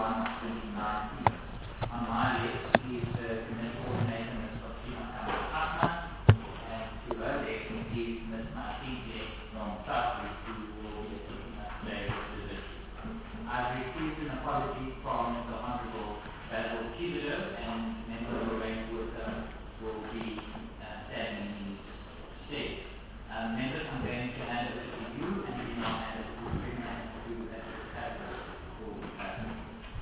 of 2019. On my list is the committee coordinator, Ms. Fatima Ahmad, and to her left is Ms. Martine from Southwick, who will be assisting us today with this issue. I've received an apology from the Honourable Basil Kibido, and Member Lorraine Wood will be standing in his stead. Members, I'm going to hand over to you, and then I'll hand over to Premier and to Catherine for the presentation.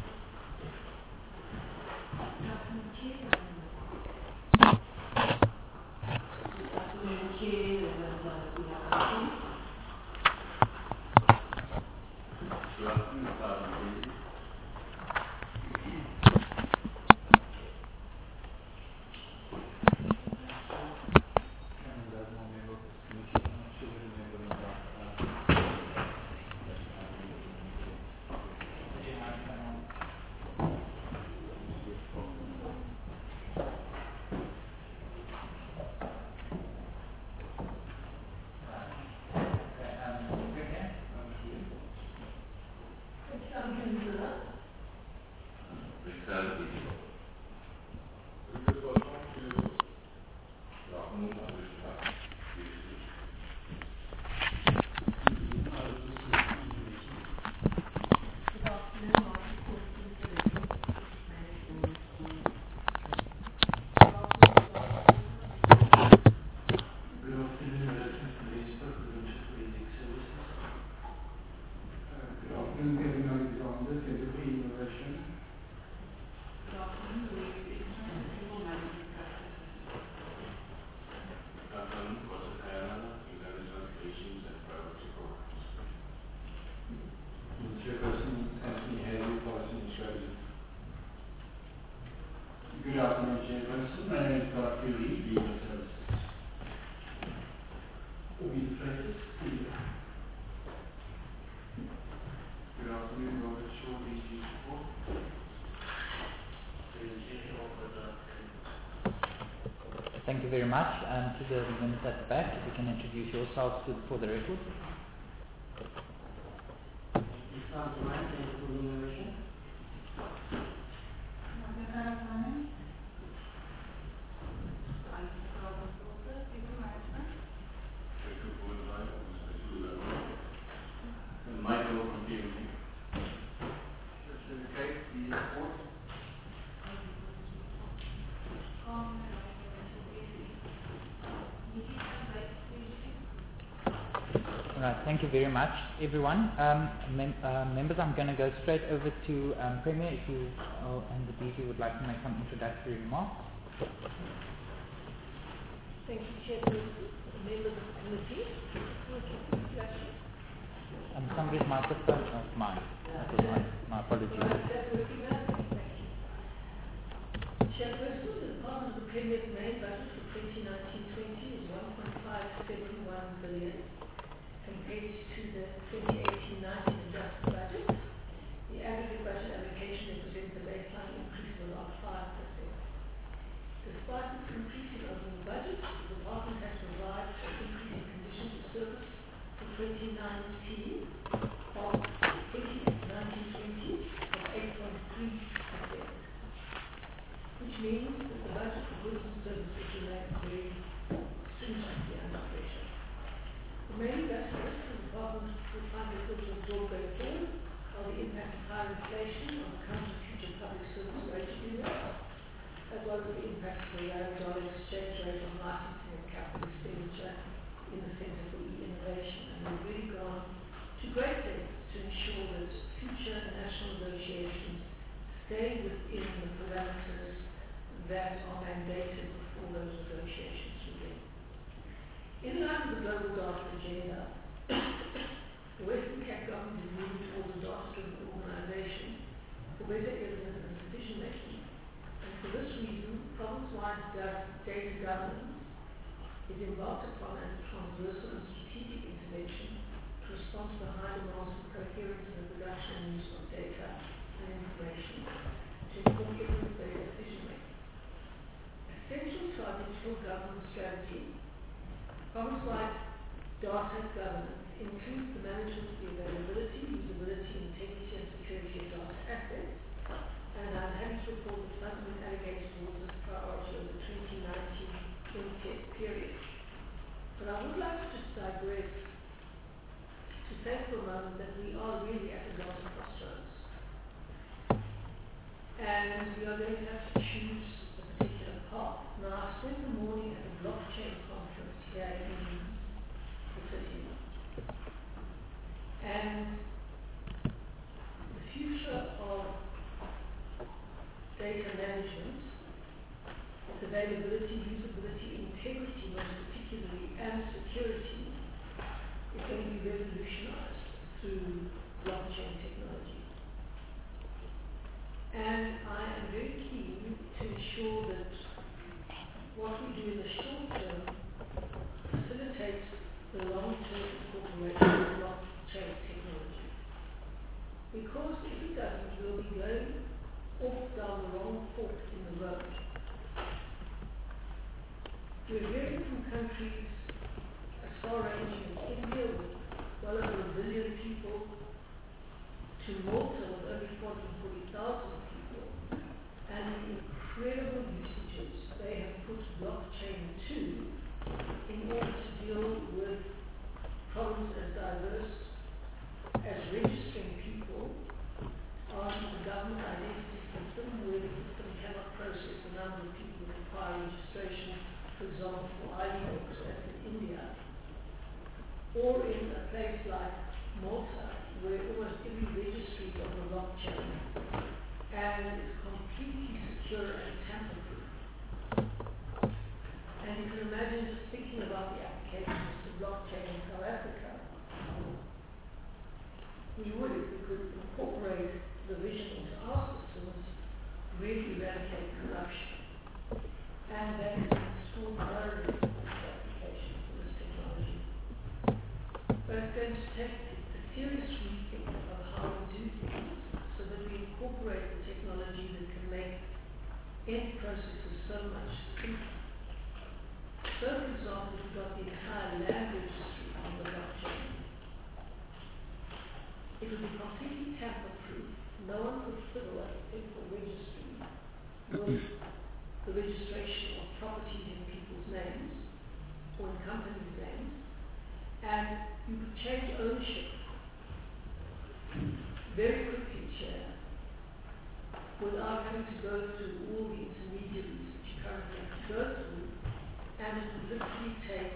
Good afternoon, Chairperson. My name is Godfrey Lee, Legal Services. Good afternoon, Robert Shaw, DG Support. Thank you very much. To the members at the back, if you can introduce yourselves for the record. Michael from PMC. Kate, the report. Alright, thank you very much, everyone. Members, I'm going to go straight over to Premier if you and the DG would like to make some introductory remarks. Thank you, Chairperson, members of the committee. Somebody's microphone of mine. That was my apologies. Chairperson, the Department of the Premier's main budget for 2019-20 is 1.571 billion compared to the 2018-19 adjusted budget. The aggregate budget allocation represents a baseline increase of about 5%. Despite this increasing overall budget, the department has provided for increasing conditions of service for 2019 of 2019-20 of 8.3%, which means that the budget for goods and services remains very stringently under pressure. The main investments the department will find difficult to absorb going forward are the impact of higher inflation on the current and future public service wage agreements, as well as the impact of the rand-dollar exchange rate on licensing and capital expenditure in the Centre for E-Innovation. And we've really gone to great lengths to ensure that future national negotiations stay within the parameters that are mandated before those negotiations begin. In line with the global data agenda, the Western Cape government is moving towards a data-driven organisation for better evidence and decision making. And for this reason, province-wide data governance is embarked upon as a transversal and strategic intervention to respond to the high demands for coherence in the production and use of data and information to inform evidence-based decision making. Essential to our digital governance strategy, province-wide data governance includes the management of the availability, usability, integrity and security of data assets, say for a moment that we are really at a dot of crossroads. And we are going to have to choose a particular path. Now, I spent the morning at a blockchain conference here in the city. And the future of data management, its availability, usability, integrity most particularly, and security is going to be revolutionized through blockchain technology. And I am very keen to ensure that what we do in the short term facilitates the long-term incorporation of blockchain technology. Because if it doesn't, we'll be going off down the wrong fork in the road. We're hearing from countries as far ranging as India with well over 1 billion people to Malta with only 440,000 people, and the incredible usages they have put blockchain to in order to deal with problems as diverse as registering people on the government identity system, where the system cannot process the number of people who require registration, for example, for ID books, as in India, or in a place like Malta, where almost every registry is on the blockchain and is completely secure and tamper-proof. And you can imagine just thinking about the applications to blockchain in South Africa. We would, if we could incorporate the vision into our systems, really eradicate corruption. And that is an extraordinarily important application for this technology. But it's going to take a serious rethink of how we do things so that we incorporate the technology that can make end processes so much simpler. So, for example, we've got the entire land registry on the blockchain. It would be completely tamper-proof. No one could fiddle at a physical registry with the registration of properties in people's names or in companies' names, and you could change ownership very quickly here without having to go through all the intermediaries that you currently have to go through, and it would literally take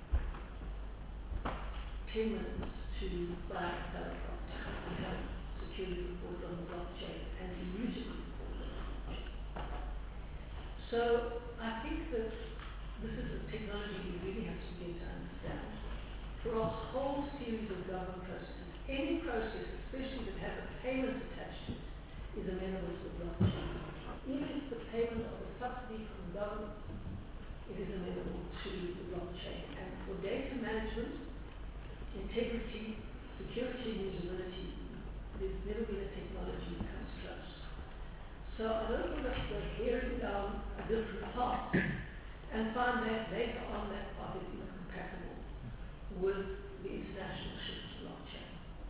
10 minutes to buy and sell a property and have security reported on the blockchain and immediately reported on the blockchain. So I think that this is a technology we really have to begin to understand for a whole series of government processes. Any process, especially that has a payment attached to it, is amenable to the blockchain. Even if the payment of a subsidy from the government, it is amenable to the blockchain. And for data management, integrity, security, and usability, there's never been a technology that comes close. So I don't want us to go hearing down a different path and find that later on that path is incompatible with the international shift to blockchain.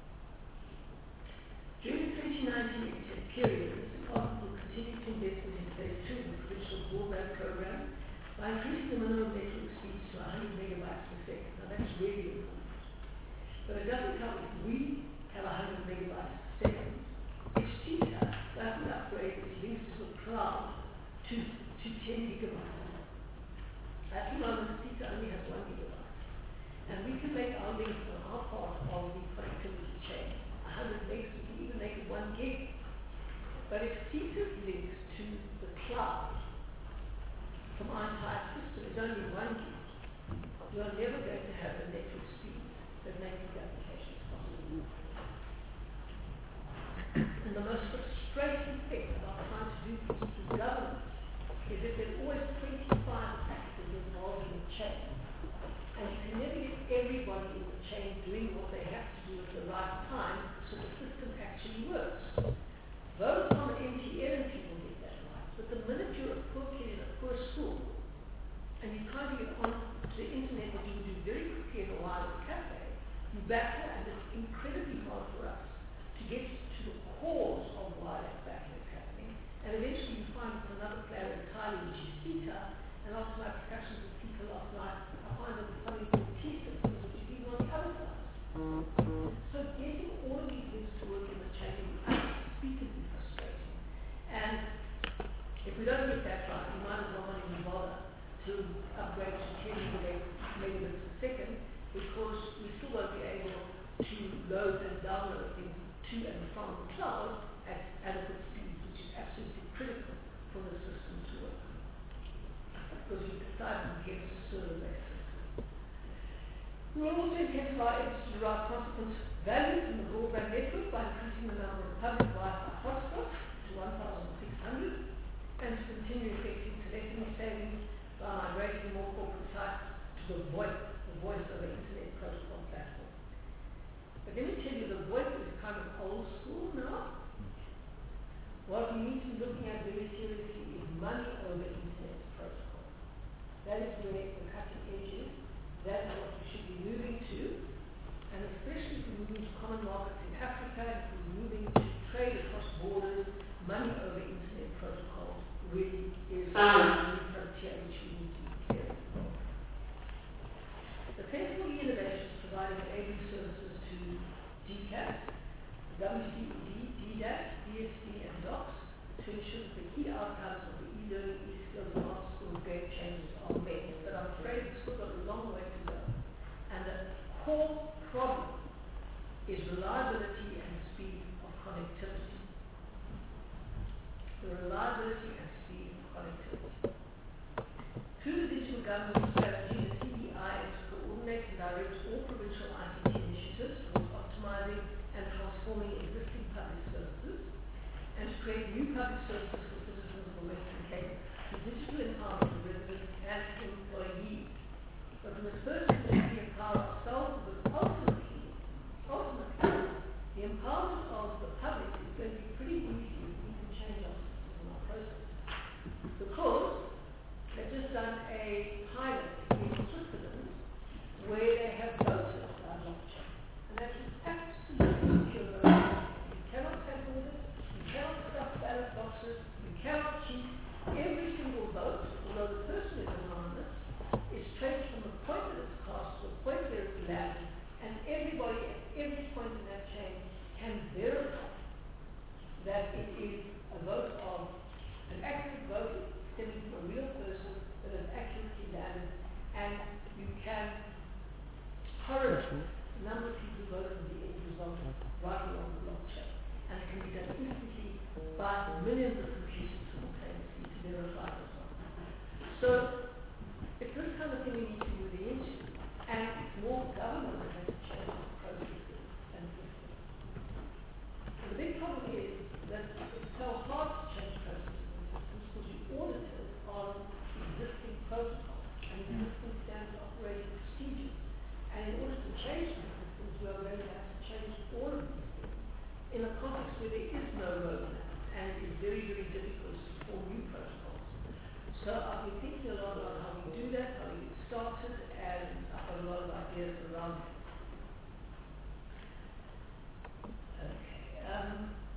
During the 2019 period, this department will continue to invest in phase 2 of the provincial broadband program by increasing the minimum network speeds to 100 megabytes per second. Now that's really important. But it doesn't help if we have 100 megabytes per second. Exeter doesn't upgrade its links to the cloud to 10 gigabytes. At the moment, Exeter only has 1 gigabyte. And we can make our links on our part of the connectivity chain 100 megs, we can even make it 1 gig. But if Exeter's links to the cloud from our entire system is only 1 gig, we are never going to have the network speeds that make these applications possible. And the most frustrating thing about trying to do this through government is that there's always 25 actors involved in the chain. And you can never get everybody in the chain doing what they have to do at the right time so the system actually works. Vodacom and MTN people get that right. But the minute you're a poor kid in a poor school and you try to get on to the internet, what you can do very quickly in a wireless cafe, you battle, and it's incredibly hard for us to get to the cause of why that battle is happening. And eventually you find it's another player entirely, which is Exeter. And after my discussions with people last night, I find that it's something called T-Systems, which is even on the other side. So getting all of these things to work in the chain is unspeakably frustrating. And if we don't get that right, we might as well not even bother to upgrade to 10 megabits per second, because we still won't be able to load and download things to and from the cloud at adequate speeds, which is absolutely critical for the system to work. Because we decided to get a server-based system. We will also intensify efforts to derive consequent value from the broadband network by increasing the number of public Wi-Fi hotspots to 1,600, and to continue effective telephony savings by migrating more corporate sites to the voice over Internet Protocol platform. But let me tell you, the voice is kind of old school now. What we need to be looking at very seriously is money over Internet Protocol. That is where the cutting edge is. That's what we should be moving to. And especially if we're moving to common markets in Africa, if we're moving to trade across borders, money over Internet Protocol really is a new frontier which we need to be clear of. The Festival Innovations providing enabling services to DCAS, WCED, DDAS, DSD, and DOCS to ensure that the key outcomes of the e-learning, e-skills, and after-school game changes are met. But I'm afraid we've still got a long way to go. And the core problem is reliability and speed of connectivity. The reliability and speed of connectivity. Through the digital government strategy, the CBI is to coordinate and direct all provincial ICT initiatives towards optimizing and transforming existing public services, and to create new public services for citizens of the Western Cape through digital empowerment of residents and employees. But we must first completely empower ourselves, because ultimately, the empowerment of the public is going to be pretty easy if we can change our systems and our processes. Because they've just done a pilot in Switzerland where they have voted by blockchain. And that is absolutely pure voting. You cannot tamper with it, you cannot stuff ballot boxes, you cannot cheat. Every single vote, although the person is anonymous, is traced from the point that it's cast to the point where it's landed, and everybody at every point in that chain can verify that it is a vote of an accurate vote stemming from a real person that has accurately landed, and you can correlate the number of people who voted with the end result right along the blockchain. And it can be done instantly by millions of computers simultaneously to verify the result. So it's this kind of thing we need to be moving into, and it's more government that has to change the processes and systems. And the big problem is that it's so hard to change processes and systems because we audited on existing protocols and existing standard operating procedures. And in order to change these systems, we are going to have to change all of these things in a context where there is no roadmap, and it is very, very difficult to form new protocols. So I've been thinking a lot about how we do that, how we get started, and I've got a lot of ideas around it. Okay.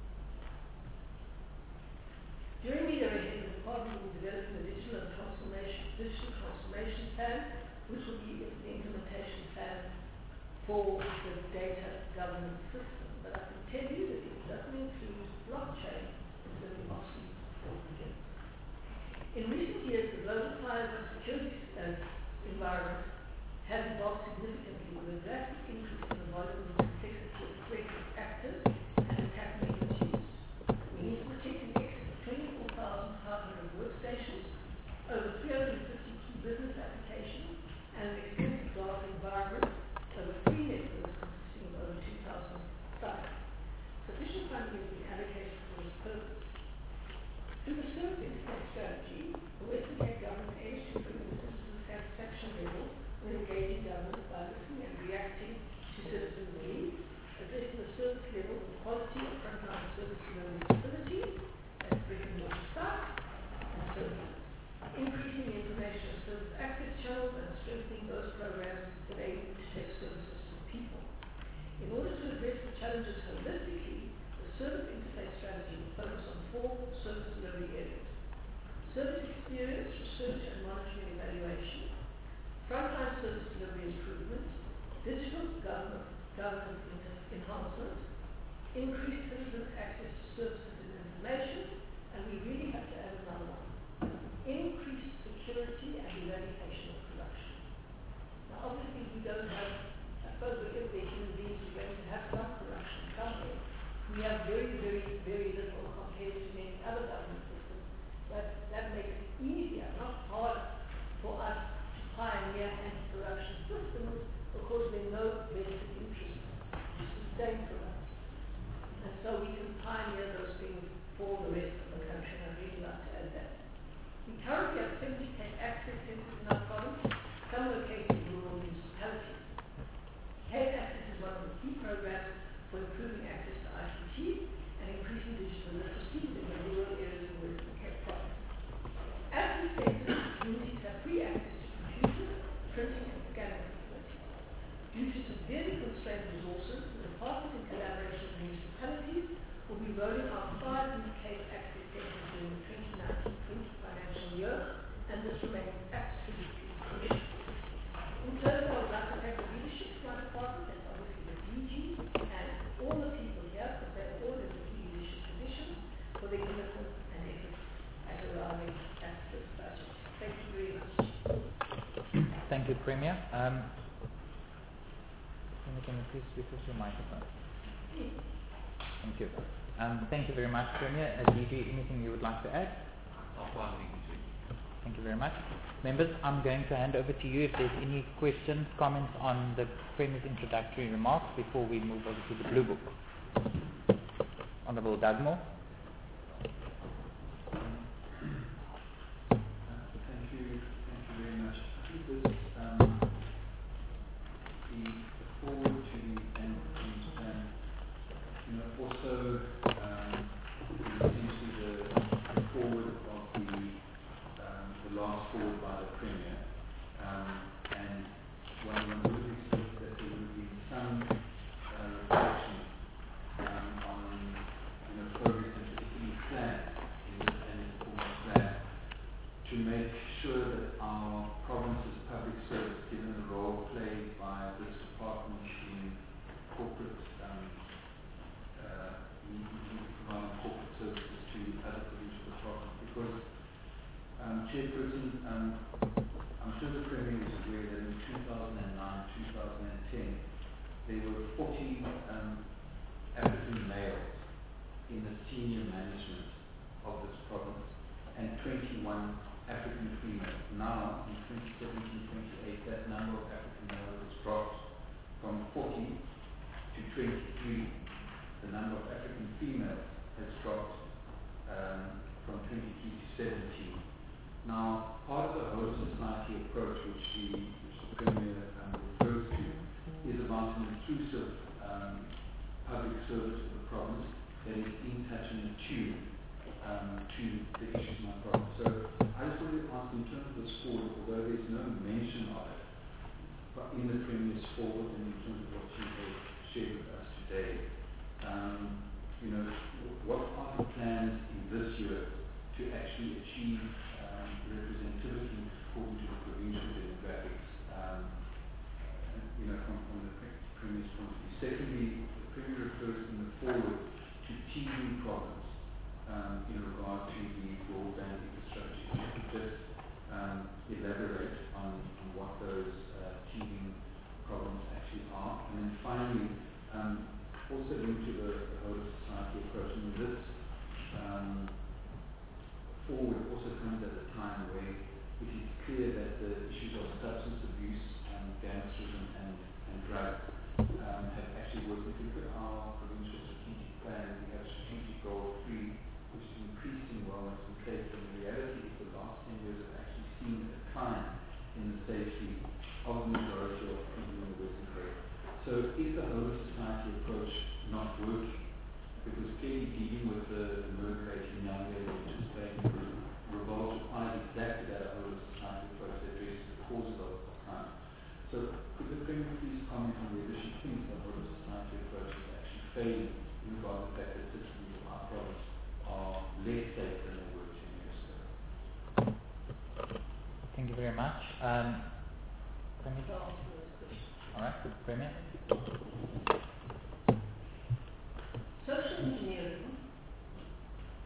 During the year ahead, the department will develop a digital transformation plan, which will be the implementation plan for the data governance system. But I can tell you that if it doesn't include blockchain, it's going to be obsolete before it begins. In recent years, the global cybersecurity environment has evolved significantly with a drastic increase in the volume and complexity of threat actors and attack methods used. We need to protect an excess of 24,500 workstations, over 350 key business applications, and an extensive data environment, over 3 networks consisting of over 2,000 sites. Sufficient funding has been allocated for this purpose. Through the Service Internet Strategy, the Western Cape government aims to improve the citizen satisfaction level when engaging government by listening and reacting to citizens' needs, addressing the service level and quality of frontline service delivery facilities, that's brick and mortar sites, and services, increasing the information and service access channels, and strengthening those programs that aim to take services to the people. In order to address the challenges holistically, the Service Interface Strategy will focus on 4 service delivery areas: service experience, research and monitoring evaluation, frontline service delivery improvement, digital governance enhancement, increased citizen access to services and information, and we really have to add another one. Increased security and eradication of corruption. Now obviously we don't have, I suppose wherever there are human beings we're going to have some corruption somewhere. We have very, very, very little compared to many other government systems, but that makes it easier, not harder, for us to pioneer anti-corruption systems because there are no vested interests to sustain corruption. And so we can pioneer those things for the rest of the country, and I'd really like to add that. We currently have 70 tech access centers in our province, some located in rural municipalities. Tech access is one of the key programs for improving access to ICT and increasing digital literacy in the rural areas of Western Cape Province. At these centers, communities have free access to computers, printing and scanning facilities. Due to severely constrained resources, the department in collaboration with municipalities will be rolling out 5 new Cape access centers during the 2019-20 financial year, and this remains absolutely crucial. In terms of like to take the leadership of my department, that's obviously the DG and all the people here, because they're all in the key leadership positions, for their commitment and efforts at arriving at this budget. Thank you very much. Thank you, Premier. Can you please switch your microphone? Thank you. Thank you very much, Premier. DG, anything you would like to add? Thank you very much. Members, I'm going to hand over to you if there's any questions, comments on the Premier's introductory remarks before we move over to the Blue Book. Honourable Dugmore. Thank you very much. I think this, the forward to the end plan, also essentially the forward of the last forward by the Premier, and one would expect that there would be some reflection on progress and particularly plans in this annual performance plan to make sure that our province's public service, given the role played by this department in corporate providing corporate services to other provincial departments, because Chairperson, I'm sure the Premier is aware that in 2009-2010 there were 40 African males in the senior management of this province and 21 African females. Now, in 2017-28, that number of African males has dropped from 40 to 23. The number of African females has dropped from 23 to 17. Now, part of the whole society approach which the Premier refers to is about an inclusive public service for the province that is in touch and attuned to the issues in our province. So I just wanted to ask, in terms of this forward, although there's no mention of it, but in the Premier's forward and in terms of what she has shared with us today, what are the plans in this year to actually achieve representativity according to the provincial demographics, from the Premier's point of view? Secondly, the Premier refers in the forward to teething problems in regard to the broadband infrastructure. If you could just elaborate on what those teething problems actually are. And then finally, also linked to the whole society approach, and this forward also comes at a time where it is clear that the issues of substance abuse and gangsterism and drugs have actually worked. If you look at our provincial strategic plan, we have strategic goal 3, which is increasing wellness and safety. And the reality is the last 10 years have actually seen a decline in the safety of the majority of people in the Western Cape. So is the whole society approach not working? Because clearly dealing with the murder rate in young age, which is playing revolves requires exactly that whole society approach that addresses the causes of crime. So could the Premier please comment on whether she thinks the whole society approach is actually failing in regard to the fact that citizens of our province are less safe than they were 10 years ago? Thank you very much. Premier? All right, Premier. So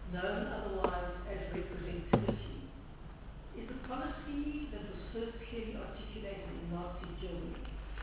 known otherwise as representativity, is a policy that was first clearly articulated in Nazi Germany.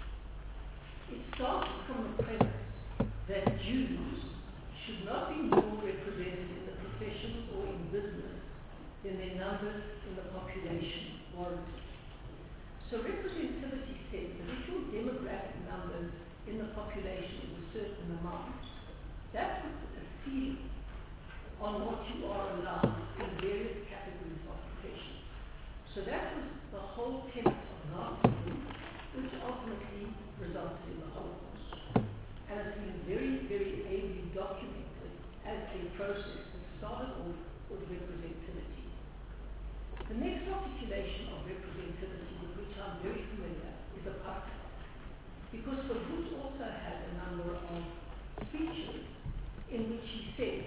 It started from the premise that Jews should not be more represented in the professions or in business than their numbers in the population warranted. So representativity says that if your demographic numbers in the population is a certain amount, that puts a ceiling on what you are allowed in various categories of professions. So that was the whole tenet of Nazism, which ultimately resulted in the Holocaust, and has been very, very ably documented as a process that started off with representativity. The next articulation of representativity with which I'm very familiar is apartheid, because Verwoerd also had a number of speeches in which he said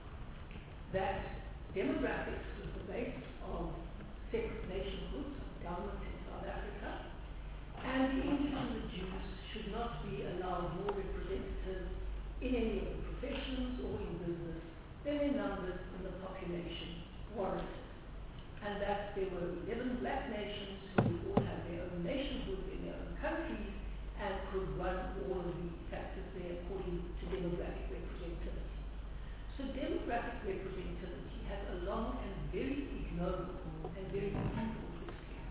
that demographics was the basis of separate nationhoods, government in South Africa, and the English and the Jews should not be allowed more representatives in any of the professions or in business than their numbers in the population warranted. And that there were 11 black nations who would all have their own nationhood in their own countries and could run all of the factors there according to demographic representativity. So demographic representativity has a long and very ignoble and very painful history.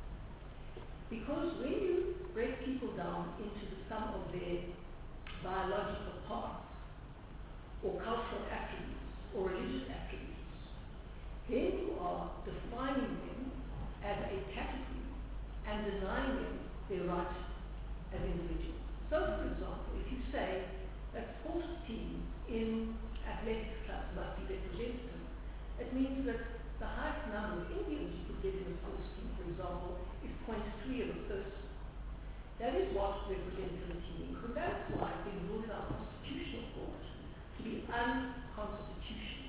Because when you break people down into the sum of their biological parts, or cultural attributes, or religious attributes, then you are defining them as a category and denying them their right as individuals. So, for example, if you say that sports teams in athletics clubs must be representative, it means that the highest number of Indians you could get in a sports team, for example, is 0.3 of a person. That is what representativity means, and that's why it's been ruled in our constitutional court to be unconstitutional.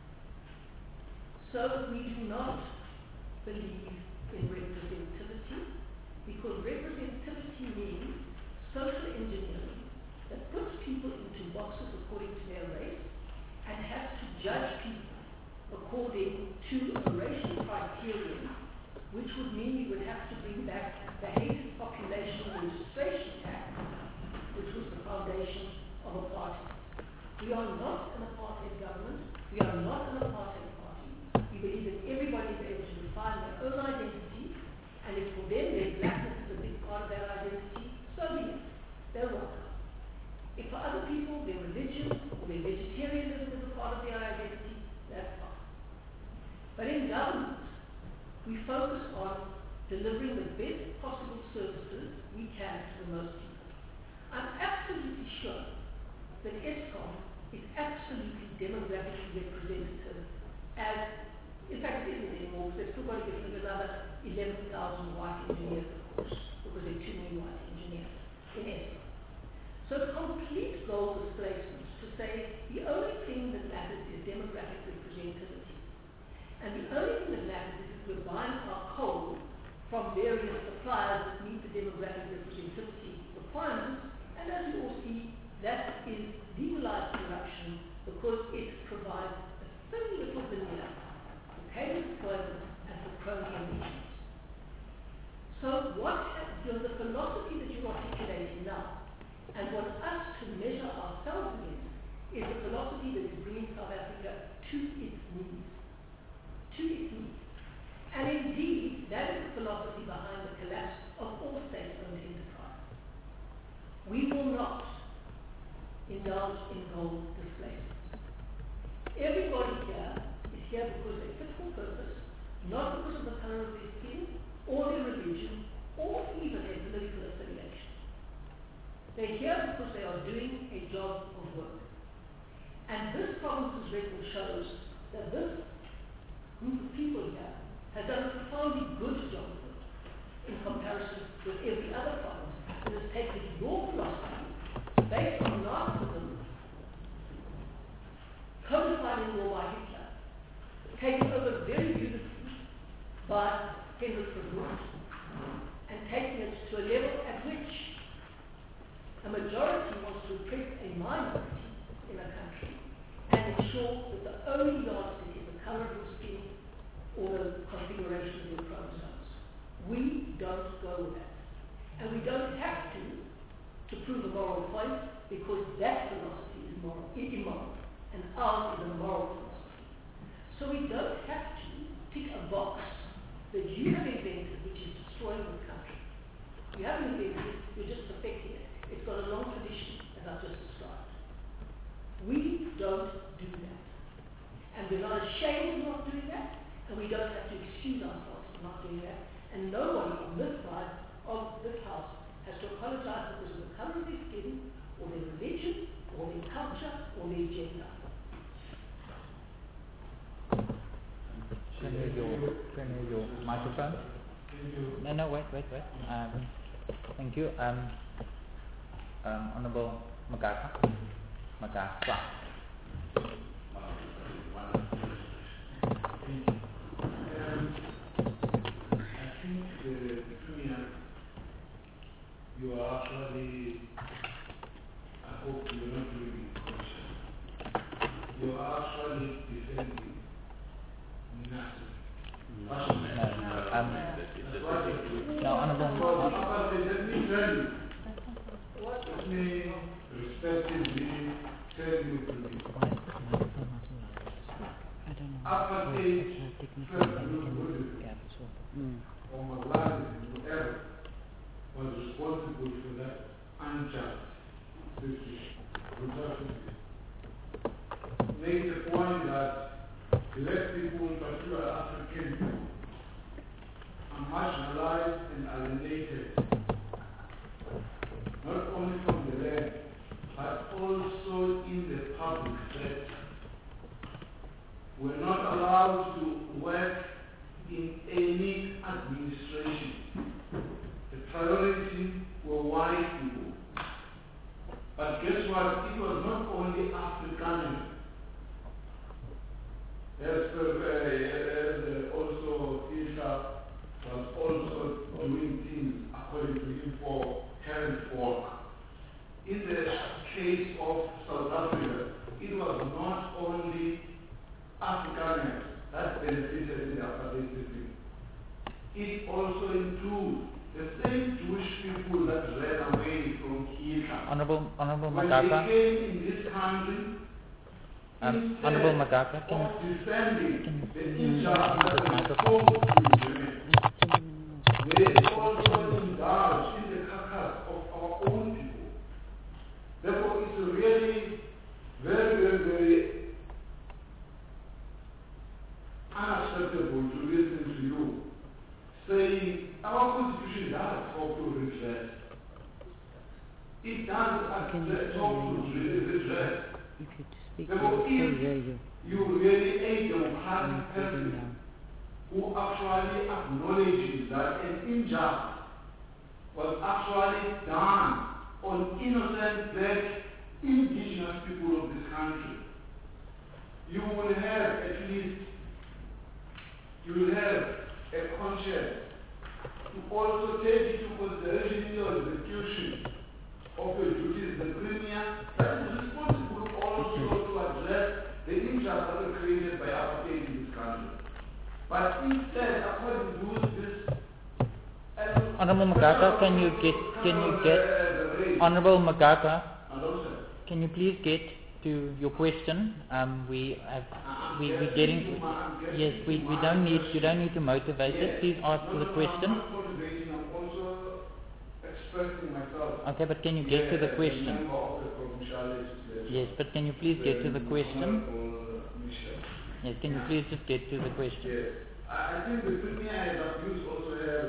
So we do not believe in representativity, because representativity means social engineering that puts people into boxes according to their race and has to judge people according to a racial criterion, which would mean you would have to bring back the Haitian Population Registration Act, which was the foundation of apartheid. We are not an apartheid government. We are not an apartheid party. We believe that everybody is able to define their own identity, and if for them their blackness is a big part of their identity, so be it. They're welcome. If for other people their religion or their vegetarianism is a part of their identity, that's fine. But in government, we focus on delivering the best possible services we can to the most people. I'm absolutely sure that ESCOM is absolutely demographically representative, as, in fact, it isn't anymore, because they've still got to get another 11,000 white engineers, of course, because there are too many white engineers in ESCOM. So it's complete goal displacement to say the only thing that matters is demographic representativity. And the only thing that matters is that we're buying our coal from various suppliers that meet the demographic representativity requirements, and as you all see, that is legalized corruption because it provides a thin little veneer for paid employment and for crony allegiance. So the philosophy that you're articulating now, and what us to measure ourselves against, is a philosophy that is bringing South Africa to its knees. To its knees. And indeed, that is the philosophy behind the collapse of all state-owned enterprise. We will not indulge in gold displacement. Everybody here is here because they fit for purpose, not because of the color of their skin, or their religion, or even their political affiliation. They're here because they are doing a job of work. And this province's record shows that this group of people here has done a profoundly good job of work in comparison with every other province that has taken your philosophy based on Nazism, codified in law by Hitler, taken over very beautifully by Hendrik Verwoerd, and taking it to a level at which a majority wants to oppress a minority in a country, and ensure that the only yardstick is the current scheme or the configuration of your chromosomes. We don't go with that. And we don't have to prove a moral point, because that philosophy is immoral, and ours is a moral philosophy. So we don't have to tick a box that you have invented, which is destroying the country. You haven't invented it, you're just perfecting it. It's got a long tradition, as I've just described. We don't do that. And we're not ashamed of not doing that, and we don't have to excuse ourselves for not doing that. And nobody on this side of this house has to apologize because of the color of their skin, or their religion, or their culture, or their gender. Can you your microphone? No, wait. Thank you. Honorable Magaka. You are actually, I hope you're not doing it conscious. You are actually defending nothing. No, Honorable. Let me tell you. Let me respectively tell you to be. Apartheid or Malawi, whoever, was responsible for that unjust situation. Made the point that black people, in particular African people, are marginalized and alienated, not only from the land, but also in the public sector. We're not allowed to work in any administration. The priority were white people. But guess what? It was not only Afrikaners. Also Isha was also doing things according to him for current work. In the case of South Africa, it was not only Afrikaners that benefited in the apartheid system. It also includes the same Jewish people that ran away from Hitler. Honorable When Magaka. they came in this country, Honorable Magaka, of defending the interest the that microphone? was supposed to be they also indulge in the carcass of our own people. Therefore, it's really very unacceptable to listen to you saying our constitution does talk to redress. It does talk to redress. Therefore, if you really a democratic person who actually acknowledges that an injustice was actually done on innocent black indigenous people of this country, you will have a conscience to also take into consideration in your execution of your duties the premier that is responsible also to address the injustice that were created by apartheid in this country. But instead, according to this Honorable Magaka, can you get Honorable Magaka, can you please get to your question? We getting, yes, we don't need, you don't need to motivate it. Please ask the question. I'm also expressing myself. Okay, but can you get to the question? Yes, but can you please get to the question? Yes, can you please just get to the question? Yes. I think the premier has abused also her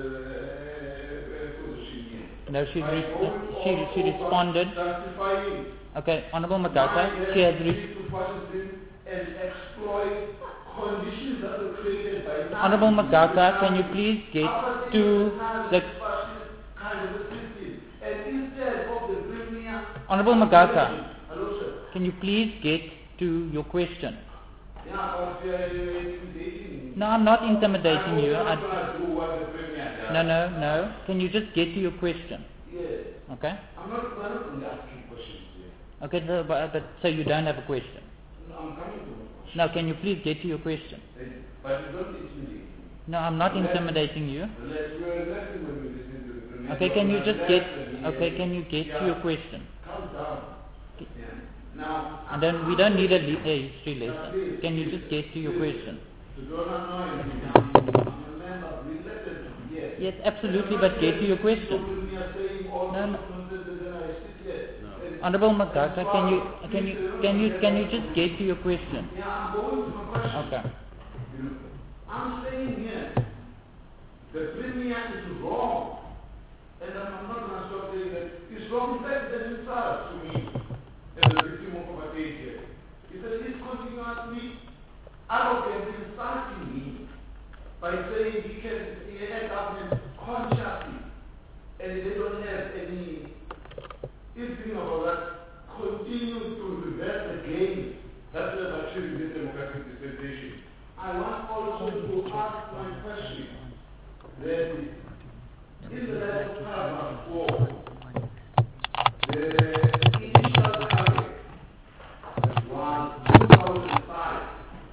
position here. No, she responded. Justifying Okay, Honorable Magaka, she has to Washington and exploit conditions that were created by Honorable Magaka, can you please get to the kind of a system. And instead of the premier Honorable Magaka, hello, sir. can you please get to your question? Yeah, but intimidating. No, I'm not intimidating you. I'm not do what the premier does. No. Can you just get to your question? Yes. Okay? I'm not going to ask you questions here. Okay, so, but so you don't have a question? I'm coming to my question. Now, can you please get to your question? But you don't intimidate me. No, I'm not intimidating you. Relax, you are relaxing when you listen to the premier. Okay, can you just get? Okay, Yeah. can you get to your question? Calm down. Yeah. Now, And then we don't need a history lesson. Can you just get to your question? you don't annoy me. I'm a man of related. Yes. Yes, absolutely, but get to your question. No, No. Honorable Makaka, can you just get to your question? Yeah, I'm going to my question. Okay. I'm saying here, the premier is wrong. And I'm not going to stop saying that it's wrong. In fact, that insults to me as a victim of apartheid here. He said he's continuously arrogant, insulting me by saying he had government consciously and they don't have any inkling about that. Continue to reverse the game. That's why I'm achieving this democratic dispensation. I want also to ask my question. That in the last paragraph 4, the initial target was 2005.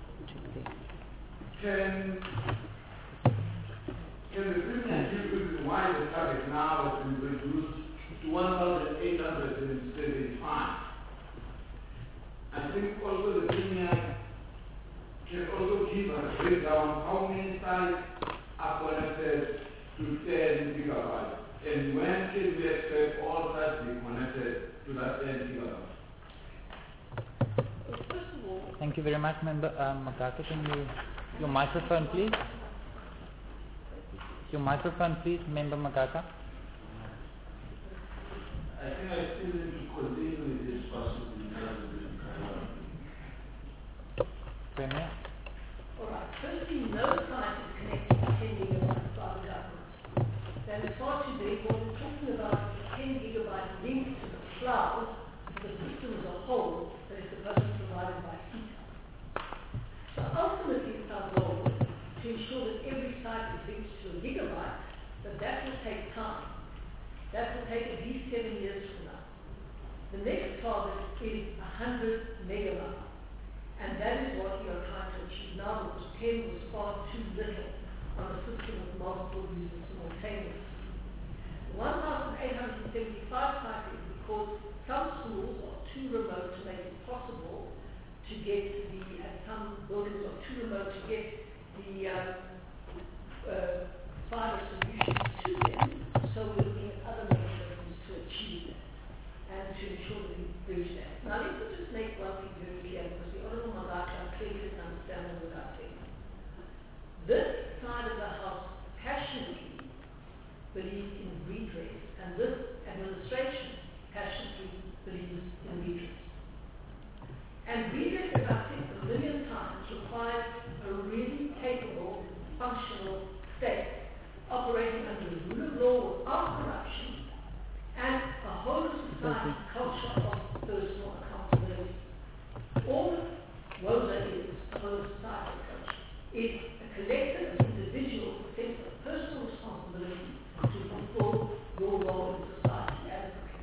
Can the Premier give reason why the target now has been reduced to 1,875? I think also the Premier can also give a breakdown how many sites are connected to 10 gigabytes, and when can we expect all sites to be connected to that 10 gigabytes? First of all, Thank you very much, Member Makaka. Can you your microphone, please? Your microphone, please, Member Makaka. I think I still need to continue with this process because of this priority. Premier. all right, firstly, no site is connected to 10 gigabytes by the government. Then as far as therefore we're talking about a 10 gigabyte link to the cloud, to the system as a whole, that is supposed to be provided by CETA. So ultimately it's our goal to ensure that every site is linked to a gigabyte, but that will take time. That will take at least 7 years from now. The next target is 100 megabytes. And that is what we are trying to achieve now, because 10 was far too little on a system with multiple users simultaneously. The 1,875 site is because some schools are too remote to make it possible to get and some buildings are too remote to get the fiber solutions to them, so we're looking at other mechanisms to achieve that and to ensure that we bridge that. Now let me just make one thing very clear, because the Honourable Magaka clearly didn't understand what I said. This side of the House passionately believes in redress, and this administration passionately believes in redress. And redress, as I've said a million times, requires a really capable, functional state operating under the rule of law without corruption and a whole of society culture of personal accountability. All that WOZA is, a whole of society approach, is a collective individual sense of personal responsibility to fulfill your role in society adequately.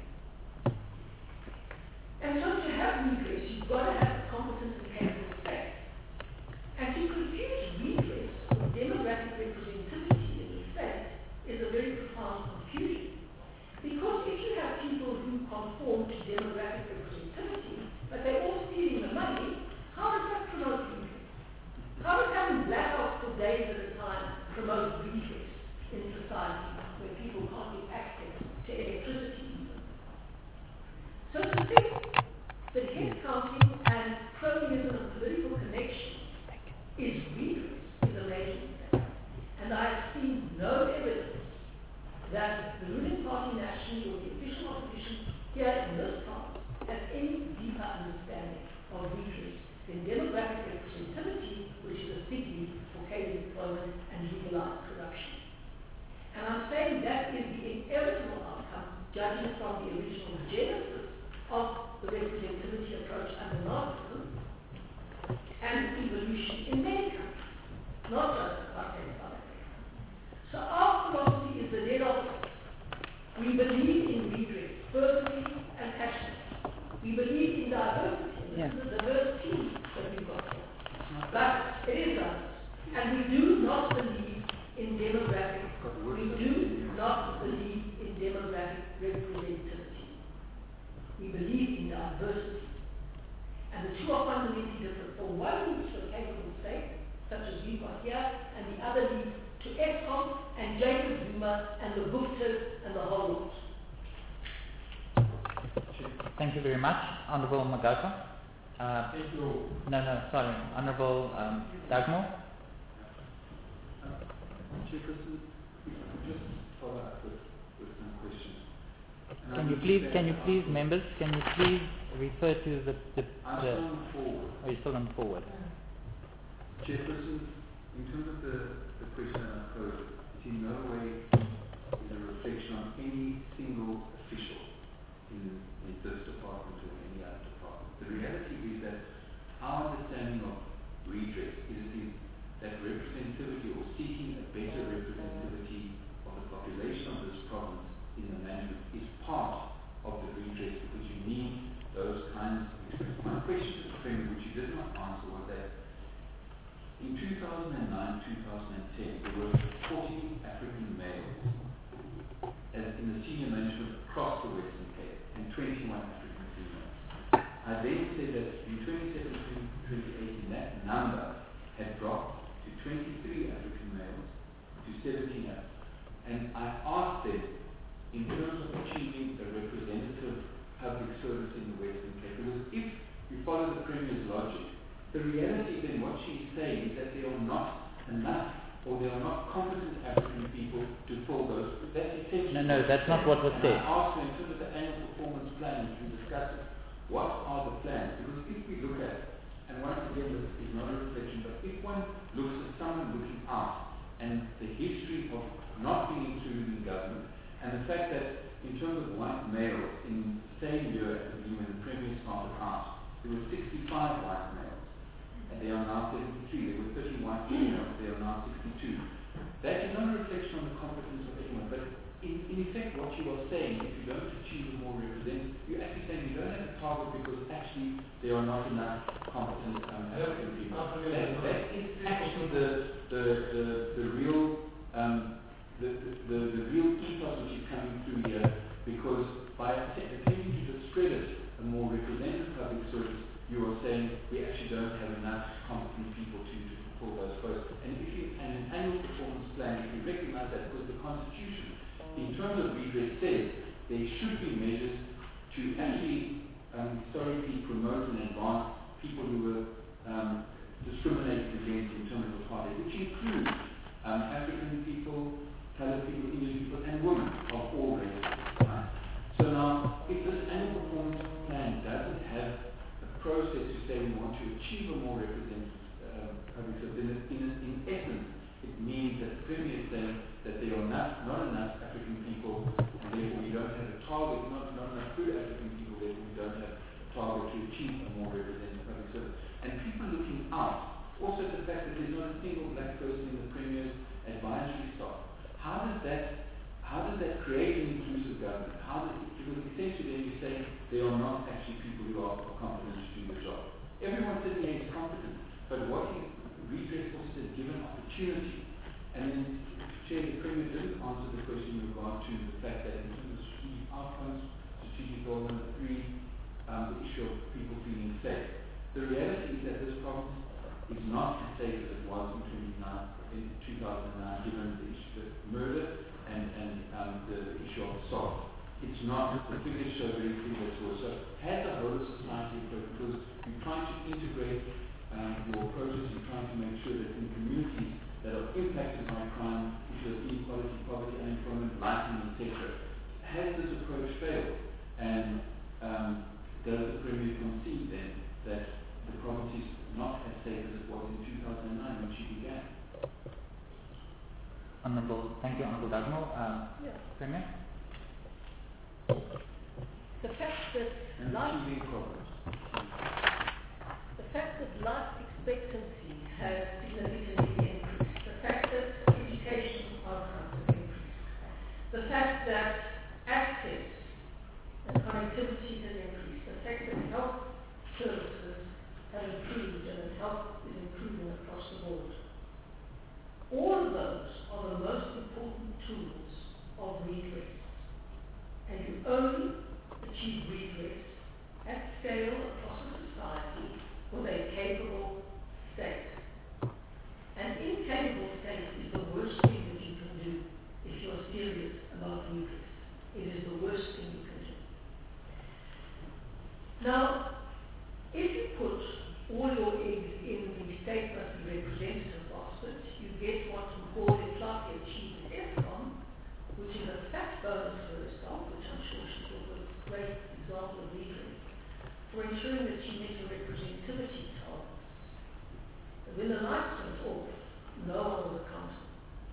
And so to have redress, you've got to have a competent and capable state. And to confuse redress with demographic representativity in the state is a very profound confusion. Because if you have people who conform to demographic representativity, but they're all stealing the money, how does that promote redress? How does having blackouts for days at a time promote redress in society where people can't get access to electricity even? So to think that head counting and cronyism and political connection is redress is a major mistake. And I have seen no evidence that the ruling party nationally or the official opposition here in this House has any deeper understanding of redress than demographic representativity, which is a signal for paid employment and legalized corruption. And I'm saying that is the inevitable outcome, judging from the original genesis of the representativity approach under Marxism and evolution in many countries, not just apartheid South Africa. So our philosophy is the dead opposite. We believe in redress, fervently and passionately. We believe in diversity. This is a diverse team. one leads to a capable state, such as we've got here, and the other leads to Eskom and Jacob Zuma and the Guptas and the whole lot. Thank you very much, Honourable Magaka. Thank you. Sorry, Honourable Dagmo. Chairperson, just follow up with some questions. Can you please, members, refer to the I'm still on forward. Oh, you're still on forward. Chairperson, in terms of the question that I posed, it in no way is a reflection on any single official in this department or any other department. The reality is that our understanding of redress is that representativity or seeking a better representativity of the population of this province in the management is part of the redress, because you need those kinds of experience. My question to the Premier, which you did not answer, was that in 2009-2010 there were 40 African males in the senior management across the Western Cape and 21 African females. I then said that in 2017-2018 that number had dropped to 23 African males to 17 African. And I asked them, in terms of achieving a representative public service in the Western Cape, because if you follow the Premier's logic, the reality then what she's saying is that there are not enough or there are not competent African people to fill those. That's essentially. No, that's not what was said. I asked her in terms of the annual performance plan, which we discussed, what are the plans? Because if we look at, and once again this is not a reflection, but if one looks at someone looking out and the history of not being included in government, and the fact that in terms of white males in the same year as when the Premier started out, there were 65 white males, and they are now 73. There were 30 white females, they are now 62. That is not a reflection on the competence of anyone, but in effect what you are saying, if you don't achieve a more representative, you're actually saying you don't have a target because actually there are not enough competent African people. That is actually the real the real ethos which is coming through here, because by attempting to discredit a more representative public service, you are saying we actually don't have enough competent people to fulfill those posts. And if you, and an annual performance plan, if you recognize that, because the Constitution, in terms of redress, says there should be measures to actually historically promote and advance people who were discriminated against in terms of apartheid, which includes African people, colored people, Indian people, and women of all races. Right? So now, if this annual performance plan doesn't have a process to say we want to achieve a more representative public service, then in essence, it means that the Premier is saying that there are not enough African people, and therefore we don't have a target, not enough good African people, therefore we don't have a target to achieve a more representative public service. And people looking out, also the fact that there's not a single black person in the Premier's advisory staff. How does that create an inclusive government? Because essentially then you say there are not actually people who are competent to do the job. Everyone sitting here is competent, but what is redress also says given opportunity. And then Chair, the Premier didn't answer the question in regard to the fact that in terms of strategic outcomes, strategic goal number 3, the issue of people feeling safe. The reality is that this province is not as safe as it was in 2009, given the issue of murder and the issue of assault. It's not, the figures show very clearly that it was. So has the whole society approach, because you're trying to integrate your approaches, you're trying to make sure that in communities that are impacted by crime, issues of inequality, poverty, unemployment, lightning, etc. Has this approach failed? And does the Premier concede then that the province is not as safe as it was in 2009 when she began? Thank you, Honourable Dagmo. Premier? The fact that life expectancy has significantly increased, the fact that education outcomes have increased, the fact that access and connectivity has increased, the fact that health services have improved and that health is improving across the board. All of those are the most important tools of redress. And you only achieve redress at scale across a society with a capable put all your eggs in the state must be representative basket, you get what we call a slightly achieved ESCOM, which is a fat bonus for herself, which I'm sure she thought was a great example of leading, for ensuring that she met her representativity targets. And when the lights went off, no one was accountable.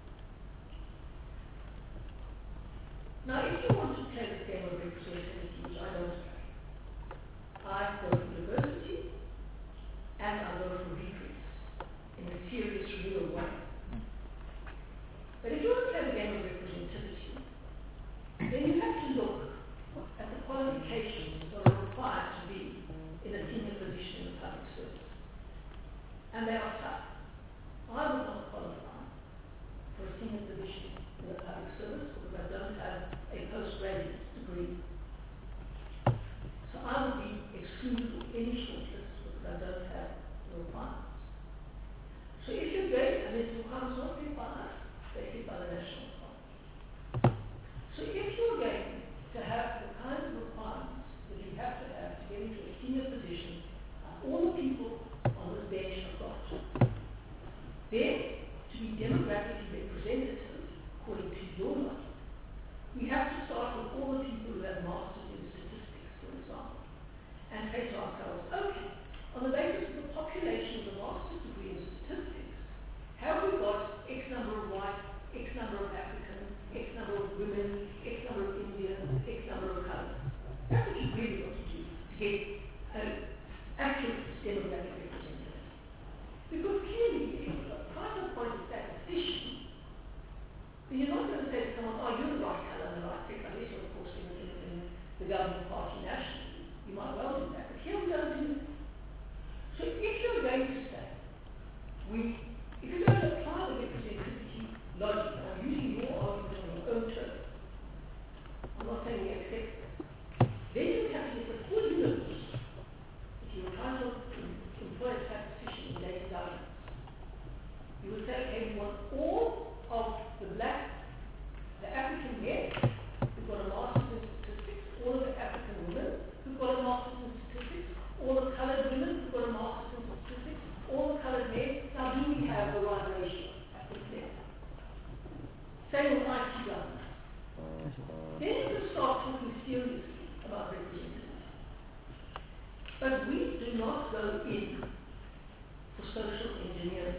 Now, if you want to play the game of representativity, which I don't play, I go to university and I go for redress in a serious, real way. But if you want to play the game of representativity, then you have to look at the qualifications that are required to be in a senior position in the public service. And they are tough. I would not qualify for a senior position in the public service because I don't have a postgraduate degree. So I would be excluded from any shortlist because I don't have the requirements. So if you're going, and these requirements not set by us, they're set by the National Party. So if you're going to have the kinds of requirements that you have to get into a senior position, all the people on this bench have got, then to be demographically representative, according to your logic, we have to start with all the people who have masters in statistics, for example, and say to ourselves, okay, on the basis of the population of the master's degree in statistics, have we got X number of white, X number of African, X number of women, X number of Indians, X number of colors? That's what you really got to do to get an accurate demographic representation. Because clearly, if you're a private point of statistician, then you're not going to say to someone, oh, you're the right color and the right sex, unless you're, of course, in the governing party nationally. You might well do that, but here we don't do that. So if you're going to say, if you're going to apply the representativity logic, and I'm using your argument on your own terms, I'm not saying we accept it, then you have to get the full universe. If you were trying to employ a statistician in data governance, you would say, okay, we want all of the black, the African men who've got a master's in statistics, all of the African women who've got a master's in statistics, all the colored women who've got a master's in statistics, all the colored men. Now, do we have the right ratio at this level? Same with IT governance. Then you can start talking seriously about representation. But we do not go in for social engineering.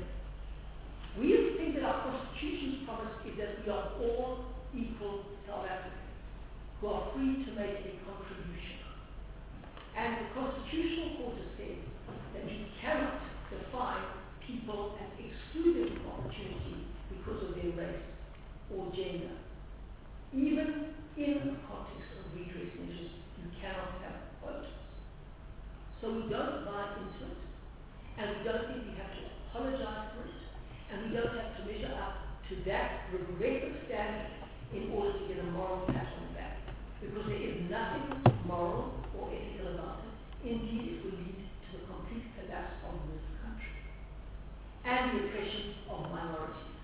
We think that our Constitution's promise is that we are all equal South Africans who are free to make a contribution. And the Constitutional Court has said that you cannot define people as excluded from opportunity because of their race or gender. Even in the context of redress measures, you cannot have quotas. So we don't buy into it, and we don't think we have to apologize for it, and we don't have to measure up to that regressive standard in order to get a moral pat on the back, because there is nothing moral or ethical about it. Indeed, it will lead to the complete collapse of this country and the oppression of minorities.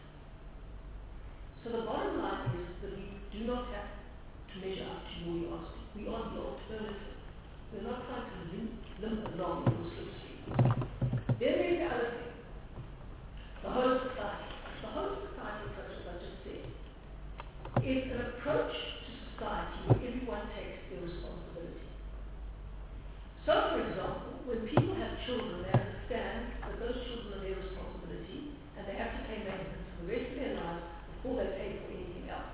So the bottom line is that we do not have to measure up to your yardstick. We are the alternative. We're not trying to limp along in this slipstream. Then there's the other thing, the whole society. The whole society approach, as I just said, is an approach to society where everyone takes their responsibility. So, for example, when people have children, they understand that those children are their responsibility and they have to pay maintenance for the rest of their lives before they pay for anything else.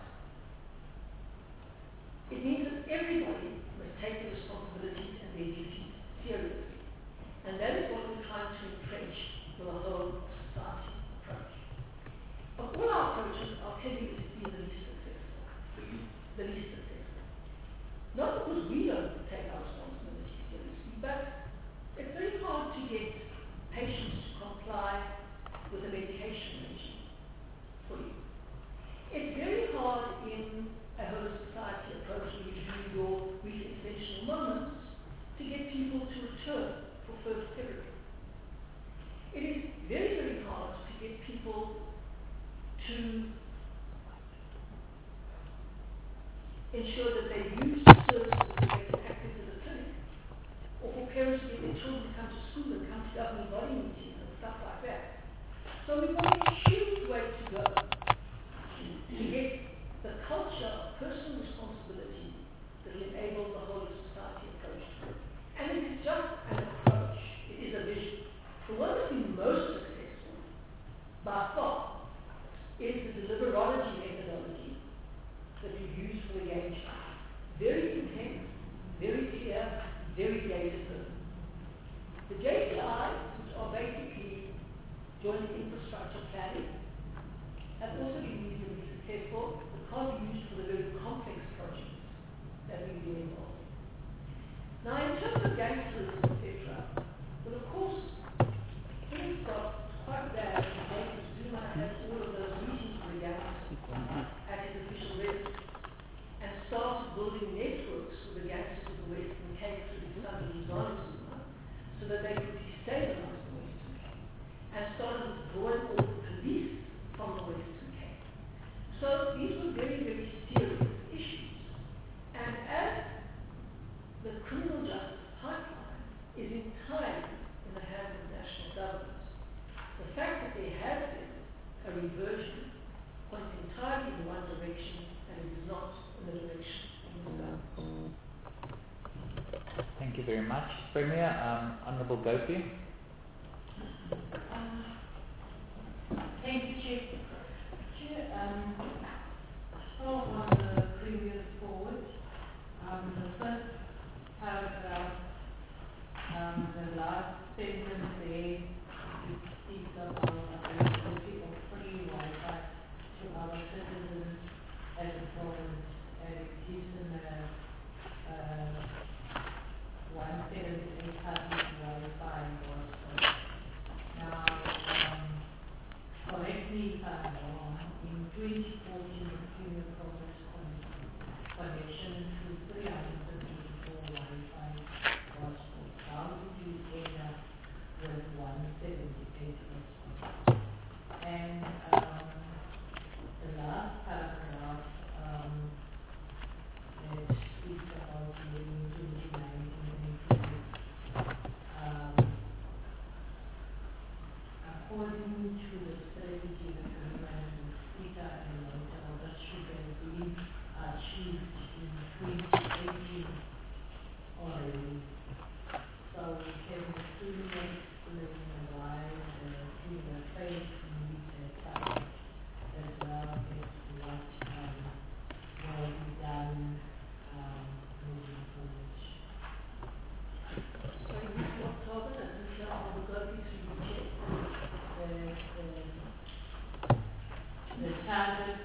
It means that everybody must take their responsibilities and their duties seriously. And that is what we're trying to entrench with a whole society approach. Of all our approaches, I'll tell you, this has been the least successful. The least successful. Not because we don't take our responsibilities seriously, but it's very hard to get patients to comply with a medication regime for you. It's very hard in a whole society approach where you do your brief interventional moments to get people to return for further therapy. It is very, very hard to get people to ensure that they use the services that they can access in the clinic, or for parents to get their children to come to school governing body meetings and stuff like that. So we've got a huge way to go to get the culture of personal responsibility that will enable the whole of society approach to it. And it is just an approach. It is a vision. The one that's been most successful, by far, is the deliverology methodology that we use for the age. Very intense, very clear, very data-driven. The JPIs, which are basically joint infrastructure planning, have also been reasonably successful, but can't be used for the very complex projects that we've been involved in. Now, in terms of gangsters, etc., well, of course, things got quite bad in James Zuma had all of those meetings with the gangsters at his official residence and started building networks with the gangsters of the Western Cape through his son Zuma so that they could destabilize the Western Cape and started withdrawing all the police from the Western Cape. So these were very, very serious issues. And as the criminal justice pipeline is entirely in the hands of national government, the fact that there has been a reversion points entirely in one direction and it is not in the direction of the government. Thank you very much. Premier, Honourable Gopi. Thank you, Chair. Chair, start on the previous forward. The first paragraph, the last sentence there, it speaks about availability of free Wi-Fi to our citizens as a province, and it gives them a 178 public Wi-Fi was. Now, correct me if I'm wrong, in 2014 the Premier Province connection to 354 Wi-Fi was put. How did you end up with 178 hotspots? And the last paragraph that speaks about the 2019 according to the strategy agreement with CETA and Motel, that should have been achieved in 2018 already. So can the Premier explain why the phase needs a target as well as what will be done moving forward? Sorry, what target? I didn't hear all the Gopi through the check. The target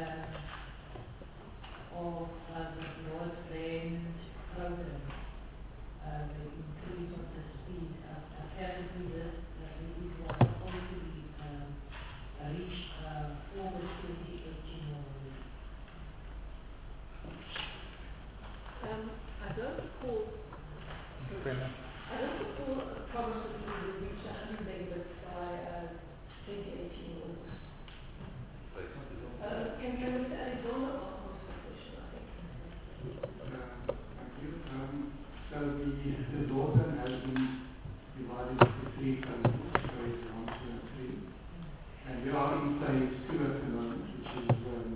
of the broadband program, the increase of the speed. Apparently, this it was supposed to be reached August 2018 already. I don't recall a promise that we would reach 100 megabits by 2018 August. Can Mr. Alexander answer the question, I think? Thank you. So the broadband has been divided into three phases, phase 1, 2, and 3. And we are in phase 2 at the moment, which is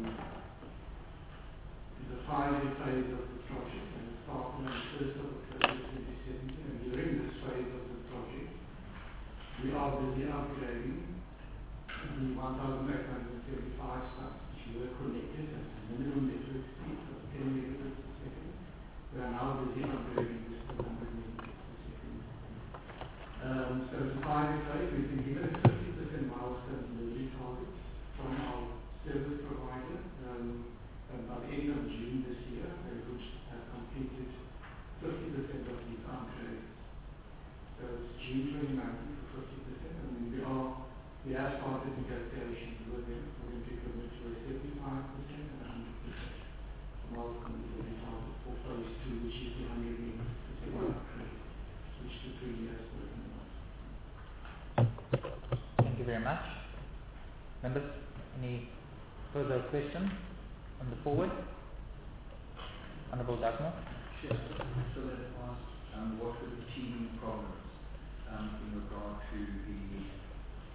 the 5-year phase of the project, and it started on the 1st of October 2017. And during this phase of the project, we are busy upgrading the 1,875 sites which were connected at the minimum network speed of 10 megabits per second. We are now busy upgrading this to 100 megabits per second. So it's a 5-year phase. We've been given a 50% milestone delivery target from our service provider. And by the end of June this year, they would have completed 50% of these upgrades. So it's June 2019 for 50%, and then we have started negotiations with them for them to commit to a 75% and 100% milestone delivery target for phase 2, which is the 100 megabits upgrade, which the Premier has spoken about. Thank you very much. Members, any further questions on the forward? Honourable Dagmar. Sure. So that asked what were the teething problems in regard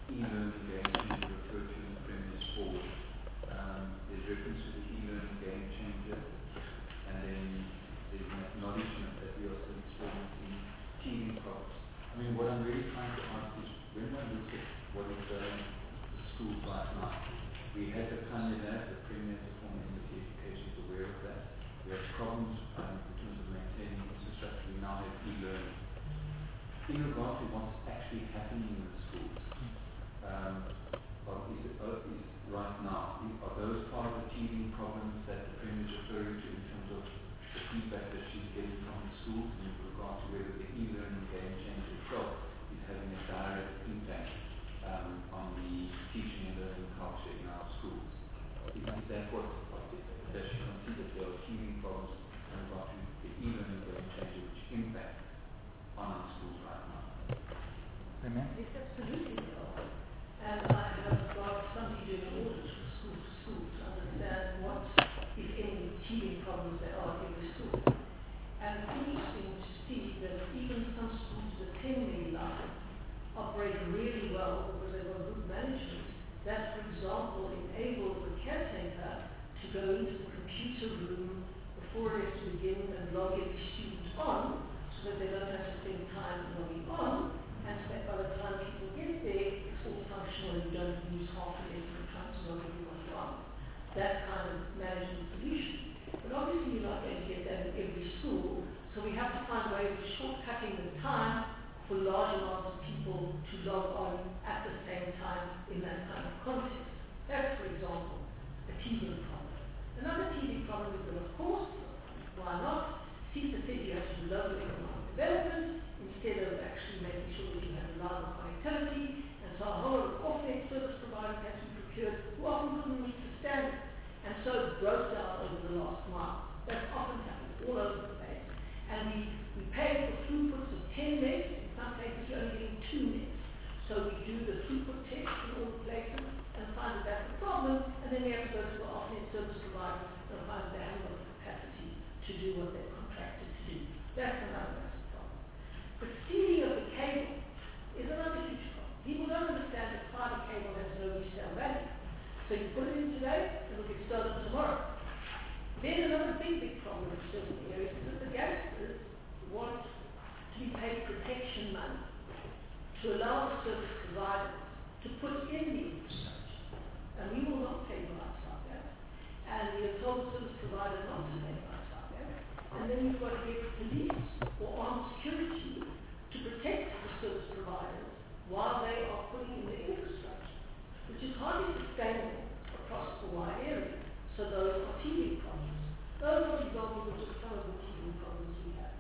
e-learning game changer referred to in the Premier's forward. There's reference to the e-learning game changer, and then there's an acknowledgement that we are still experiencing teething problems. I mean, what I'm really trying to ask is, when one looks at what is going on in the schools right now, we had the Kanye Lab, the Premier as a former Embassy Education is aware of that. We have problems in terms of maintaining infrastructure. We now have e-learning. In regard to what's actually happening in the schools, is right now, are those part of the teething problems that the Premier is referring to in terms of the feedback that she's getting from the schools in regard to whether the e-learning game change itself is having a direct impact on the teaching and learning culture in our schools? Is that what does she consider there are teething problems in regard to the e-learning game change which impact on our schools right now? Amen. Yes, absolutely. And I have got somebody doing audits from school to school to understand what, if any, teething problems there are in the school. And it's interesting to see that even some schools with a 10-day line operate really well because they've got good management that, for example, enables the caretaker to go into the computer room before it has to begin and log every student on so that they don't have to spend time logging on, and so that by the time people get there, it's all functional and you don't lose half a lesson trying to log everyone on. That kind of management solution. But obviously you're not going to get that in every school, so we have to find ways of shortcutting the time for large amounts of people to log on at the same time in that kind of context. That's, for example, a teething problem. Another teething problem is that, of course, why not? CETA said you have to do local economic development instead of actually making sure that you have reliable connectivity, and so a whole lot of off-net service providers had to be procured who often couldn't meet the standard, and so it broke down over the last mile. That often happens all over the place. And we pay for throughputs of 10 megs, in some cases you're only getting 2 megs. So we do the throughput test in all the places and find that that's a problem, and then we have to go to the off-net service providers and find that they haven't got the capacity to do what they're contracted to do. That's another massive problem. The stealing of the cable is another huge problem. People don't understand that fiber cable has no resale value. So you put it in today, it'll get stolen tomorrow. Then another big problem in certain areas is that the gangsters want to be paid protection money to allow the service providers to put in the infrastructure. And we will not pay rights like that. And we have told the service provider not to pay rights like that. And then we've got to get police or armed security to protect the service providers while they are putting in the infrastructure, which is hardly sustainable across the wide area. So those are teething problems. Those are examples of just some of the teething problems we have.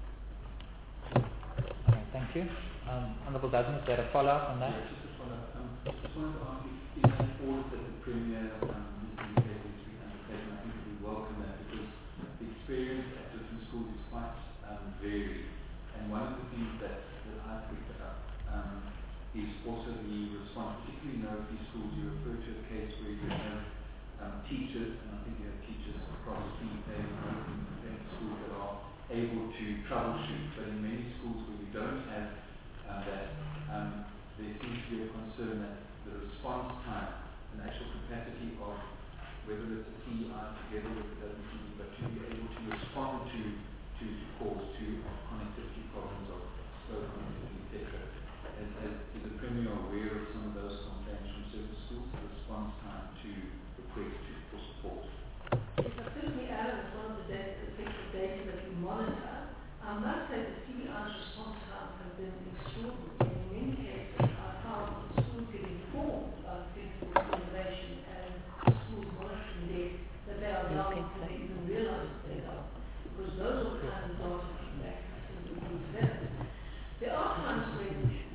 Okay, thank you. Honourable Desmond, is there a follow-up on that? Yeah, just a follow-up. Just wanted to ask if in that audit that the Premier Mr. Mukete has been undertaking, I think we welcome that because the experience at different schools is quite varied. And one of the things that I picked up is also the response, particularly in these schools. You refer to a case where you have teachers, and I think you have teachers across the schools that are able to troubleshoot, but in many schools where you don't have that, there seems to be a concern that the response time and actual capacity of whether it's a CEI together with the WCD, but to be able to respond to calls to connectivity problems of slow connectivity, etc. Is the Premier aware of some of those complaints from certain schools, the response time to requests for support? Yes, I certainly am. It's one of the pieces of data that we monitor. I must say the CEI's response times have been extraordinary. In many cases, I found the schools get informed about things for innovation and schools monitoring this, that they are down before they even realize that they are. Because those are the kind of data feedback systems that we develop. There are times when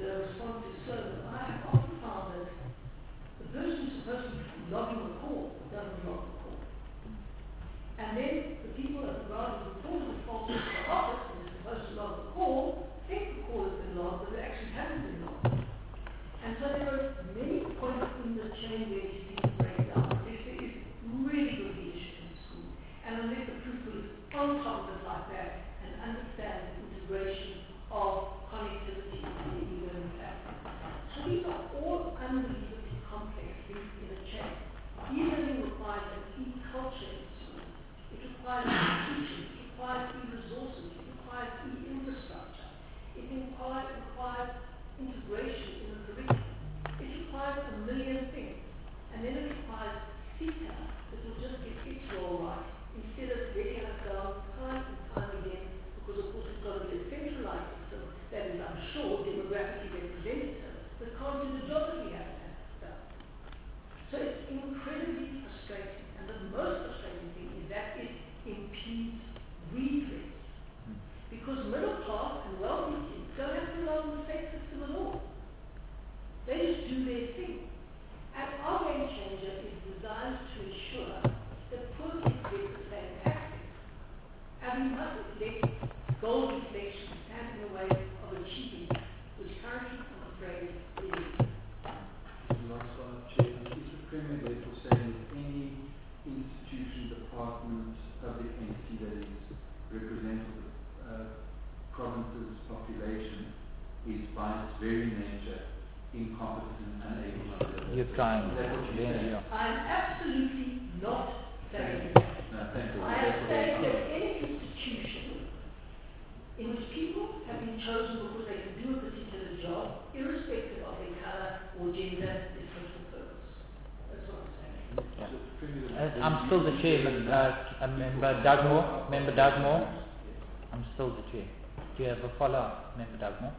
are all unbelievably complex links in a chain. E-learning requires an e-culture in schools. It requires institutions, it requires e-resources, it requires e-infrastructure. It requires integration in the curriculum. It requires a million things. And then it requires CETA that will just get its role right instead of letting us down time and time again, because of course it's got to be a centralized system that is, I'm sure, demographically representative, but can't do the job that we have to have done. So it's incredibly frustrating, and the most frustrating thing is that it impedes redress. Because middle class and wealthy kids don't have to learn the state system at all. They just do their thing. And our game changer is designed to ensure that poor kids get the same access. And we mustn't let gold reflection stand in the way of achieving that, which currently, I'm afraid, it is. Last one, Chair. Is the Premier therefore saying that any institution, department, public entity that is representative of province's population is by its very nature incompetent and unable to deliver? You're trying. Yeah. I'm absolutely not saying that. No, thank you. I am saying that any institution in which people have been chosen because they can do a particular job, irrespective of their color or gender, is fit for purpose. That's what I'm saying. I'm still the chair, Member Dugmore. Member Dugmore. I'm still the chair. Do you have a follow-up, Member Dugmore?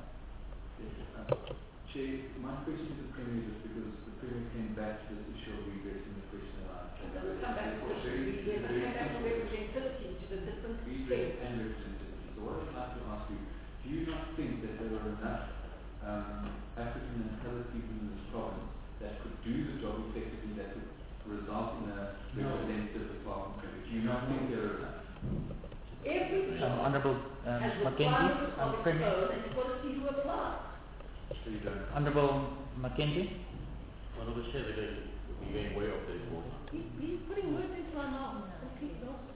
Chair, my question to the Premier is because the Premier came back to this issue of redressing the question that I And then we'll come back to the question. We come back to representativity, to the different redress states. and representativity. So what I'd like to ask you, do you not think that there are enough African and colored people in this province that could do the job effectively, that could result in a representative department? Do you not think there are enough? Every job Honourable has Mackenzie, requirements of its Premier. own, and you've got to see who applies. So you don't. Honourable Mackenzie. Honourable Chair, we're going way off the report. He's putting words into my mouth. Complete nonsense.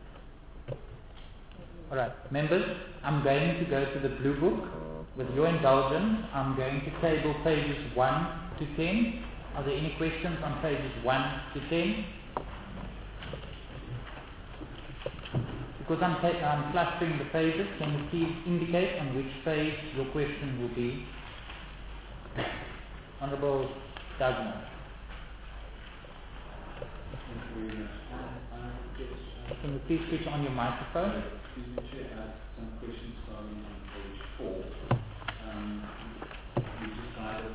Alright, members, I'm going to go to the Blue Book. With your indulgence, I'm going to table pages 1 to 10. Are there any questions on pages 1 to 10? Because I'm clustering the pages, can you please indicate on which page your question will be? Honourable Dugmore. Can you please switch on your microphone? Excuse me, Chair, I have some questions starting on page 4. You decided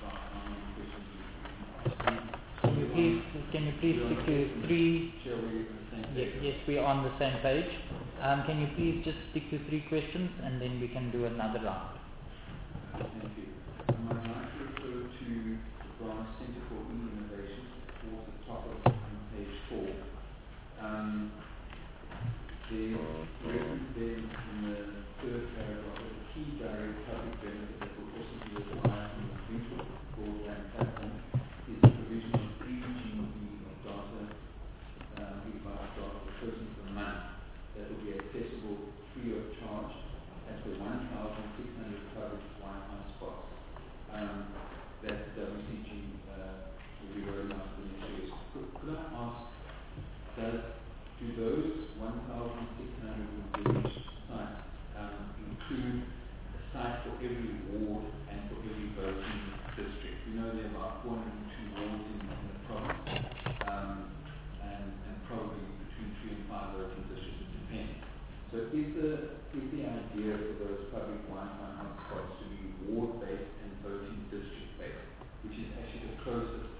questions. Can you please stick to 3? Chair, we're on the same page. Yes, we are on the same page. Can you please just stick to 3 questions and then we can do another round? Thank you. I'd like to refer to the Branch Centre for E-Innovation towards the top of page 4. There's reference there in the third paragraph that the key direct public benefit that will also be required from the future broadband platform is the provision of 3 GB of data, gigabytes of data per person per month that will be accessible free of charge at the 1,600 public Wi-Fi spots that the WCG will be rolling out for the next years. Could I ask, do those 1,600 engaged sites include a site for every ward and for every voting district? We know there are about 402 wards in the province, and probably between 3 and 5 voting districts, it depends. So is the idea for those public Wi-Fi hotspots to be ward-based and voting district-based, which is actually the closest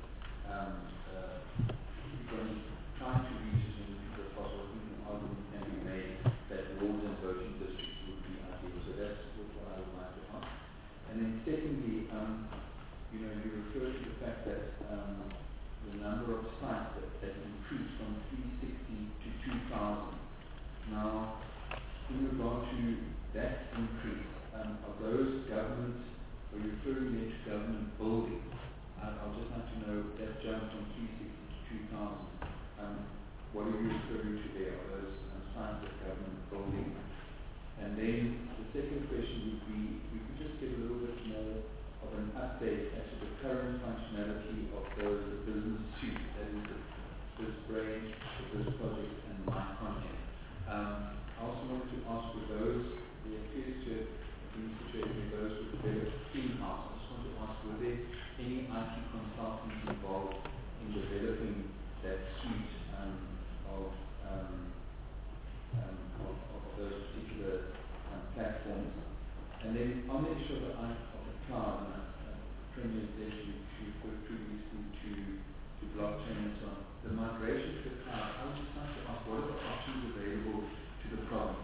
trying to reach as many people as possible? I think an argument can be made that wards and voting districts would be ideal. So that's what I would like to ask. And then secondly, you refer to the fact that the number of sites that increased from 360 to 2,000. Now, in regard to that increase, are those government, are you referring there to government buildings? I'll just like to know that jump from 360 to 2,000. What are you referring to there? Are those sites of government buildings? And then the second question would be, if you could just give a little bit more of an update as to the current functionality of the business suite, that is the BizBrain, the BizProject, and MyContent. I also wanted to ask, with those, there appears to have been a situation where those were developed in-house. I just want to ask, were there any IT consultants involved in developing that suite of those particular platforms? And then on the issue of the cloud, Premier said you referred previously to blockchain and so on. The migration to the cloud, I was just trying to ask, what are the options available to the province?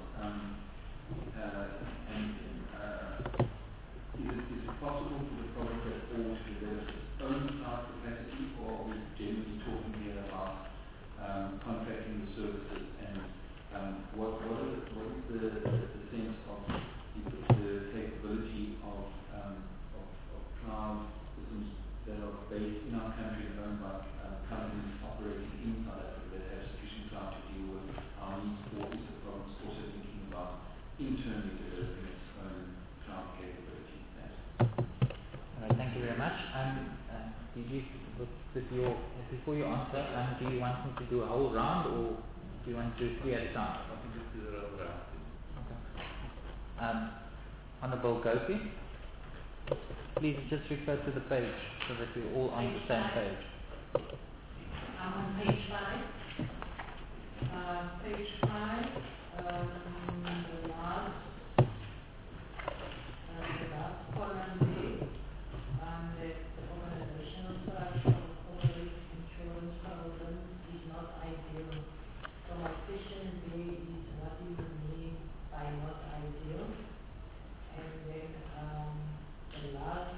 Is it possible for the province at all to develop its own cloud capacity, or are we generally talking here about contracting the services, and what is the sense of the capability of cloud systems that are based in our country and owned by companies operating in South Africa that have sufficient cloud to deal with our needs, or is the province also thinking about internally developing its own cloud capability? All right, thank you very much. Did you, before you answer, do you want me to do a whole round, or do you want to do 3 at a time? I think just do the whole round. Okay. Honorable Gopi, please just refer to the page so that we're all on the same page. I'm on page 5. Page 5, the last column there, the organizational structure of corporate insurance programs is not ideal. So my question there is, what do you mean by not ideal? And then the last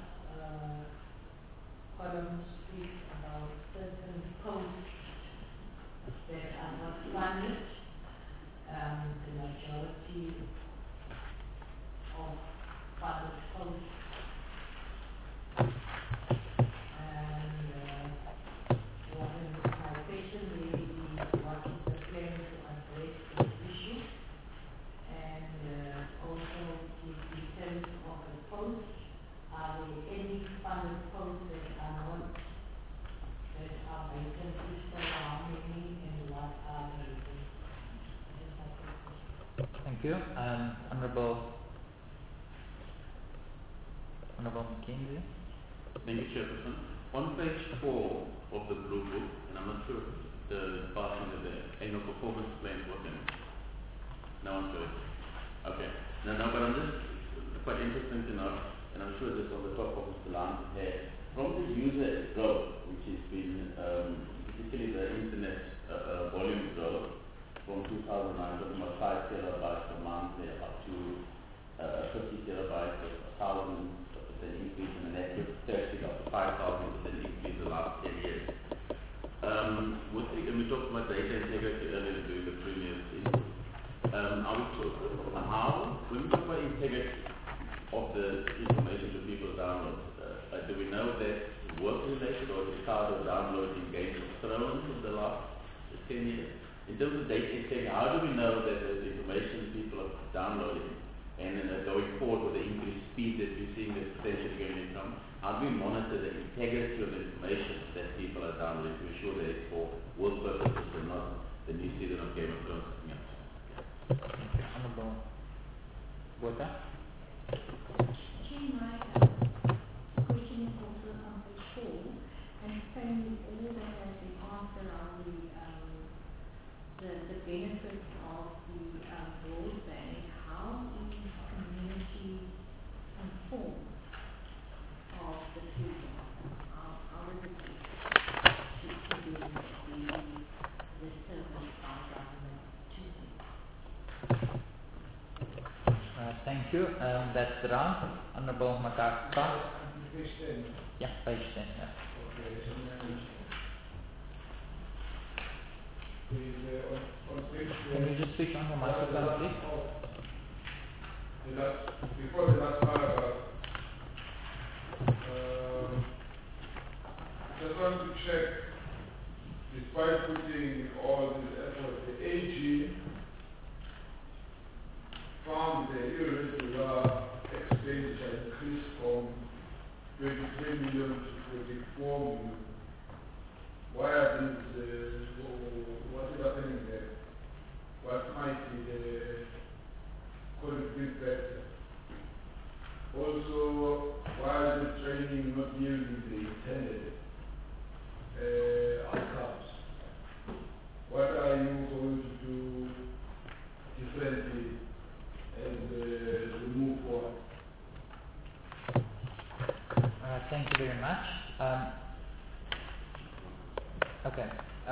column speaks about certain posts that are not funded. The majority of funded posts. And my question really is, what is the plan to address this issue? And also, in terms of the posts, are there any funded posts that are vacant? If so, how many, and what are the reasons? Thank you. Honorable McKenzie. Thank you, Chairperson. On page 4 of the Blue Book, and I'm not sure if the passing of the annual performance plan was in. No one's got it. Okay. No, but I'm just quite interested to know, and I'm sure this on the top of Mr. Lam's head, from the user growth, which has been particularly the internet volume growth from 2009 from about 5 terabytes per month up to 50 terabytes, 1,000% increase in the network traffic, up to 5,000% increase in the last 10 years. We talked about data integrity earlier during the Premier's input. When we talk about integrity of the information that people download, do we know that work-related, or is part of downloading Games of Thrones in the last 10 years? In terms of data integrity, how do we know that the information people are downloading and going forward with the increased speed that we're seeing that's potentially going to come, how do we monitor the integrity of the information that people are downloading to ensure that it's for work purposes and not the new season of Game of Thrones coming up? Thank you. Honorable Botha. My question is also on page 4, and saying all that has been answered on the benefits of the broadband. How is community informed of the future? How is it to do the service by government to them? Thank you. That's the round. Honorable Makaka. Page 10. Yeah, page 10. Yeah. On page Can you just switch on the microphone, please? Before the last paragraph, just want to check, despite putting all this effort, the AG found the irregular expenditure increased from 23 million to 44 million. Why are these, what is happening there? What might be the quality better? Also, why is the training not yielding the intended outcomes? What are you going to do differently as we move forward? Thank you very much. Okay.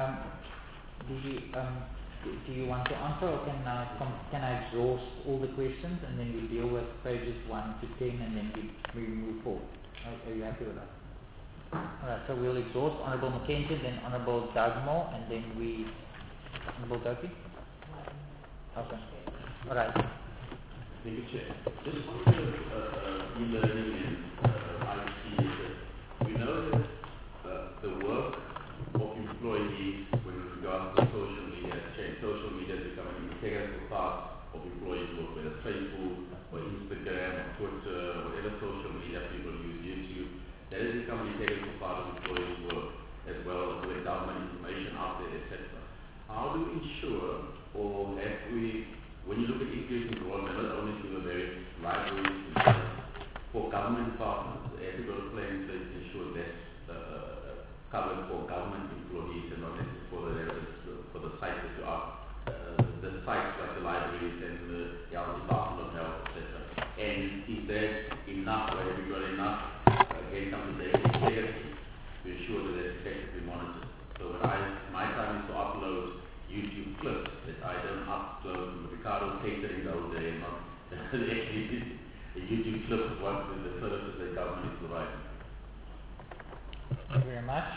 Do you want to answer, or can I exhaust all the questions and then we deal with pages 1 to 10 and then we move forward? Are you happy with that? Alright, so we'll exhaust Honourable Mackenzie, then Honourable Dugmore, and then Honourable Gopi? Okay. Alright. Thank you, Chair. Just on the e-learning and IC, we know that the work of employees with regards to social media has changed. Social media is becoming an integral part of employees' work, whether it's Facebook or Instagram or Twitter, whatever social media people use, YouTube. That has become an integral part of employees' work, as well as the government information out there, etc. How do we ensure, or have we, when you look at increasing enrollment, not only to the various libraries, for government partners, they have to go to plan in place to ensure that's covered for government employees and not necessarily for the sites that you are, the sites like the libraries and the Department of Health, etc. And is that enough, or have you got enough, again, something that is integrity to ensure that it's effectively monitored? So when my time is to upload YouTube clips, that I don't upload Ricardo catering all day and not actually the YouTube clip of what the services that government is providing. Thank you very much.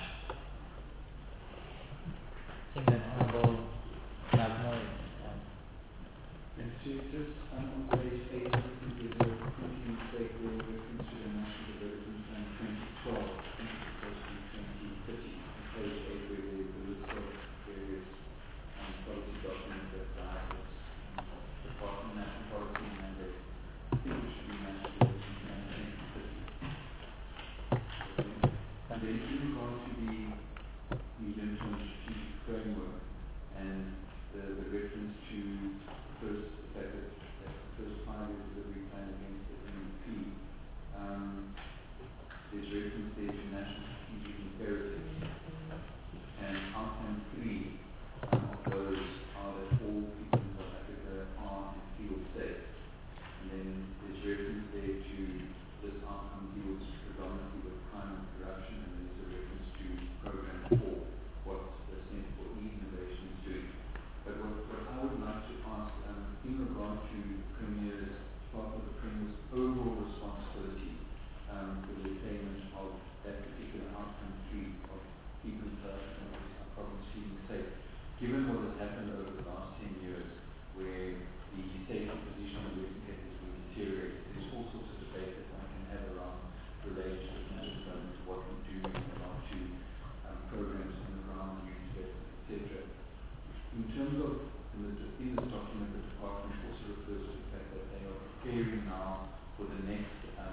I think that Honourable Dugmore And to just on page 8, I think there's a printing mistake where reference to the National Development Plan 2012. I think it's supposed to be 2030. On page 8, where there's a list of various policy documents that guide us. Department National Policy Mandate. I think it should be National Development Plan 2030. And then in regard to the medium-term strategic framework and the reference to the fact that the first 5 years delivery plan against the MEP, there's reference there to national strategic imperatives. And outcome 3 of those are that all people in South Africa are and feel safe. And then there's reference there to this outcome deals predominantly with crime and corruption, and there's a reference to program 4, what the Centre for E-Innovation is doing. But what I would like to ask, in regard to Premier's, part of the Premier's overall responsibility for the attainment of that particular outcome 3 of people in South Africa and our province feeling safe, given what has happened over the last 10 years, where the safety position of the Western Cape has been deteriorated, there's all sorts of debate that one can have around relationship management, what we do in regard to programs on the ground, youth etc. In terms of, in this document, the department also refers to the fact that they are preparing now for the next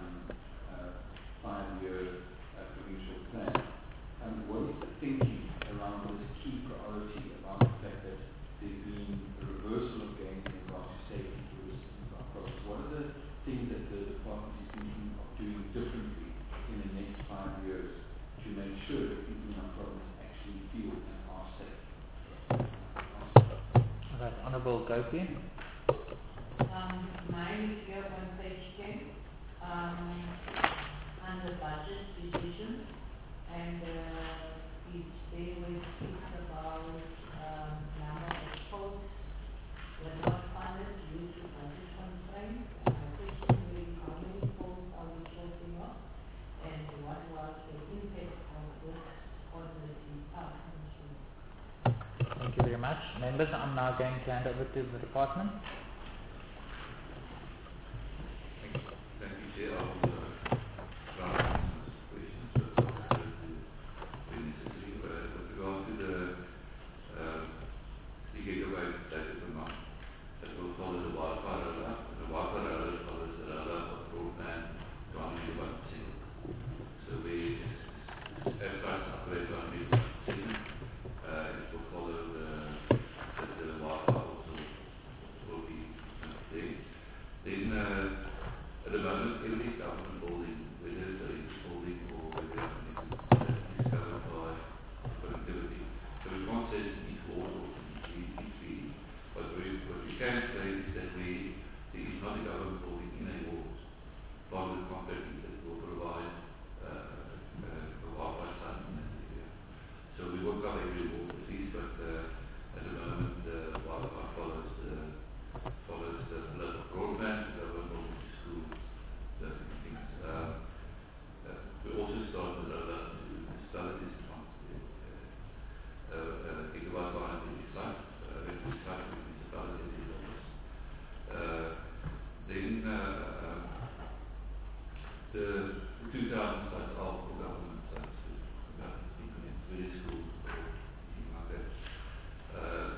5-year provincial plan. What is the thinking around this key priority about the fact that there's been a reversal of gains in regard to safety for this province? What are the things that the department is thinking of doing differently in the next 5 years to make sure that people in our province actually feel and are safe? Right, Honourable Gopi. Mine is here on page 10, under budget decisions, and it's there where it speaks about number of posts were not funded due to budget constraints. And my question is, how many posts are we talking of, and what was the impact of this on the department? Thank you very much. Members, I'm now going to hand over to the department. Thank you, Chair. I will try and answer some questions that are very necessary. With regard to the 3 gigabyte data per month, that will follow the Wi-Fi rollout. The Wi-Fi rollout follows the rollout of broadband to 1 gigabyte per second.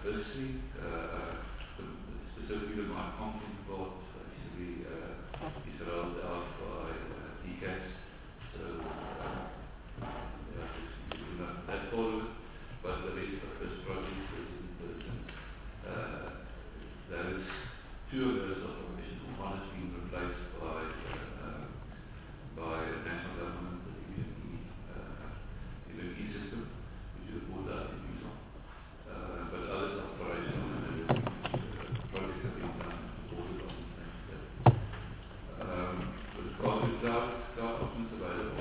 firstly, specifically the my content part actually is rolled out by DCAS. So that part of it, but the rest of this project is in person. Those two of those operations, one has been replaced by national government, the UNE system, which is more that in use on. But others are operational and projects have been done all the with regard to cloud options available,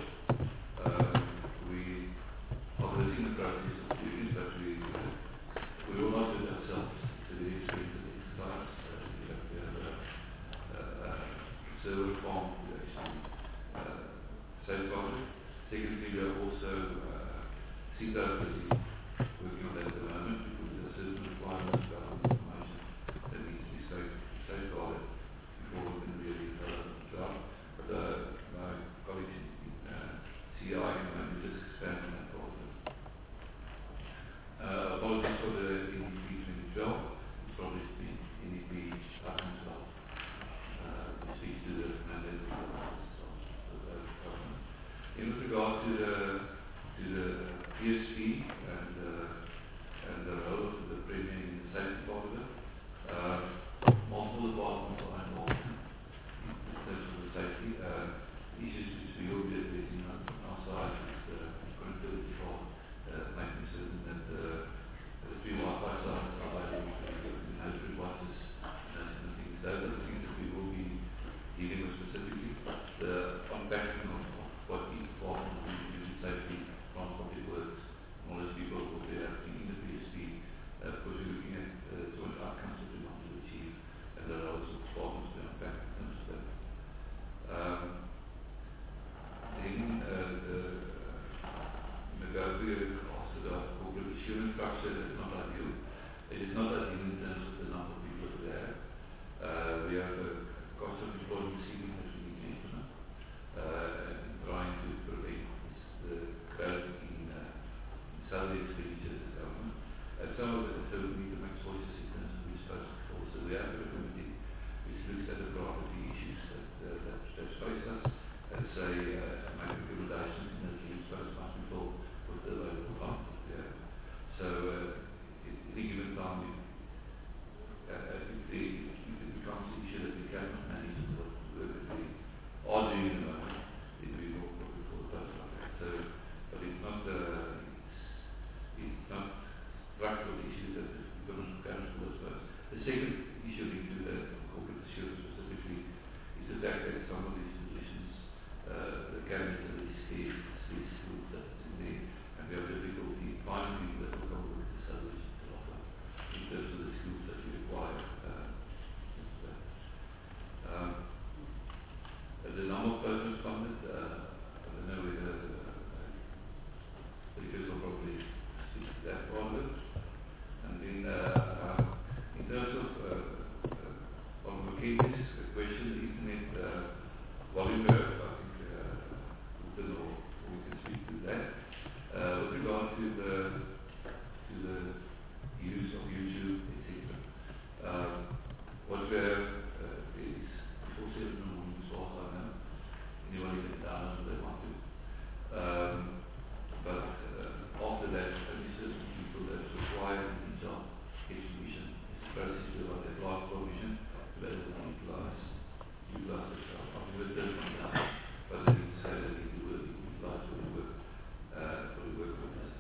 we are in the process of doing it, but we will not do it ourselves. It's a very expensive exercise. We have to have a server farm to actually safeguard it. Secondly, we are also CETA busy working on that at the moment because there are certain requirements about information that needs to be safeguarded before we can really develop the cloud. But my colleagues in CI can just expand on that part of it. Apologies for the NDP 2012. It's probably NDP up and 12. It speaks to the mandate of the government. In regard to the PSP and the role of the Premier in the safety part of it, multiple departments are involved in terms of the safety. Issues which we will be addressing on our side is the connectivity part, making certain that the three Wi-Fi sites are able to have devices and things. Those are the things that we will be dealing with specifically. The unpacking of what each department will be using safety, transport works, and all those people will be in the PSP, because we're looking at joint outcomes that we want to achieve, and there are also departments to unpack in terms of that. Then the Gabriel asked about corporate assurance structure. That's not ideal. It is not ideal in terms of the number of people that we have. We have a cost of employment ceiling that we need to implement, and trying to prevent the growth in salary expenditure of the government. And some of it also we need to make choices in terms of which posts to fall. So we have a committee which looks at the property issues that face us and say make recommendations in that which posts must be filled with the available funds that we have. So at any given time if it becomes an issue that we cannot manage the work that we are doing at the moment, it will be more appropriate for the post like that. So, but it's not structural issues that the government can do as well. The second issue linked to the corporate assurance specifically is the fact that some of these positions, the cabinet and the state schools that's in there, and we have difficulty finding people that will come with the salaries to offer in terms of the skills that we require. The number of persons funded, I don't know whether because will probably speak to that part of it. And then in terms of Mackenzie's question, the internet volume growth, I think we can speak to that. With regard to the use of YouTube, etc. What we have is before 7 in the morning, as far as I know. Anybody can download if they want to. But after that, only certain people that require the detail exhibition is the process whereby they apply for permission to be able to utilize the stuff. I've never done it now, but they need to say that they do utilize for the work purposes.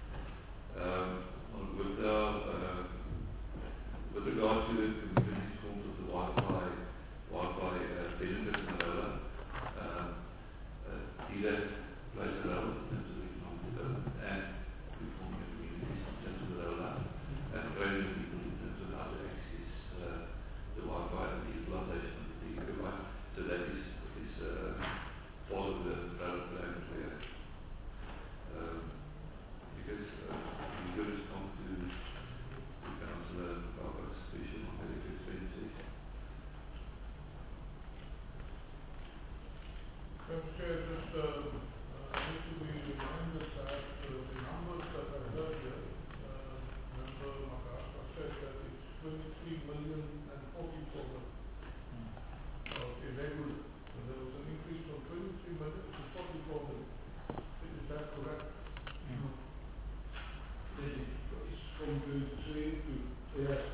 With regard to the community forms of the Wi-Fi benefits in Angola, DIDA plays a role in terms of economic development and reforming communities in terms of the rollout and training people in terms of how to access the Wi-Fi and the utilization of the gigabyte. So that is part of the development plan that we have. Because we do respond to Councillor Barber's question on the expenses. Chair, just need to be reminded correct. It's from grade 3 to, yes.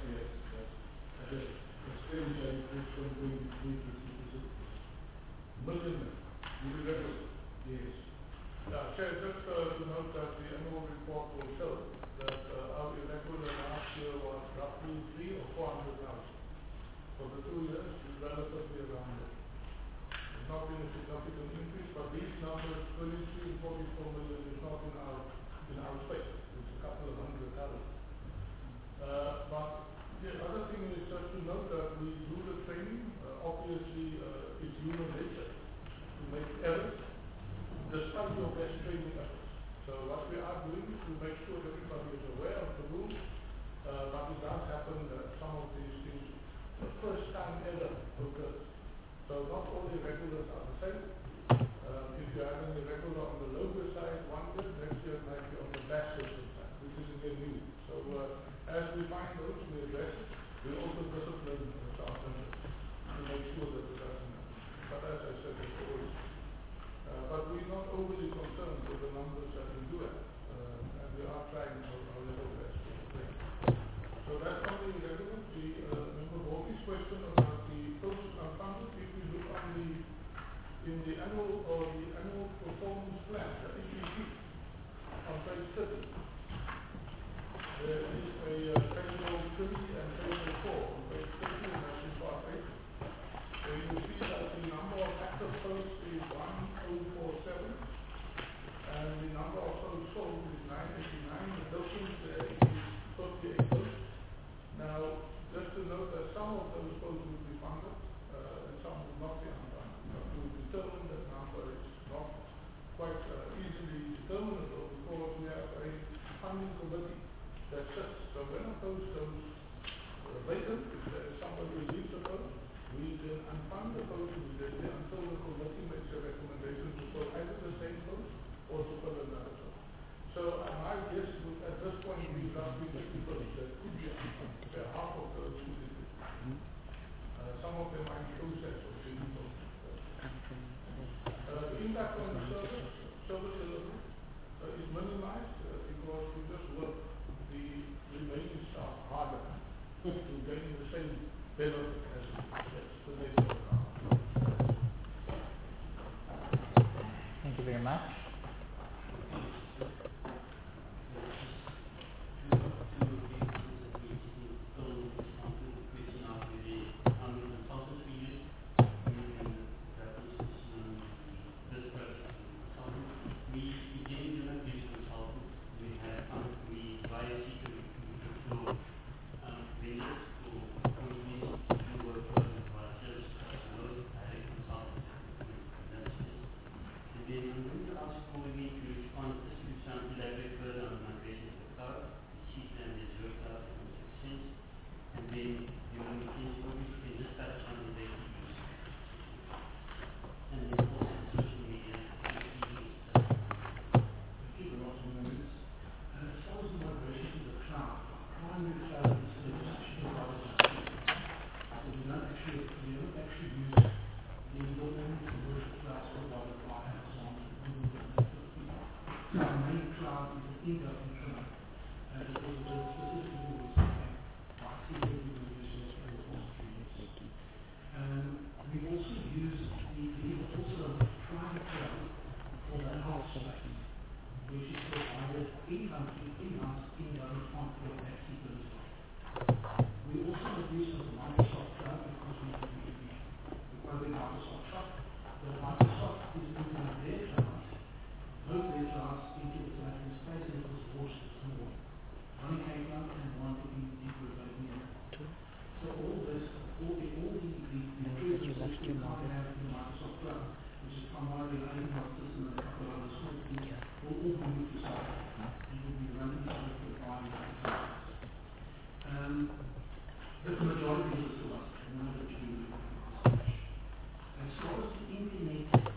It's clearly saying it's from grade 3 to 6. Million, yes. Chair, just to note that the annual report will show that our irregular last year was roughly 300,000 or 400,000. For the 2 years, it's relatively around it. It's not been a significant increase, but these numbers, 23 and 44 million, is not in our space. It's a couple of 100,000. But the other thing is just to note that we do the training. Obviously, it's human nature to make errors, despite your best training efforts. So what we are doing is to make sure everybody is aware of the rules, but it does happen that some of these things, the first time error occurs. So not all irregulars are the same. If you have an irregular on the lower side one year, next year it might be on the back system side, which is again new. So as we find those, we address it. We also discipline staff members to make sure that it doesn't happen. But as I said, it's always. But we're not overly concerned with the numbers that we do have, and we are trying our level best to explain. So that's on the irregular. Member Bobby's question about the post-unfunded, if we look on in the annual performance plan, the APP, on page 30, there is a table 3 and table 4 on page 30, and that's in part 8. So you will see that the number of active posts is 1047, and the number of posts sold is 989. The difference there is 58 posts. Now, just to note that some of those posts will be funded, and some will not be unfunded. But to determine that number is not quite easily determinable, because we have a funding committee that sits. So when a post goes vacant, if there is somebody who leaves the post, we then unfund the post immediately until the committee makes a recommendation to fill either the same post or to fill another post. So my guess would at this point be roughly 50 posts that could be unfunded. There are half of those who did it. Some of them might be processed or single posts. The impact on the service delivery is minimized because we just work the remaining staff harder to gain the same benefit as the nature of the Thank you very much. The majority is still us, and as far as the internet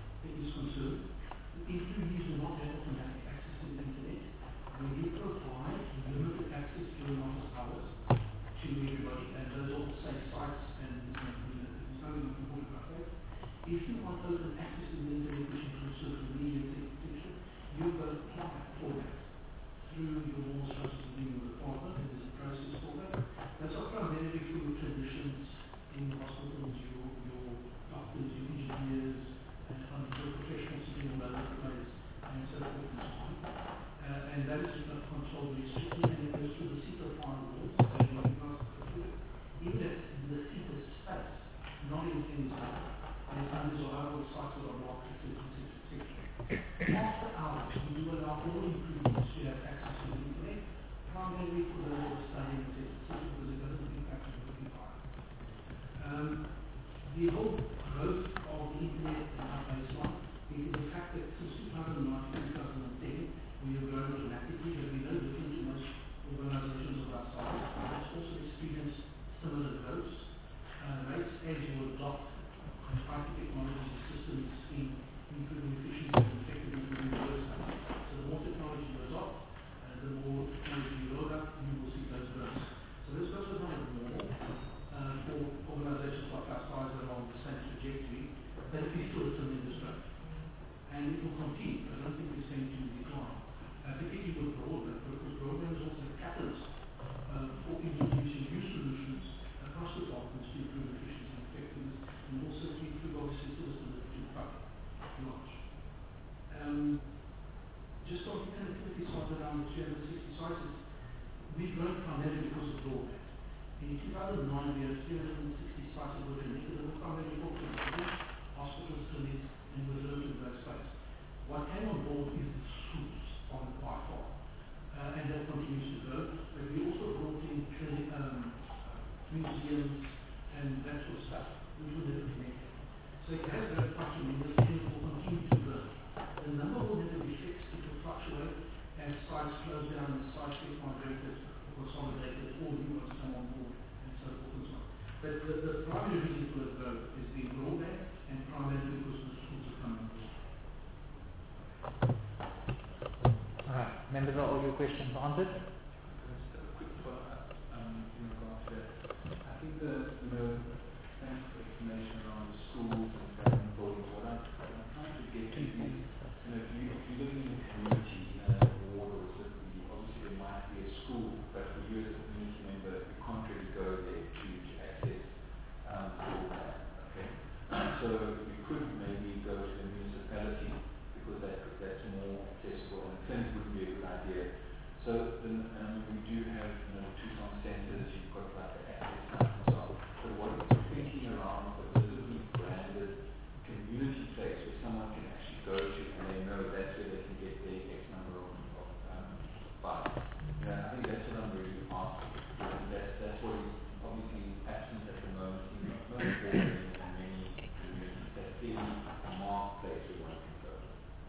apply for that through your law structures of being with the partner, and there's a process for that. That's not primarily for your traditions in hospitals, your doctors, your engineers, and your professionals sitting all over the place, and so forth and so on. And that is controlled very strictly, and it goes through the CETA firewalls, even at the CETA space, not in things like and there's a lot of sites that are blocked, etc. After hours, we will allow all improvements to have access to the internet, primarily for those who are studying, etc., because it doesn't impact the work environment. The whole growth of the internet in our baseline is the fact that since 2009 to 2010, we have grown dramatically, but we know different to most organizations of our size. It's also experienced similar growth rates as you adopt IT technology systems in improving efficiency and effectiveness in the website. So the more technology you adopt, the more technology you load up, you will see those growths. So this growth is not normal for organizations like our size that are on the same trajectory, but it is still a tremendous growth. And it will continue. I don't think it's going to decline. Particularly with broadband, because broadband is also a catalyst for introducing new solutions across departments to improve efficiency and effectiveness, and also to improve obviously service delivery to the public at large. Just on the connectivity side around the 360 sites, we've grown primarily because of broadband. In 2009, we had 360 sites that were connected, that were primarily focused on hospitals, clinics, and reserved in those sites. What came on board is the schools on the by far, and that continues to grow. But we also brought in museums and that sort of stuff, which were never connected. So it has grown quite tremendously, and it will continue to grow. The number will never be fixed; it will fluctuate as sites close down, as sites get migrated or consolidated, or new ones come on board, and so forth and so on. But the primary reason for the growth is the broadband, and primarily because the schools are coming on board. Alright, members, are all your questions answered? Just a quick follow-up in regard to that. I think thanks for the explanation around the schools and government buildings. What I'm trying to get to is, if you live in a community, in a ward or a city, obviously there might be a school, but for you as a community member, you can't really go there to access broadband. Okay, so you could maybe go to the municipality because that's more accessible, and clinic wouldn't be a good idea. So we do have Tucson centers, you've got like the access sites and so on. But what are you thinking around a visibly branded community place where someone can actually go to and they know that's where they can get their X number of bytes? I think that's what I'm really asking. That's what is obviously absent at the moment in most areas and many communities. That's really a marked place where one can go.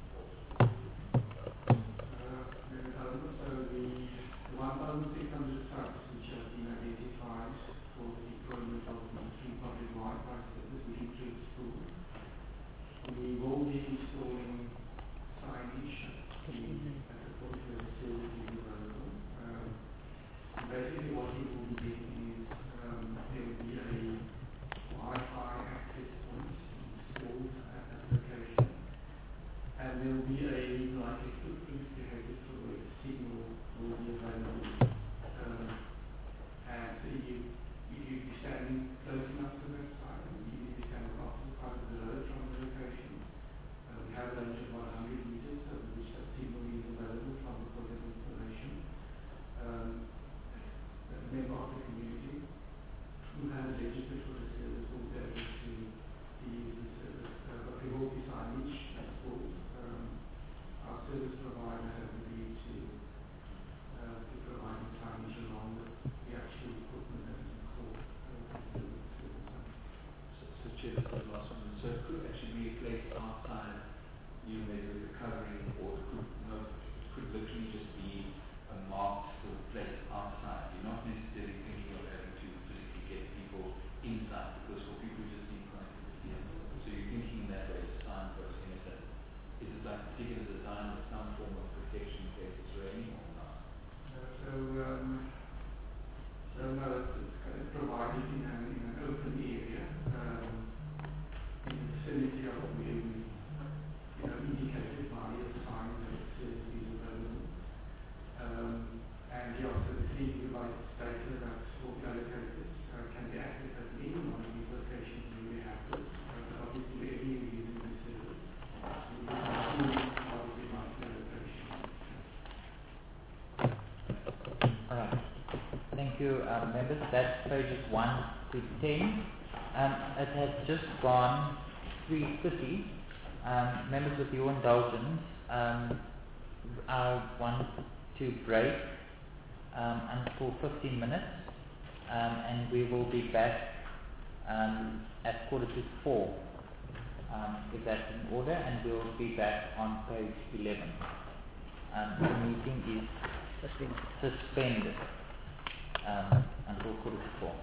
So the 1,600 sites which have been identified for the deployment of the free public Wi-Fi service, which includes schools, we will be installing signage at the point where the service is available. Basically what we will be getting is there will be a Wi-Fi access point installed at that location, and there will be a footprint created for where the signal will be available. And so if you're standing close enough to that site, and even if you stand across the side of the road from the location, we have a range of 100 meters, so which that signal is available from the point of installation. A member of the community who has registered for the service will be able to use the service. But there will be signage installed. Our service provider has agreed to provide signage along with the actual equipment that is installed. So Chair, this is the last one. So it could actually be a place outside, maybe with a covering, or it could literally just be a marked sort of place outside. You're not necessarily thinking of having to physically get people inside, because for people who just need connectivity. So you're thinking in that way, it's signpost in a sense. Is it like particular design with some form of you, members. That's pages 1 to 10. It has just gone 3:30. Members, with your indulgence, I want to break for 15 minutes, and we will be back at 4:45. If that's in order, and we'll be back on page 11. The meeting is suspended until 4:45.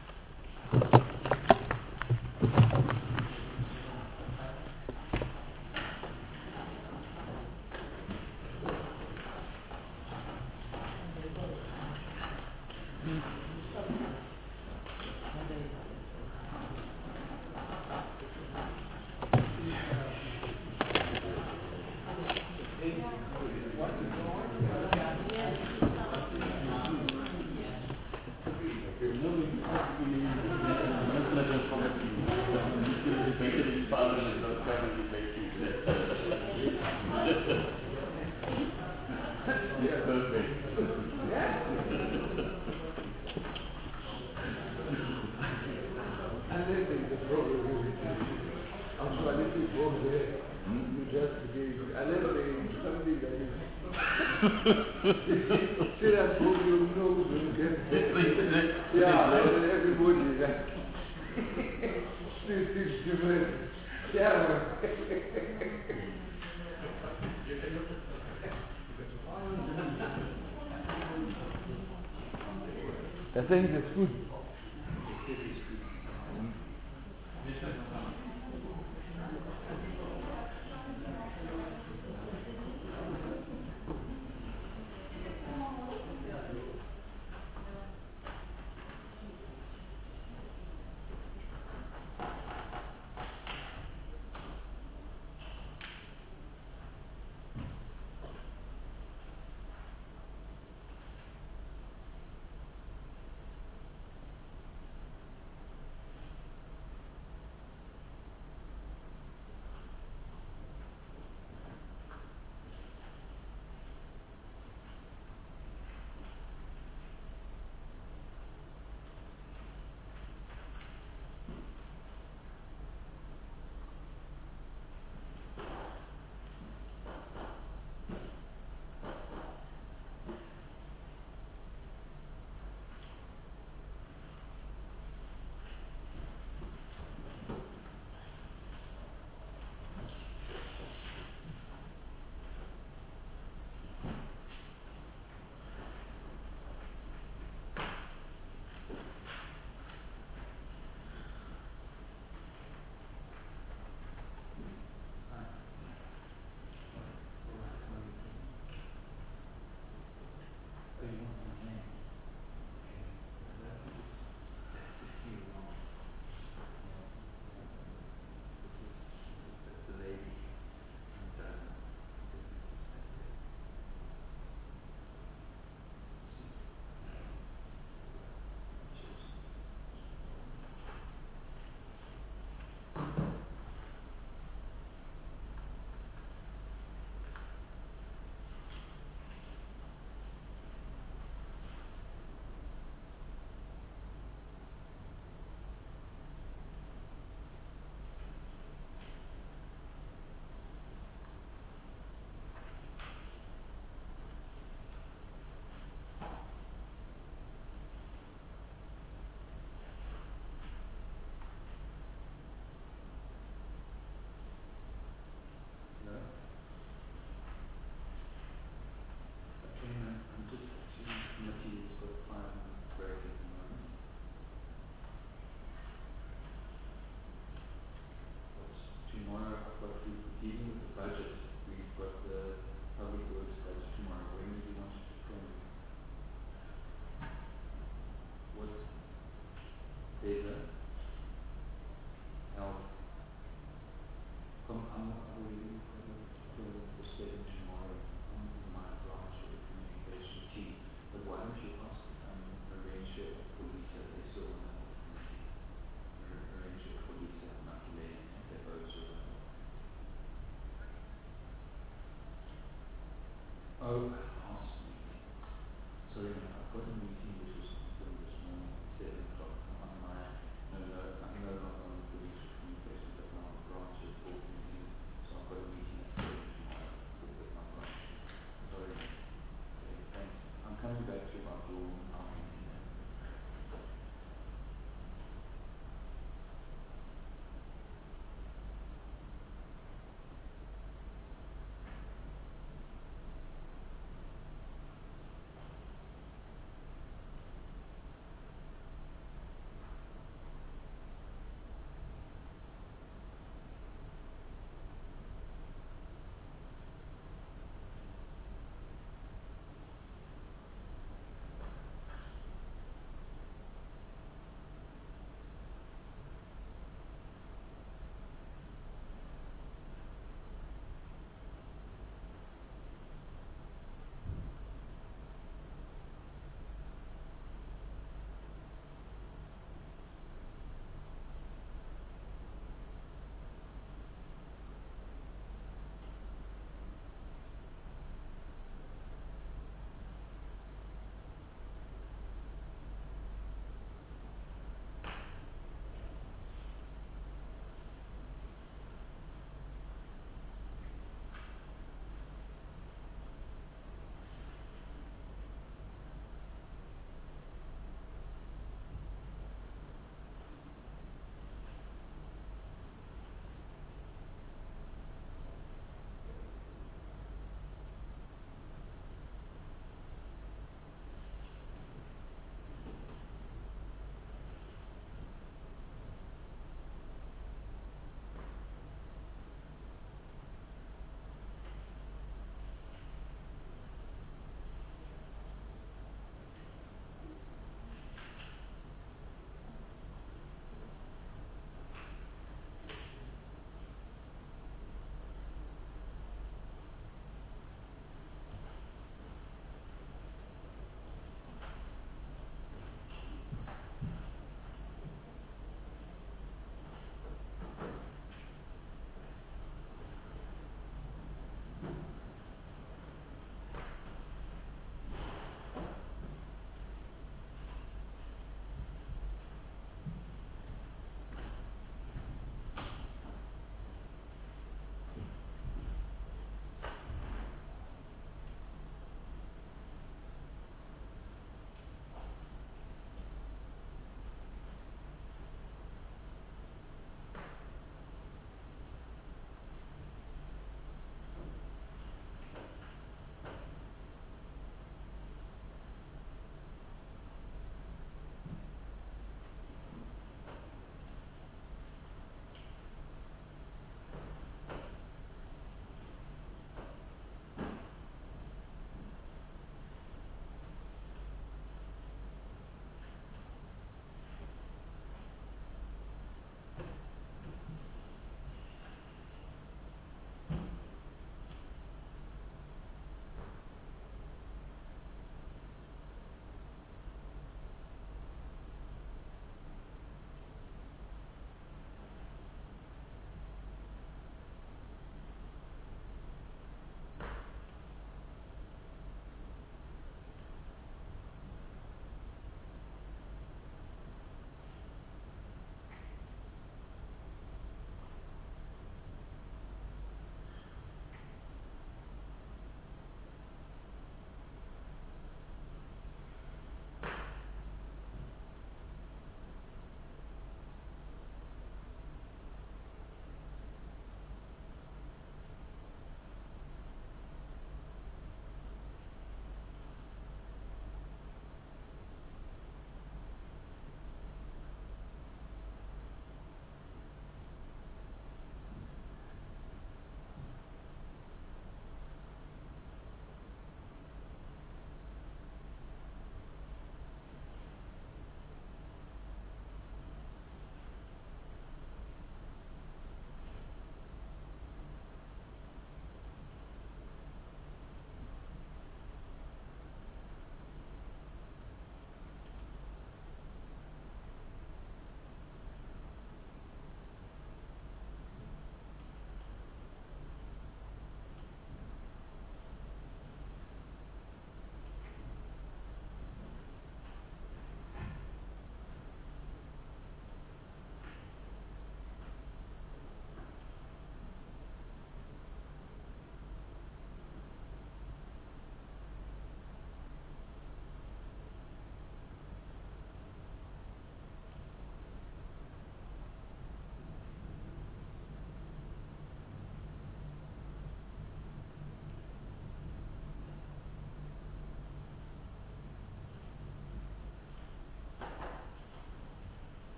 I think it's good. Oh, last meeting. Sorry, I've got a meeting which was to how we see that.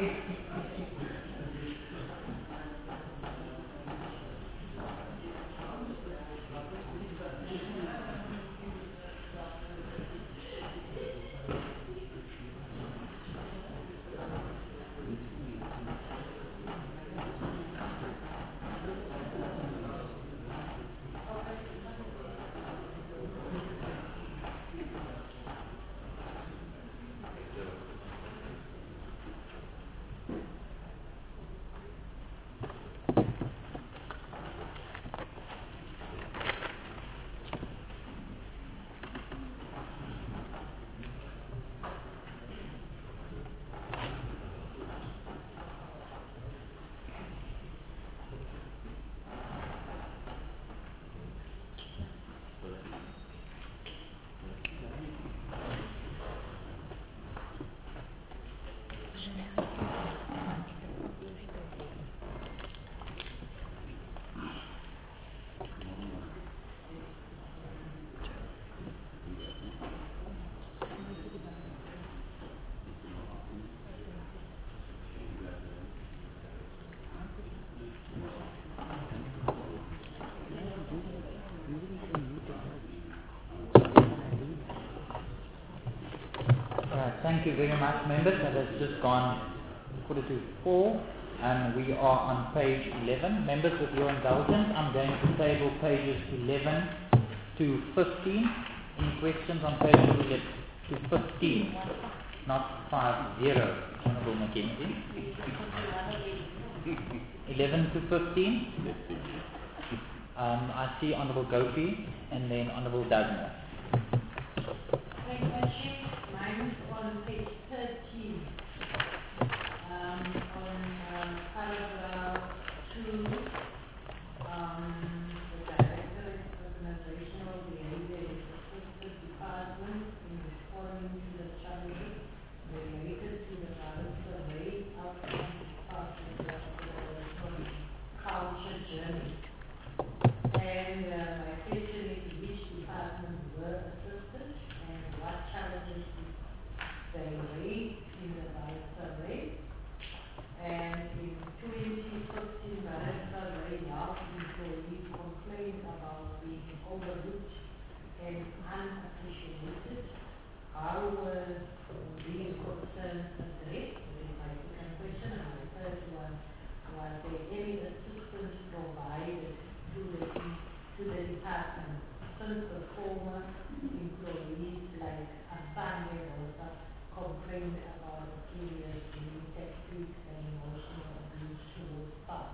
Thank you very much, members. That has just gone 4:45, and we are on page 11. Members, with your indulgence, I'm going to table pages 11 to 15. Any questions on pages 11 to 15? Not 50, Honorable Mackenzie. 11 to 15. I see Honorable Gopi and then Honorable Dugmore. Mine is on page 13, on paragraph 2, the Director of Organizational Behavior is assisted department in responding to the challenges related to the balance survey outcome part of the culture journey. And my question is, which departments were assisted and what challenges they raised in the balance survey? And in 2015 balance survey, last employees complained about being overlooked and unappreciated. How were these concerns addressed? That is my second question. And my third one, was there any assistance provided to the department since the former employees like Asante Rosa complained about the previous tactics and emotional abuse towards staff?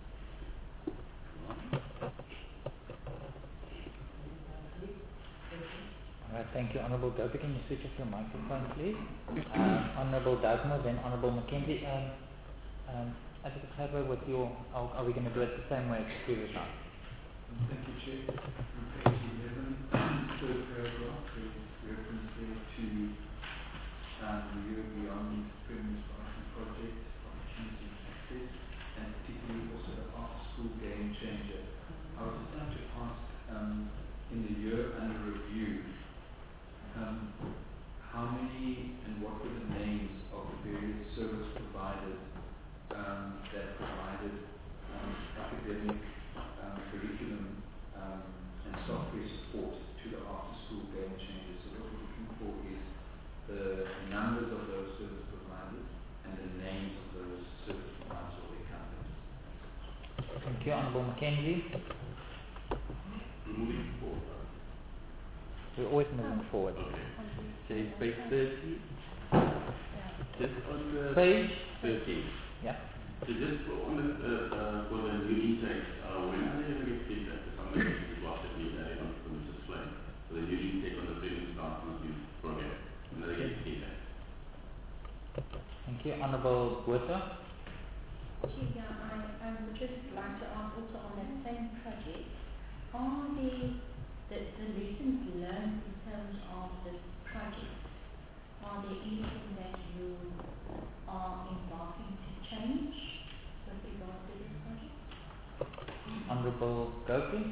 Thank you, Honorable Gopi. Can you switch off your microphone, please? Honorable Dugmore, then Honorable Mackenzie. I think it's over with your. Are we going to do it the same way as the previous time? Thank you, Chair. On page 11, third paragraph, there is reference there to the Year Beyond Premiums Project, Opportunity and Access, and particularly also the after-school game changer. I would just like to ask, in the year under review, how many and what were the names of the various service providers that provided academic curriculum and software support to the after-school game changers? So what we're looking for is the numbers of those service providers and the names of those service providers or their companies. Thank you, Honorable Mackenzie. Moving forward. We're always moving forward. Okay. Say page 30. Just on the Page 13. Yeah. So just for the new intake, when are they going to get feedback? Some of the questions lost at me that I don't want to explain. So the new intake on the premium staff review program. When are they getting feedback? Thank you, Honorable Botha. Chair, I would just like to ask also on that same project, are the lessons learned in terms of this project, are there anything that you are embarking to change with regard to this project? Honorable Gopi.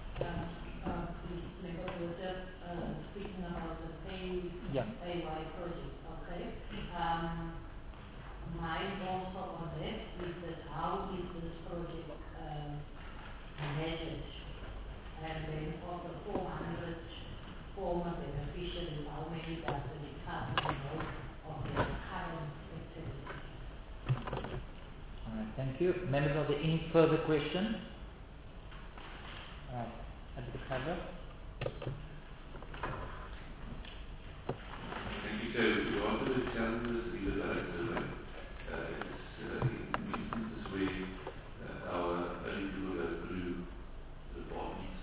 Member was just speaking about the AY project, okay? mine also on that is that how is this project managed? And then of the 400 former beneficiaries, how many does the department know of their current activities? Alright, thank you. Members, are there any further questions? Alright, Advocate Khaja. Thank you. So, to answer the challenges in the direct survey, it's in instances where our early people go through the departments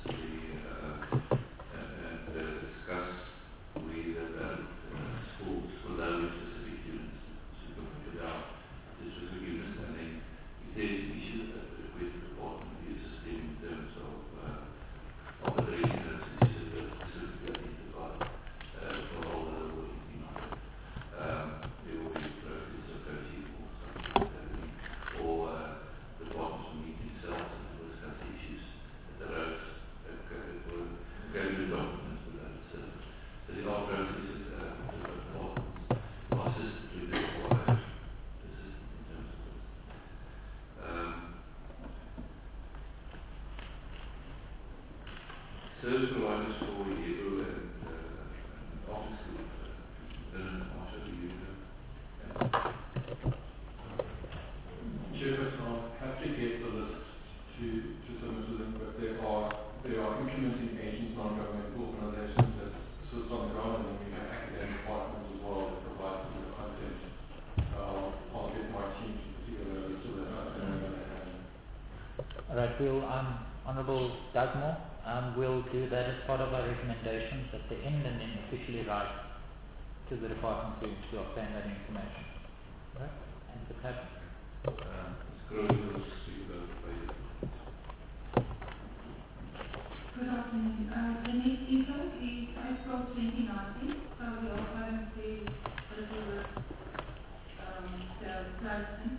and discuss where the schools for those specific units to put out the specific units, and then if there's an issue that the request department uses them in terms of operating those issues that specifically identified for all the working team on it. There will be a process of coaching or something like that, or the departments will meet themselves and will discuss issues that arose that were going to the documents with that. So there are processes that the departments assist to do required assistance in terms of this. Service providers for Hebrew and office school, Marsha, do you know? Chairperson, I'll have to get the list to submit to them, but there are implementing agents, non-governmental organizations that assist on the ground, and then we have academic partners as well that provide some of the content. I'll get my team to put together a list of that. Alright, we'll, Honourable Dugmore, we'll do that as part of our recommendations at the end and then officially write to the department to obtain that information. Alright, and the Khaja. Good afternoon. The next event is April 2019, so we are currently busy with the placement.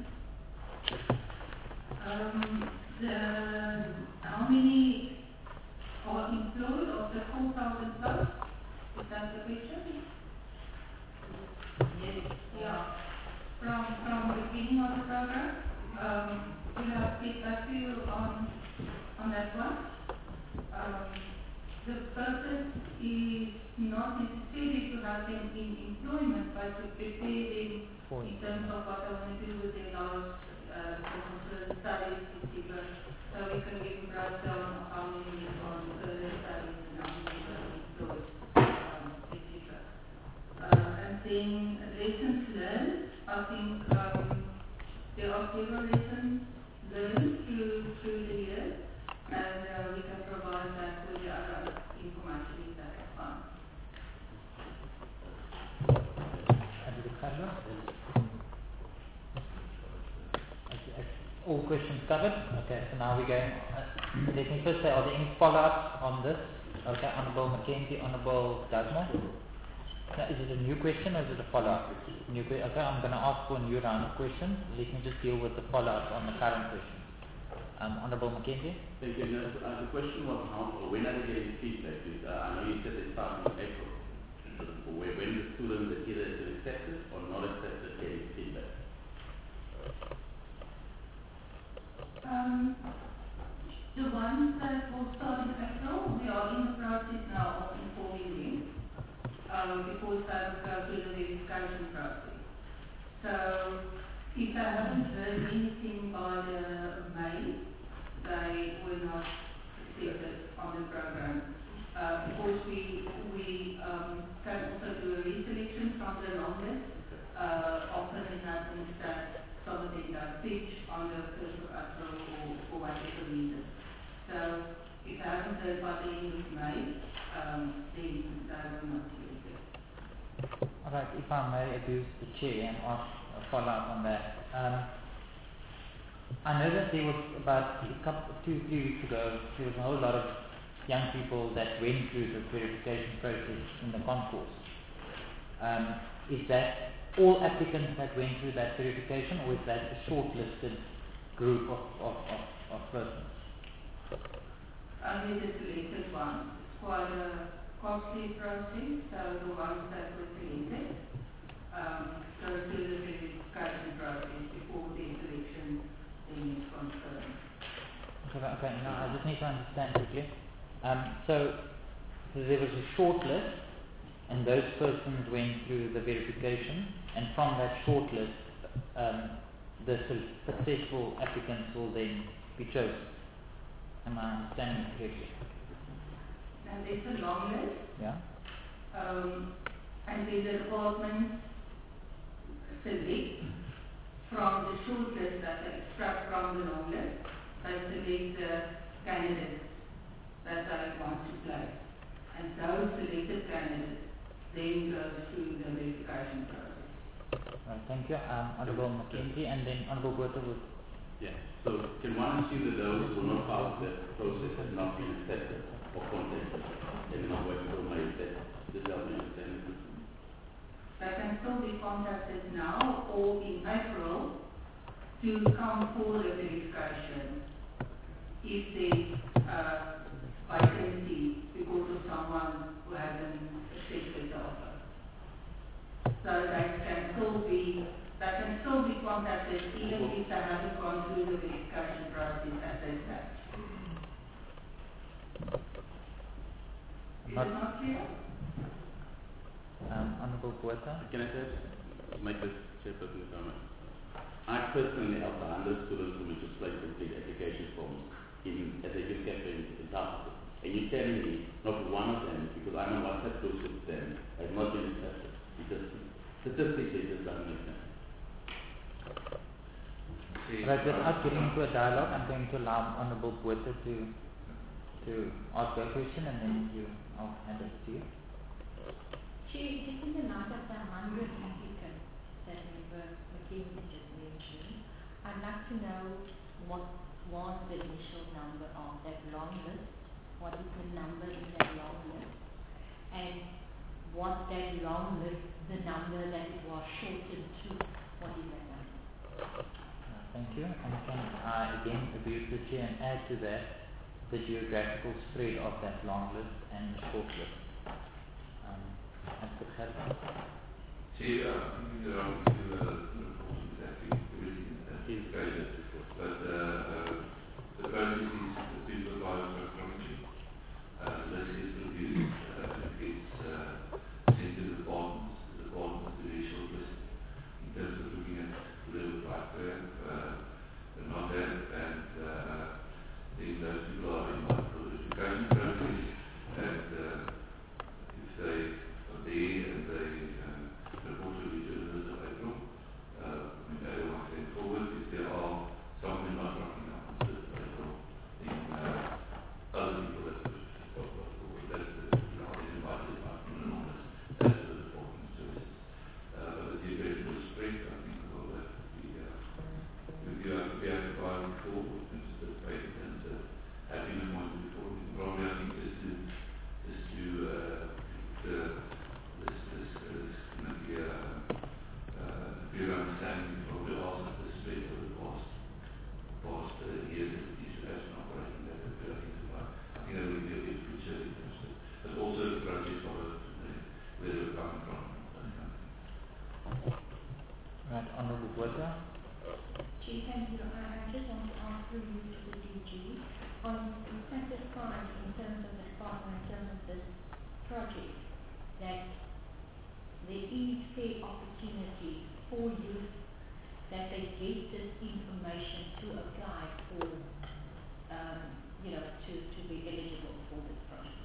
How many are employed of the 4,000 plus? Is that the question? Yes. Yeah. From the beginning of the program, we have get back to you on that one. The purpose is not necessarily to have them in employment, but to prepare them in terms of what they want to do with their lives, studies, etc. So we can give a breakdown of how many are on further studies and how many are employed, etc. And then lessons learned, I think there are several lessons learned through the year, and we can provide that with the other information if that is fine. All questions covered? Okay, so now we're going, let me first say, are there any follow-ups on this? Okay, Honourable Mackenzie, Honourable Dugmore. Now, is it a new question or is it a follow-up? Okay, I'm going to ask for a new round of questions. Let me just deal with the follow-up on the current question. Honourable Mackenzie. Thank you. The question was when are they getting feedback? I know you said they start in April. When the students are either accepted or not accepted getting feedback? The ones that will start in April, we are in the process now of informing them because they will go through the verification process. So if they haven't heard anything by the May, they were not accepted on the program. Of course, we can also do a reselection from the long list. Often it happens that some of them don't pitch on the 1st of April or for whatever reason. So if they haven't heard by the end of May, then they will not be accepted. Alright, if I may abuse the chair and ask a follow-up on that. I know that there was about 2-3 weeks ago, there was a whole lot of young people that went through the verification process in the concourse. Is that all applicants that went through that verification, or is that a shortlisted group of persons? Only the selected ones. It's quite a costly process, so the ones that were selected. go through the verification process before the selection then is confirmed. Okay, now I just need to understand quickly. So there was a short list, and those persons went through the verification, and from that short list, the successful applicants will then be chosen. Am I understanding it correctly? And there's a long list, Yeah? and then the department select from the short list that they extract from the long list, they select the candidates that they want to place. And those selected candidates then go through the verification process. Right, thank you. Honorable Mackenzie, and then Honorable Botha would. Yeah. So can one assume that those who are not part of that process have not been accepted or contested? They may not wait until May that this help me understand it. They can still be contacted now or in April to come for the verification if there's vacancy because of someone who hasn't accepted the offer. So they can still be contacted even if they haven't gone through the verification process at this stage. Is it not clear? Honorable Botha. Can I just make this chairperson comment? I personally helped hundreds of students who just place complete application forms at the youth campaign in South Africa. And you're telling me not one of them, because I'm on WhatsApp groups with them, has not been accepted. Because statistically it just doesn't make sense. Right, without getting into a dialogue, I'm going to allow Honorable Botha to ask a question, and then I'll hand it to you. Chief, just in the light of the 100 applicants that Member Mackenzie just mentioned, I'd like to know what was the initial number of that long list, what is the number in that long list, and was that long list the number that it was shortened to, what is that number? Thank you. And can I again abuse the chair and add to that the geographical spread of that long list and the short list? That could help. See, there are still reports exactly everything that is guided, but the process is people by technology. This is reviewed, it's sent to the departments to the shortlist in terms of looking at level 5 and not that, and then those people are involved for the verification process, and if they are there and they report to the journalists of April, they will not send forward. If there are some who are not rocking up on April, then other people that are invited out from the office as the reporting services. But the geographical spread, I think, will we have provided for in terms of participate and having a point before. Probably, I think, just to clear understanding of the also the spread of the past years that the issue has been operating that we are identified. I think that will be a big future in terms of, but also the process of where they were coming from. Right, Honorable Botha. Chief, thank you. I just want to ask you to the DG, are you satisfied in terms of the department, in terms of this project, that there is fair opportunity for youth that they get this information to apply for, to be eligible for this project?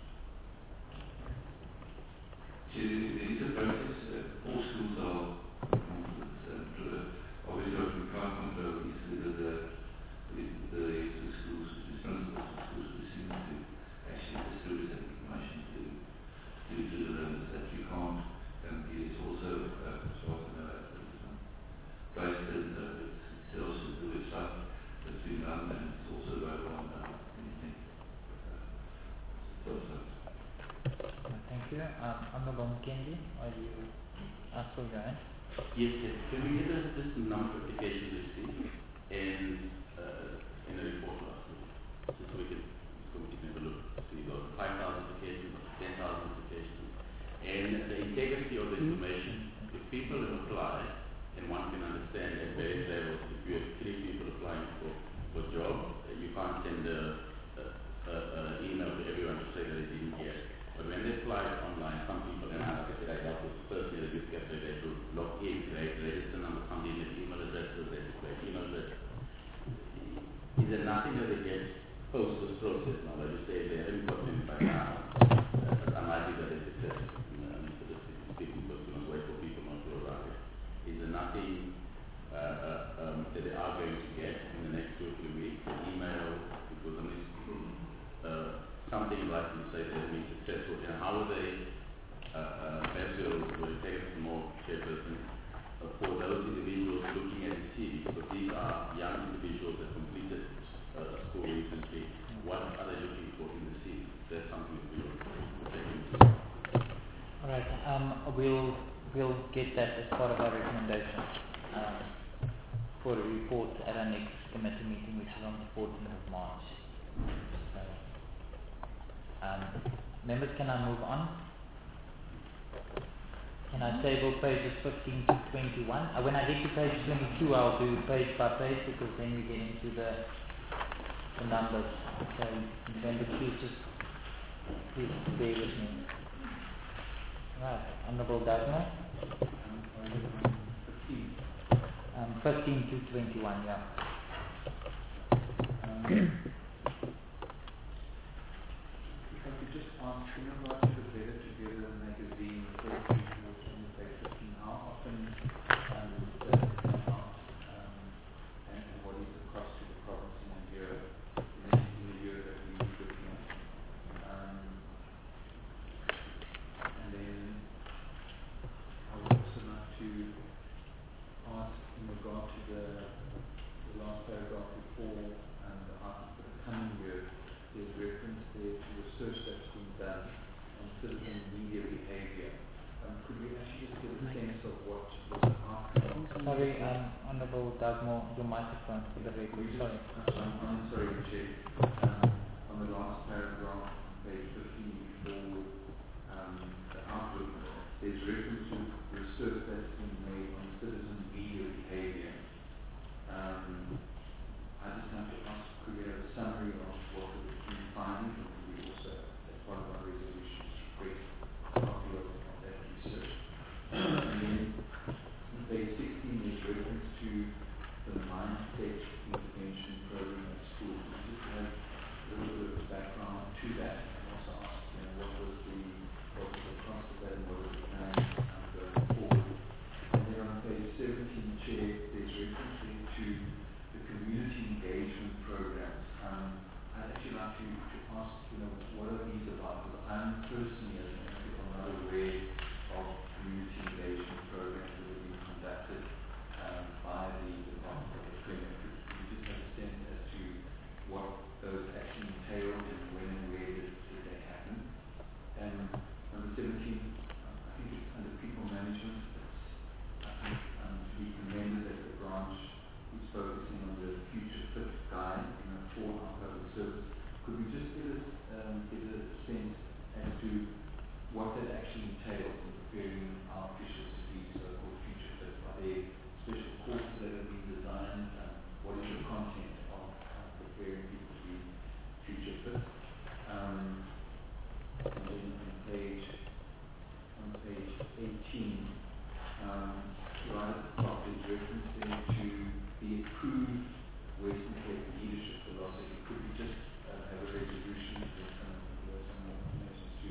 There is a process. All schools are obviously what we can't control is whether the schools, the principals of schools, receive to actually distribute that information to the learners. That you can't guarantee. It's also as far as I know, based it's also the website that's been done, and it's also available on the internet. Thank you. Honorable Mackenzie, are you still going? Yes, sir. Can we get this number of applications received and in a report last week? Just so we can have a look. So you got 5,000 applications, 10,000 applications. And the integrity of the information, if people have nothing that they get post this process. Now, like you say, they haven't got it by now. It's unlikely that it's successful. Statistically speaking, because we must wait for people not to arrive. Is there nothing that they are going to get in the next 2 or 3 weeks? An email, because I mean, something like you say that has been successful. And how are they, perhaps will take us some more chairperson, for those individuals looking at the CV, because these are young individuals that completed school recently. What are they looking for in the CV? That's something that we will take into. All right. We'll get that as part of our recommendation for a report at our next committee meeting, which is on the 14th of March. So, members, can I move on? Can I table pages 15 to 21? When I get to page 22, I'll do page by page, because then we get into the numbers. So, remember, please bear with me. Right, Honourable Dagmar. 15 to 21, yeah. If I could just ask, in regard to the Better Together magazine report on page 15, how often does it come out, and what is the cost to the province in a year, in the year that we're looking at? And then I would also like to ask, in regard to the last paragraph before the outlook for the coming year, there's reference there to research that's been done on citizen media behavior. Could we actually just get a sense of what was the outcome? Sorry, Honourable Dagmar, your microphone for the record. Sorry. I'm sorry, Chair. On the last paragraph, page 15, before the outlook, there's reference to research that's been made on citizen media behavior. I just have to ask, could we have a summary of what the key findings, or could we also, as part of our resolution, request a copy of that research? And then, on page 16, there's reference to the Mind-Tech intervention program at school. Could we just have a little bit of background to that, and also ask, what was the cost of that, and what was the plan going forward? And then on page 17, Chair, there's reference to the community engagement programs. I'd actually like to ask, what are these about? Because I'm personally, as an ethical, not aware of community engagement programs that have been conducted by the Department of the Premier. Could you just have a sense as to what those actually entail, and when and where did they happen? And number 17, I think it's under people management. I think to be commended that the branch is focusing on the future fit guide for our public service. Could we just get a sense as to what that actually entails in preparing our officials to be so-called future fit? Are there special courses that have been designed? What is the content of preparing people to be future fit? And then on page 18, right at the top, there's reference there to the approved Western Cape leadership philosophy. Could we just have a resolution with some more information to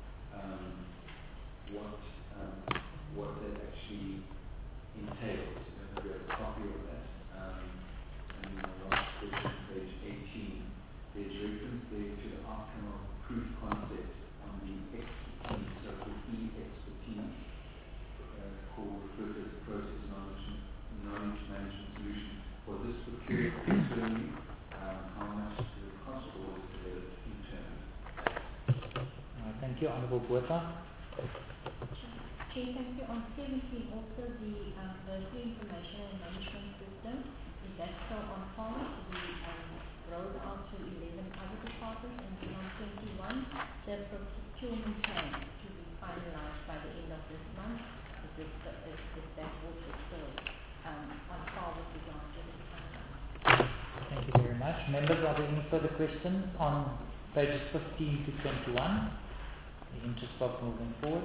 what that actually entails? And we have a copy of that. And then the last question, page 18, there's reference there to the outcome of proof concept on the expertise, so-called e-expertise, referred to as the process knowledge management solution. Was this procured externally? How much did it cost, or was it developed internally? Thank you, Honourable Botha. Chair, thank you. On 17, also the Bursary Information and Management System, is that still on file to be rolled out to 11 other departments? And then on 21, the procurement plan to be finalized by the end of this month. Is that also still on file with regard to the timeline? Thank you very much. Members, are there any further questions on pages 15 to 21? In the interest of moving forward.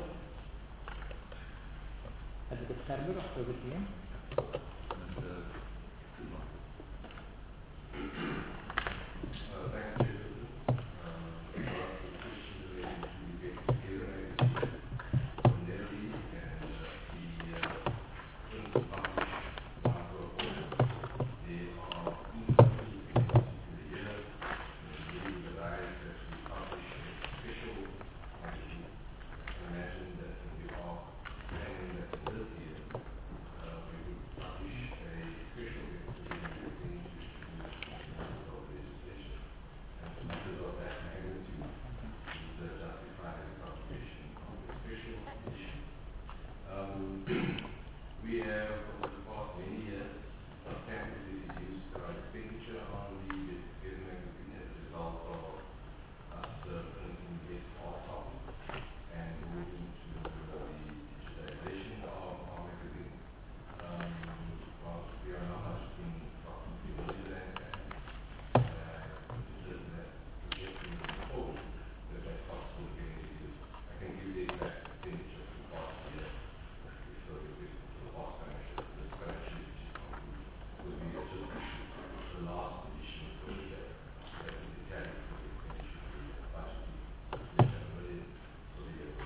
Advocate Sarber, over to you. decided that we publish a official magazine. Imagine that we are planning that this year we would publish a official magazine to introduce of legislation. And matters of that magnitude is justified in publication of a official edition. We have, over the past many years, substantially reduced our expenditure on the education magazine as a result of us printing less hard copy and moving to the digitization of our magazine. Well, we are now budgeting approximately $1 million, consider that projecting forward that cost will be reduced. I can give the exact expenditure for the past year. So the last financial will be just the last edition for the year. That will be carried for the expenditure budget $1 million for the year.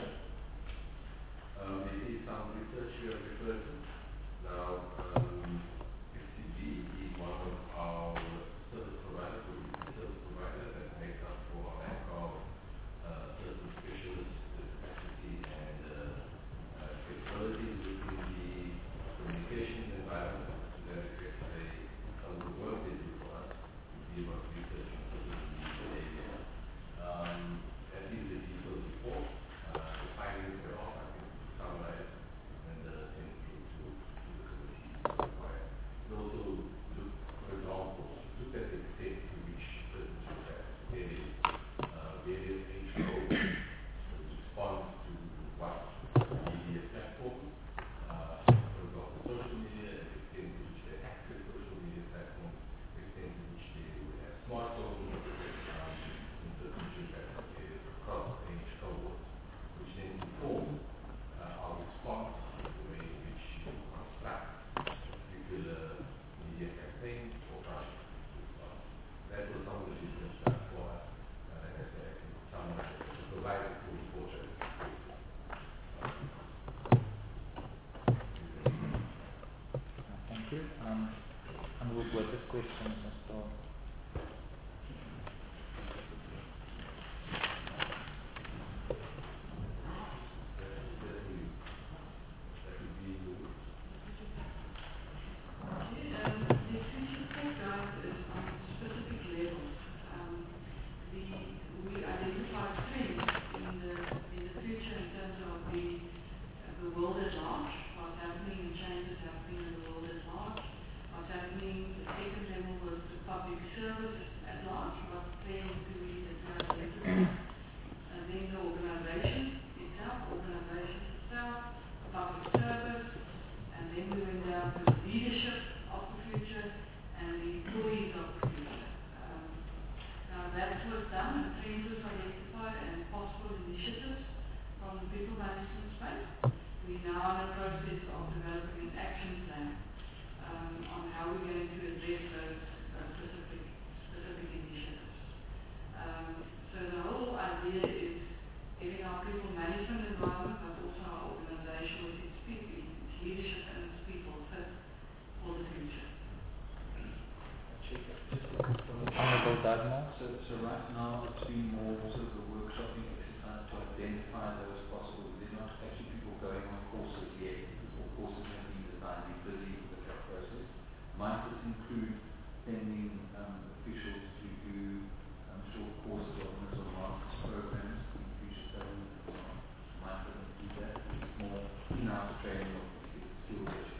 There is some research we have referred to. Now, FCB is one of our service providers, that makes up for a lack of certain specialist capacity and capabilities within the communications environment. To that effect, some of the work they do for us would be about research and certain area. That is a detailed report. The findings thereof, I think, summarize and send through to the committee required. It also look, for example, look at the extent to which certain areas, various age codes respond to what media platforms, for example, social media, the extent to which they access social media platforms, the extent to which they would have smartphones, in certain geographic areas across age cohorts, which then inform our response to the way in which you construct particular media campaigns or projects to respond. That was some of the research done for us, like I said, some provided full report. Thank you. And with this question, Mr. The future tech guide is on specific levels. We identify trends in the future in terms of the world at large, what's happening and changes happening in the world at large, what's happening at the second level with the public service at large, what trends do we identify, and then the organization itself, the public service, and then we went down to the leadership of the future and the employees of the future. Now that was done, and trends was identified and possible initiatives from the people management space. We now in the process of developing an action plan on how we're going to address those specific initiatives. So the whole idea is getting our people management environment, but also our organization with its people, its leadership and its people fit for the future. Honorable Dagmar. So right now it's been more sort of a workshopping exercise to identify those possible. They're not actually people going on courses yet, because all courses have been designed. We're busy with the track process. Might this include sending officials to do short courses of middle master's programs in future studies and so on? Might this include that? It's more in-house training of skills issues.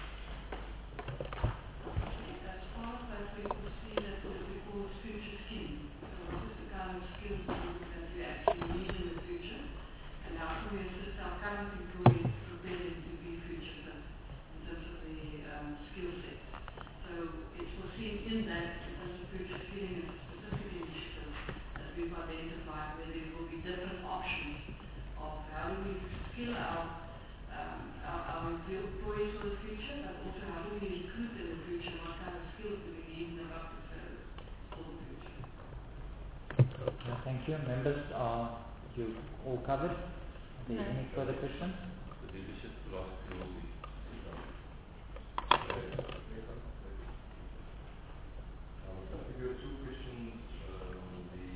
As part of that, we will see that what we call future skilling. So what is the kind of skills that we actually need in the future, and how can we assist our current employees to prepare them to be future fit in terms of the skill set. So it's foreseen in that, in terms of future skilling, is a specific initiative that we've identified where there will be different options of how do we skill our employees for the future, but also how do we recruit in the future, what kind of skills do we need in the public service for the future. Thank you. Members, you all covered? Are there any further questions? The leadership philosophy will be I think there are two questions. The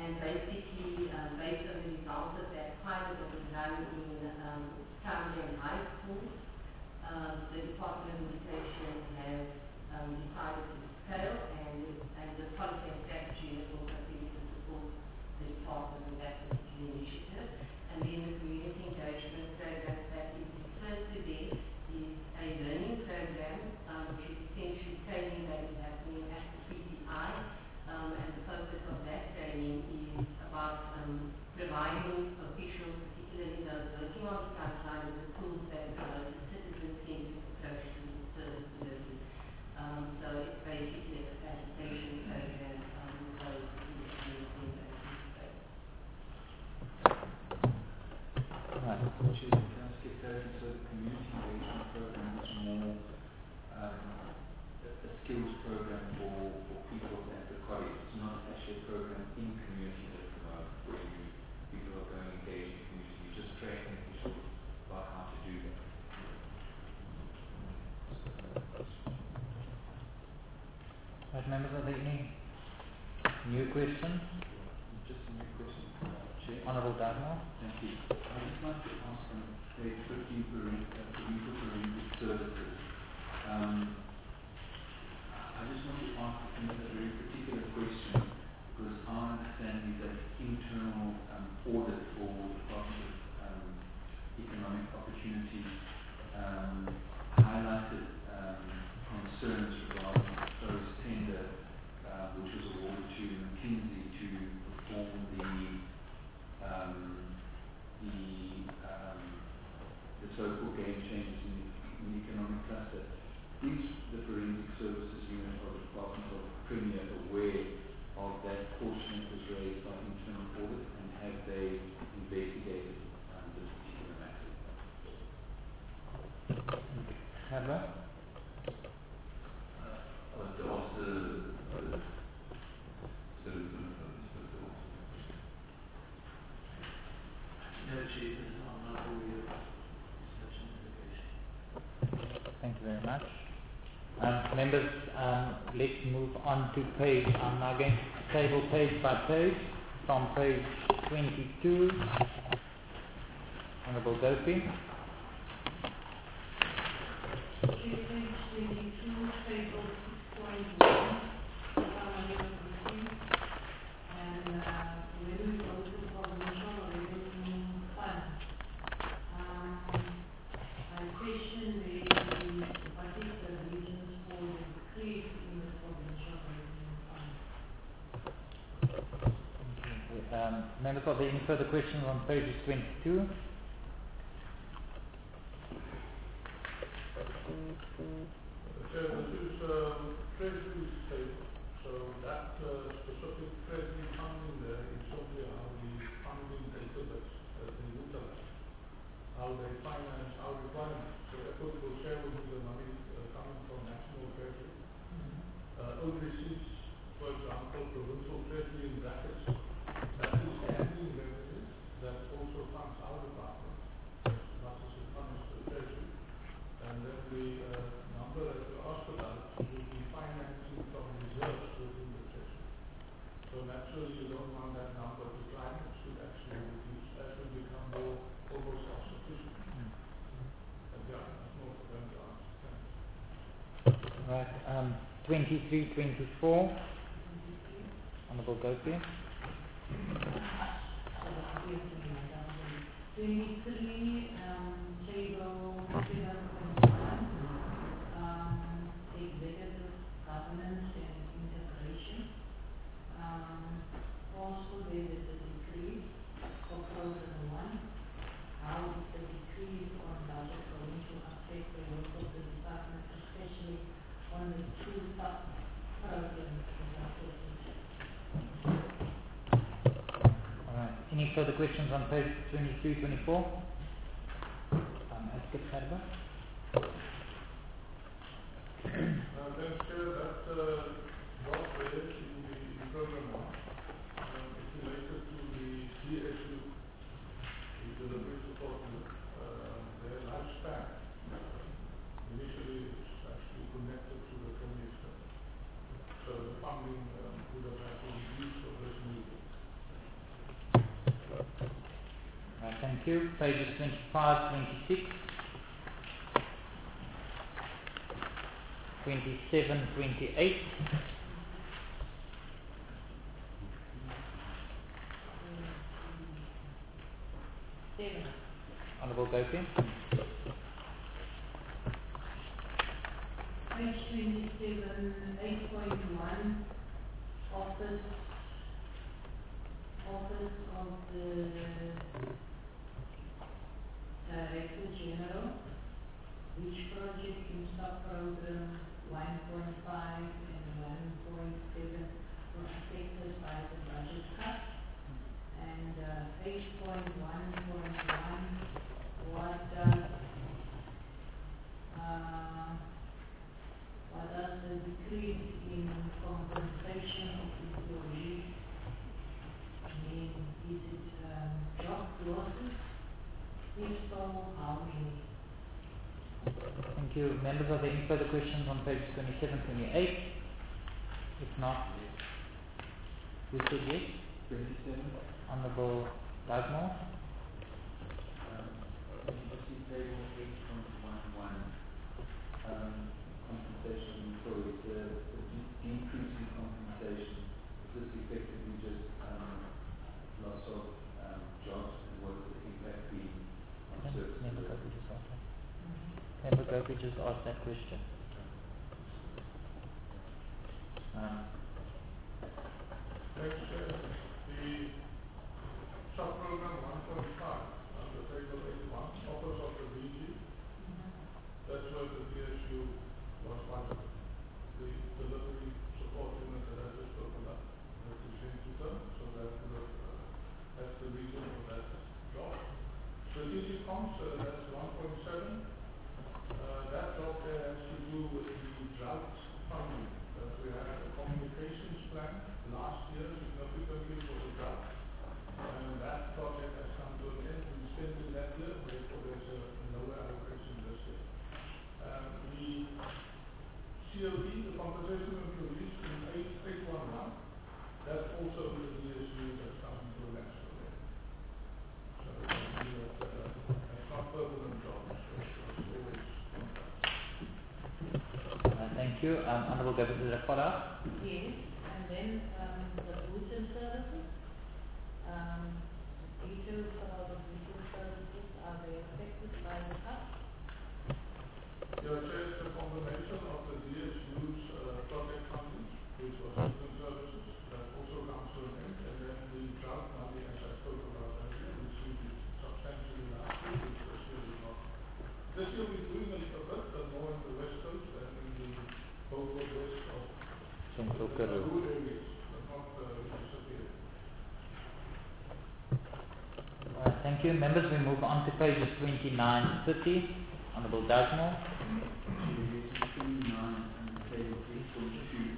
and basically, based on the results of that pilot that was done in Camden High School, the Department of Education has decided to scale, and the policy and strategy has also been to support the department in that particular initiative. And then the community engagement program that is referred to there is a learning program, which is essentially training that is happening at the CCI, and the focus of that training is about providing officials, particularly those working on the front line, with the tools that promote a citizen-centered approach to service delivery. So it's basically a capacitation program with those in the community engagement space. Right. Which is, can I skip that? So the community engagement program is more a skills program for people at the college. It's not actually a program in communities at the moment where people are going to engage in community. You just training officials about how to do that. Right, members, are there any new questions? Just a new question, Chair. Honourable Dartmouth. Thank you. I'd just like to ask on page 15 for forensic services. I just want to ask a very particular question, because our understanding is that internal audit for the Department of Economic Opportunity highlighted concerns regarding the proposed tender, which was awarded to McKinsey to perform the so-called game changers in the economic cluster. Is the Forensic Services Unit of the Department of Premier aware of that portion that was raised by internal audit, and have they investigated this particular matter? Heather? To answer No, Chief, I'm not aware of such an allegation. Thank you very much. Members, let's move on to page. I'm now going to table page by page from page 22. Honourable Gopi. Page 22, table 6.1, and when we go to provincial revenue fund, I question what is the reasons for the increase in the provincial revenue fund. Members, are there any further questions on pages 22? Chair, this is Treasury stable. So that specific Treasury funding there is simply how the funding database has been utilized, how they finance our requirements. So Equitable Share will be the money coming from National Treasury. Overseas, for example, provincial Treasury in brackets, that is handling revenue that also funds our department, as much as it funds the Treasury. And then the number that you asked about will be financing from reserves within the Treasury. So naturally, you don't want that number to climb. It should actually reduce as we become more almost self-sufficient. And yeah, that's more for them to answer. Thanks. Right. 23, 24. Honourable Gopi. 23, table 7.1, executive governance and integration. Also there is a decrease for program 1. How is the decrease on budget going to affect the work of the department, especially on the 2 sub-programs that are presented? Alright. Any further questions on page 23, 24? Advocate Sarba. Thanks, Chair. That was there in the program 1. It's related to the DSU, the delivery support group. Their lifespan initially is actually connected to the 20th. So the funding would have had to reduce for this new Thank you. Pages 25, 26, 27, 28. Honorable Gopi. Page 27, 8.1, office of the Director General, which project in sub-program 1.5 and 1.7 were affected by the budget cut. And 8.1.1, what does the decrease in compensation of employees mean? Is it job losses? If so, how many? Thank you. Members, are there any further questions on pages 27, 28? If not, who said yes? 27. Honorable Dagmore. Table 8.11, compensation of employees, the decrease in compensation, is this effectively just loss of jobs, and what is the impact be on services? Member Gopi just asked that. Member Gopi just asked that question. The sub-program 1.5 under table 81, office of the DG, that's where the DSU was funded. The delivery support unit that I just opened up, that is into term, so that's the reason for that drop. Strategic comms, that's 1.7. That drop there has to do with the drought funding. We had a communications plan last year significantly for the drought, and that project has come to an end. We spent in that year, therefore there's a lower allocation this year. The COE, the compensation of employees in 811, that's also the DSU that's coming to an end. So you can see that it's not permanent jobs, it's always contracts. Thank you. Honorable Gopi, is there a follow-up? Yes, and then the goods and services. Details about the goods and services, are they affected by the cut? Your Chair, it's a combination of the DSU's project funding, which was goods and services, that also comes to an end, and then the drought money, as I spoke about earlier, received it substantially last year, which this year is not. This year we're doing a little bit, but more in the West Coast and in the Beaufort West of Central the Karoo. rural areas, but not disappeared. Thank you. Members, we move on to pages 29, 30. Honorable Dagmore. Page 29 and table 8.2,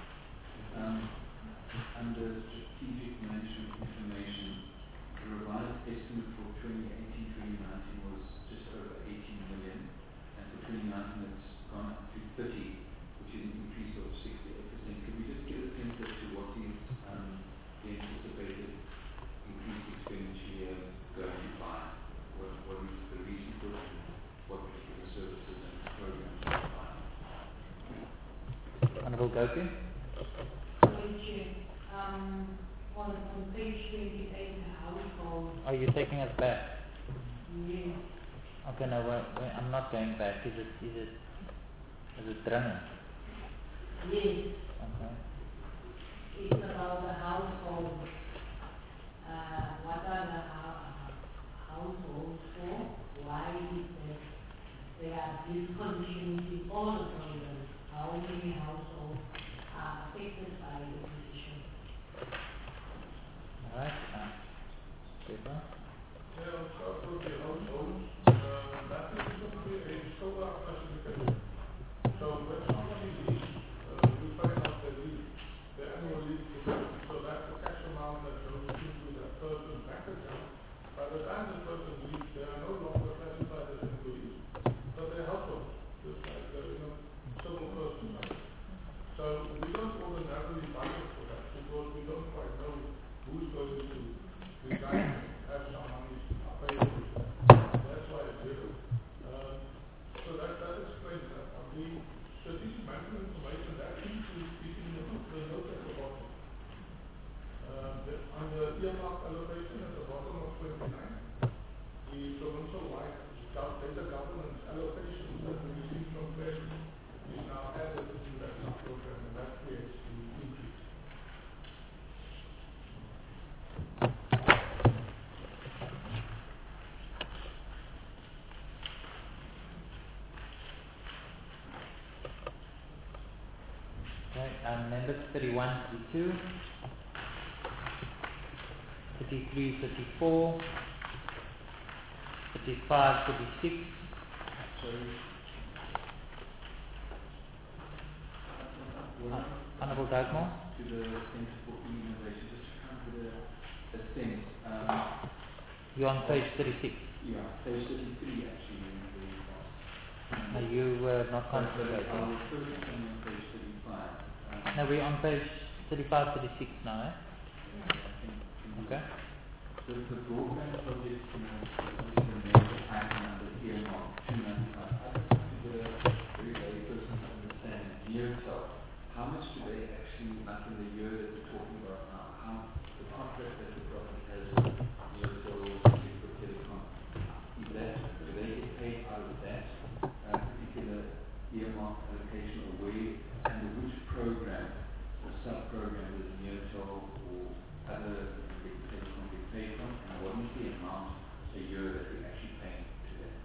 under strategic management information, the revised estimate for 2018-2019 was just over 18 million, and for 2019 it's gone up to 30, which is an increase of 68%. Could we just get a sense as to what is the anticipated increased expenditure going to buy? What is the reason for it? What particular services and programs are buying? Honorable Gopi. On page 28, household. Are you taking us back? Yes. Okay, no, wait, I'm not going back. Is it dringend? Yes. Okay. It's about the household. What are the households for? Why is that they are discontinuing all the programs? How many households are affected by the decision? All right. Stefan. Yeah, I'll start with the households. That is simply a SOLA classification. So when somebody leaves, you find out they leave. The annual leave position. So that's the cash amount that goes into that person's bank account. By the time the person leaves, they are no longer classified as employees, but they're households, just like civil persons. So we don't ordinarily budget for that because we don't quite know who's going to resign, have some money paid earmark allocation at the bottom of 29, the provincial-wide data governance allocation that we received from Fed is now added to that program, and that creates the increase. Okay, members 31, 32, 33, 34, 35, 36. Honourable Dugmore. To the Centre for Innovation, just to come to a sense. You're on page 36. Yeah, page 33 actually. No, you were not concentrating. I will focus on page 35. No, we're on page 35, 36 now, eh? Okay. So the broadband project, is the major item under earmark 295. I just want to get a very layperson to understand Neotel. How much do they actually, like in the year that we're talking about now, how the contract that the government has with Neotel with Telecom, is that, do they get paid out of that particular earmark allocation away, and which program or sub-program does Neotel or other Telecom get paid from, and what is the amount a year that they're actually paying to them?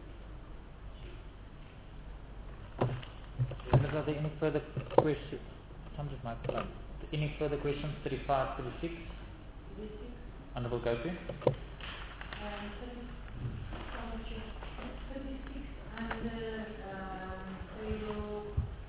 Are there any further questions? Any further questions? 35, 36? Honourable Gopi. 36 under table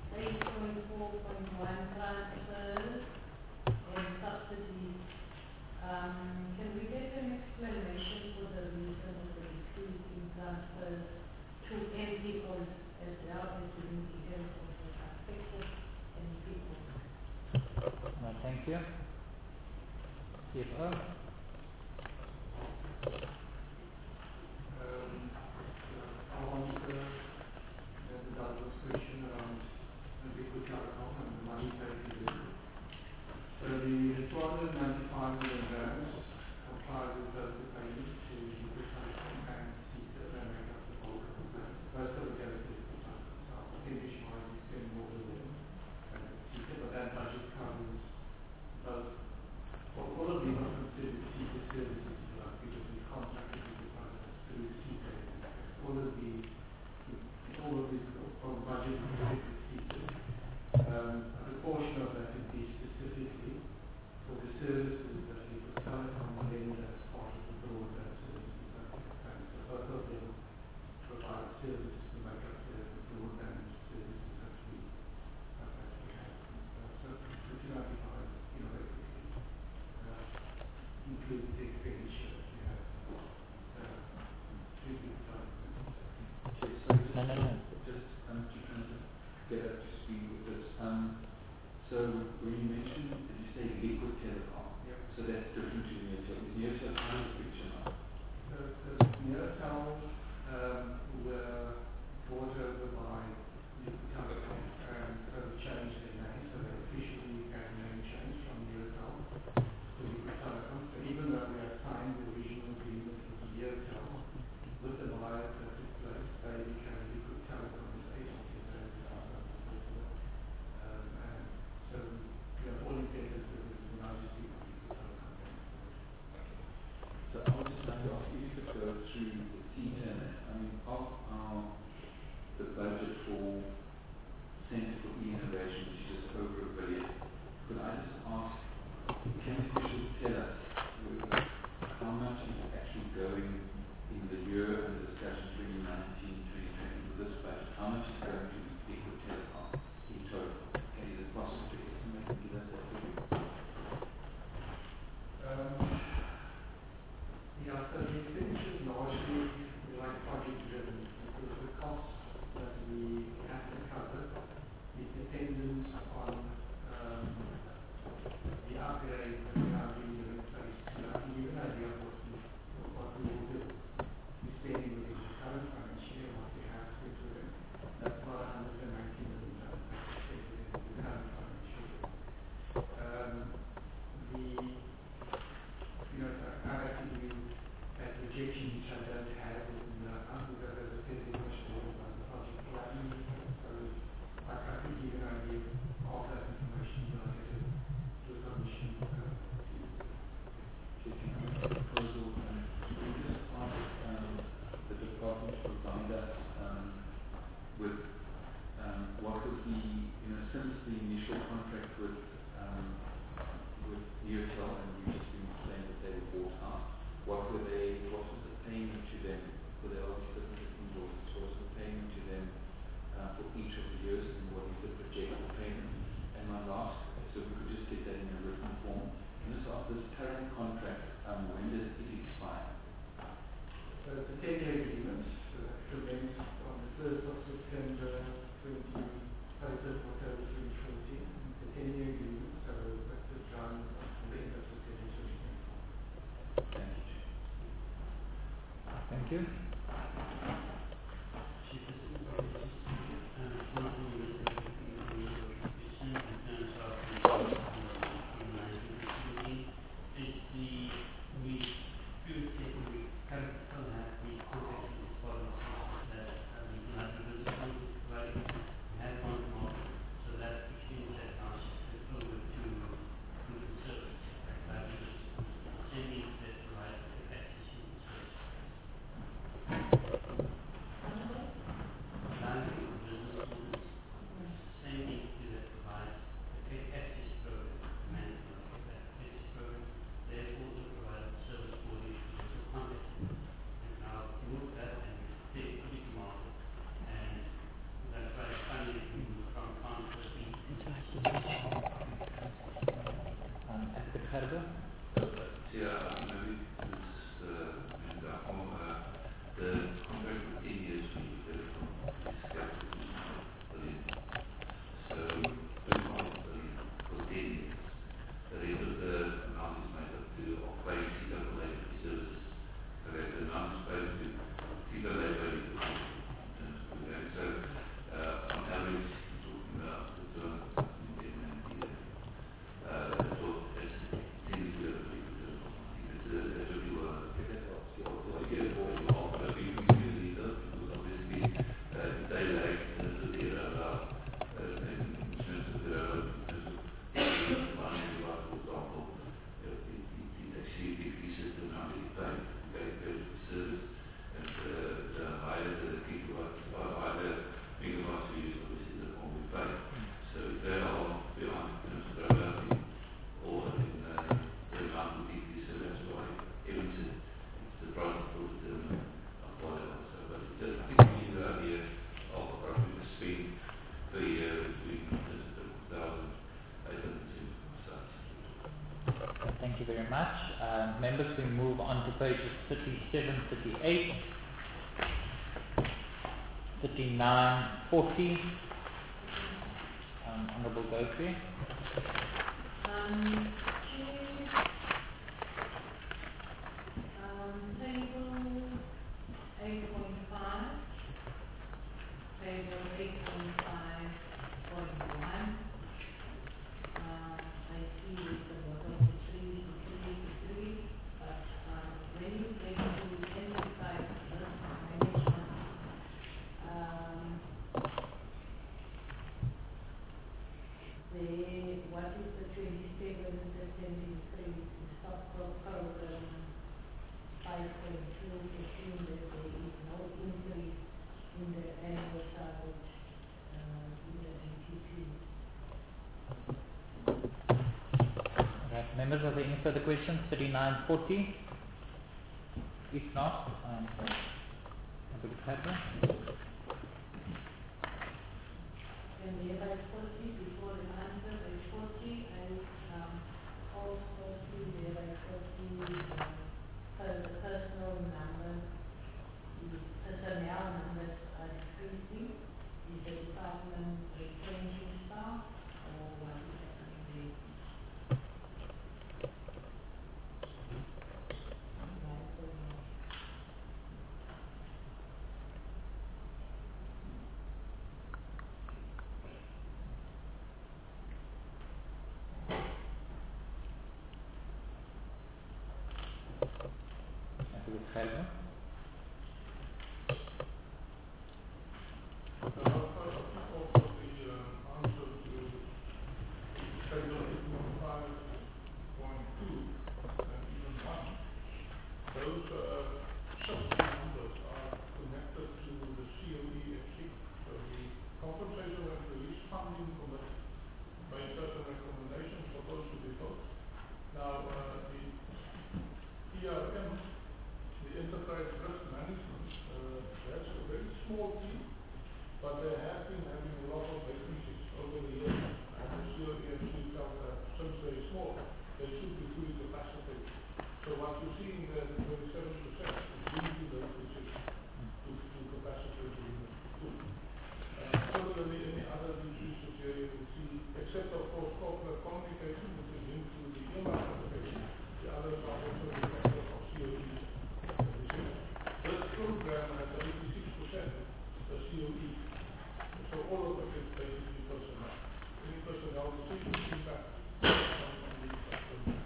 8.4.1 transfers and subsidies. Can we get an explanation for the reason of the decrease in transfers to NPOs as well as giving details of the affected NPOs? Thank you. CFO. I'll answer the Douglas question around the Liquid Telecom and the money paid to them. So the 295 million rands applies with total payments to Liquid Telecom and CETA that make up the bulk of the payment. Most of it goes to Liquid Telecom. So percentage-wise, we spend more than them and CETA, but that budget covers both. All of these are considered CETA services, because we contracted with the partners through CETA. All of these from budget to CETA. A portion of that would be specifically for the services that we put Telecom in as part of the broadband services that we pay. So both of them provide services to make up the broadband services that we have. So the 295, includes the expenditure that we have through the Just to kind of get up to speed with this. So when you mentioned, did you say Liquid Telecom? Yep. So that's different to Neotel. Is Neotel part of the picture now? Neotel were bought over by Liquid Telecom, and so they changed their name. So they officially had a name change from Neotel to Liquid Telecom. So even though we have signed the original agreement with Neotel, with the alliance that took place, they became Liquid Telecom as agencies as and so all intended purposes will now just be Liquid Telecom. So I would just like to ask if you could go through the CETA. I mean, of the budget for Centre for Innovation, which is just over $1 billion, could I just ask, can officials tell us how much is actually going in the year under discussion 2019-2020 for this budget? How much is going to Liquid Telecom in total? Is it possible to estimate and give us that figure? Yeah, so the expenditure is largely like project driven, because the costs that we have to cover is dependent on the upgrade that we are doing in place. So I can give an idea of what we will do. We're spending within the current financial year what we have spent with it. That's about 190 million that we spent within the current financial year. Neotel, and you just been explained that they were bought out. What was the payment to them? Were they obviously business invoices? What was the payment to them for each of the years, and what is the projected payment? And my last, so we could just get that in a written form. And this current contract, when does it expire? It's a 10-year agreement that commenced on the 1st of September 2014. It's a 10-year agreement, so it runs until the end of September 2024. Thank you. Chief Assistant one thing that in terms of the management activity is we still currently still have the context of this policy that collaborative services provided. We have gone to market, so that extends that concept over to the service, collaborative sending that provide access to the service. Members, we move on to pages 37, 38, 39, 40. Honorable Godfrey. Members, are there any further questions? 39, 40? If not, I will happen. And the other 40, before the answer, the 40, and also see the other 40, the personal numbers, the personnel numbers are decreasing. Is the department changing staff, or what is happening there? Hello. Now, but they have been having a lot of vacancies over the years, and the COEMC felt that since they're small, they should be fully capacitated. So what you see in the 27% is really those decisions to capacitate the unit too. Similarly, any other decreases here you will see, except of course corporate communication, which is linked to the earmark allocation, the others are also reflective of COE decisions. This program has 86% COE, so all of it is basically personnel. Any personnel decisions impact on these programs.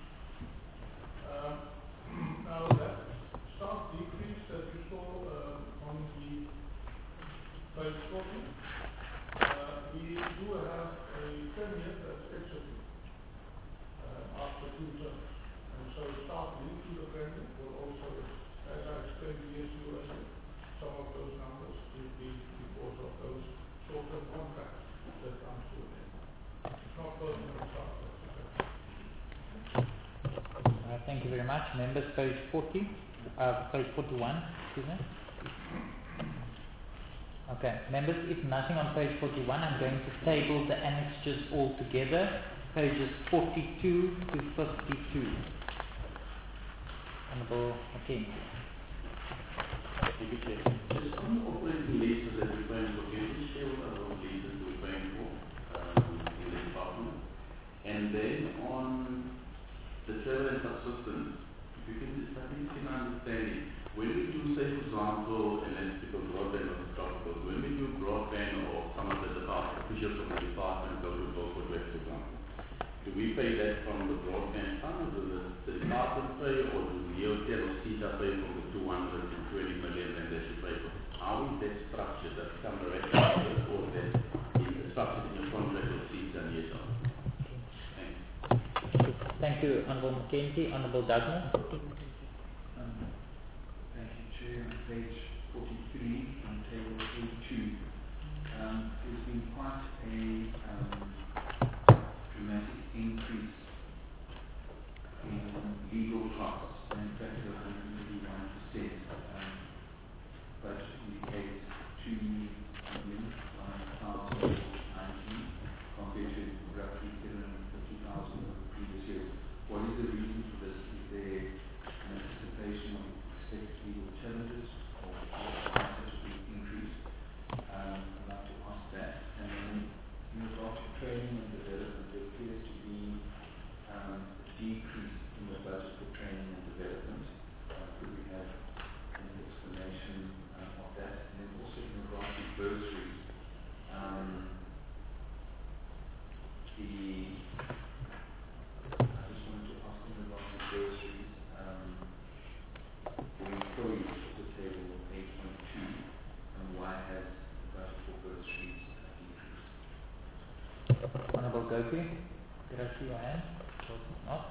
Now that staff decrease that you saw on the page 40, we do have a premier that's exiting after 2 terms. And so staff linked to the premier will also, as I explained to you earlier, some of those numbers will be because of those short-term contracts that come to an end. It's not personal staff, that's okay. Thank you very much. Members, page 40, page 41, excuse me. Okay, members, if nothing on page 41, I'm going to table the annexes all together, pages 42 to 52. Honorable McKenzie. Thank you, Chair. Just on the operating leases that we're paying for, can you share what are those leases we're paying for in the department? And then on the travel and subsistence, if you can just, I think you can understand it. When we do, say for example, and let's pick up broadband or subscribers, when we do broadband or some of the officials of the department go to Beaufort West, for example, do we pay that from the broadband fund, or do the department pay, or do Neotel or CETA pay from the 220 million and they should pay for? How is that structured? Does it come directly to us, or is that structured in the contract of CETA and ESL? Thank you, Honorable McKenzie. Honorable Douglas. Thank you, Chair. On page 43, on table A2, there's been quite a dramatic increase in legal costs, and in fact, 181%. Budget indicates 2 million compared to roughly 750,000 of the previous years. What is the reason for this? Is there an anticipation of expected legal challenges, or why such a big increase? I'd like to ask that. And then in regard to training and development, there appears to be a decrease in the budget for training and development. Could we have an explanation of that? And then also in regard to bursaries, I just wanted to ask in regard to bursaries, for employees of the table 8.2, and why has the budget for bursaries decreased? Honorable Gopi, did I see your hand? Not?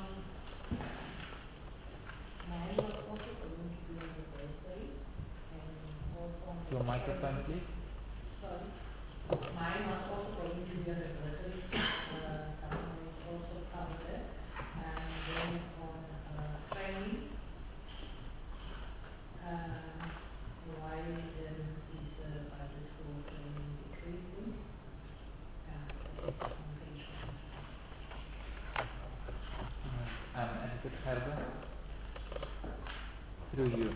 Mine was also going to be on the bursary, and also on the Your microphone, please. Sorry. Mine was also going to be on the bursary. Someone was also covered it. And then on training, why is the budget for training decreasing? On page 1. Advocate Harbour, through you.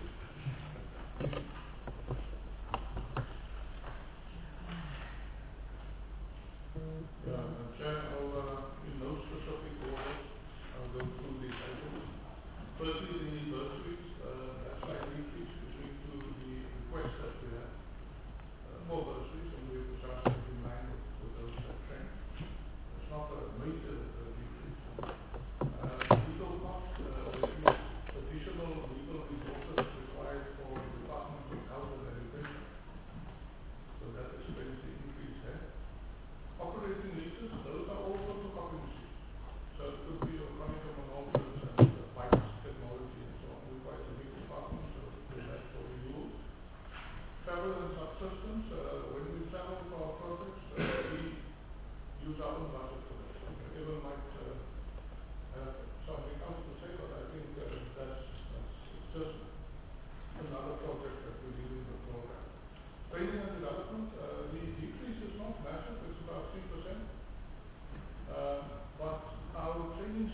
Chair, in no specific order, I'll go through these items. Firstly, the bursaries, a slight decrease is linked to the request that we have for bursaries, and we've adjusted in line with those trends. It's not a major decrease. Legal costs, there is additional legal resources required for the Department of Health and Education. So that explains the increase there. Operating leases, those are all photocopies. So it could be of chronic monopolies and pipes technology and so on. We're quite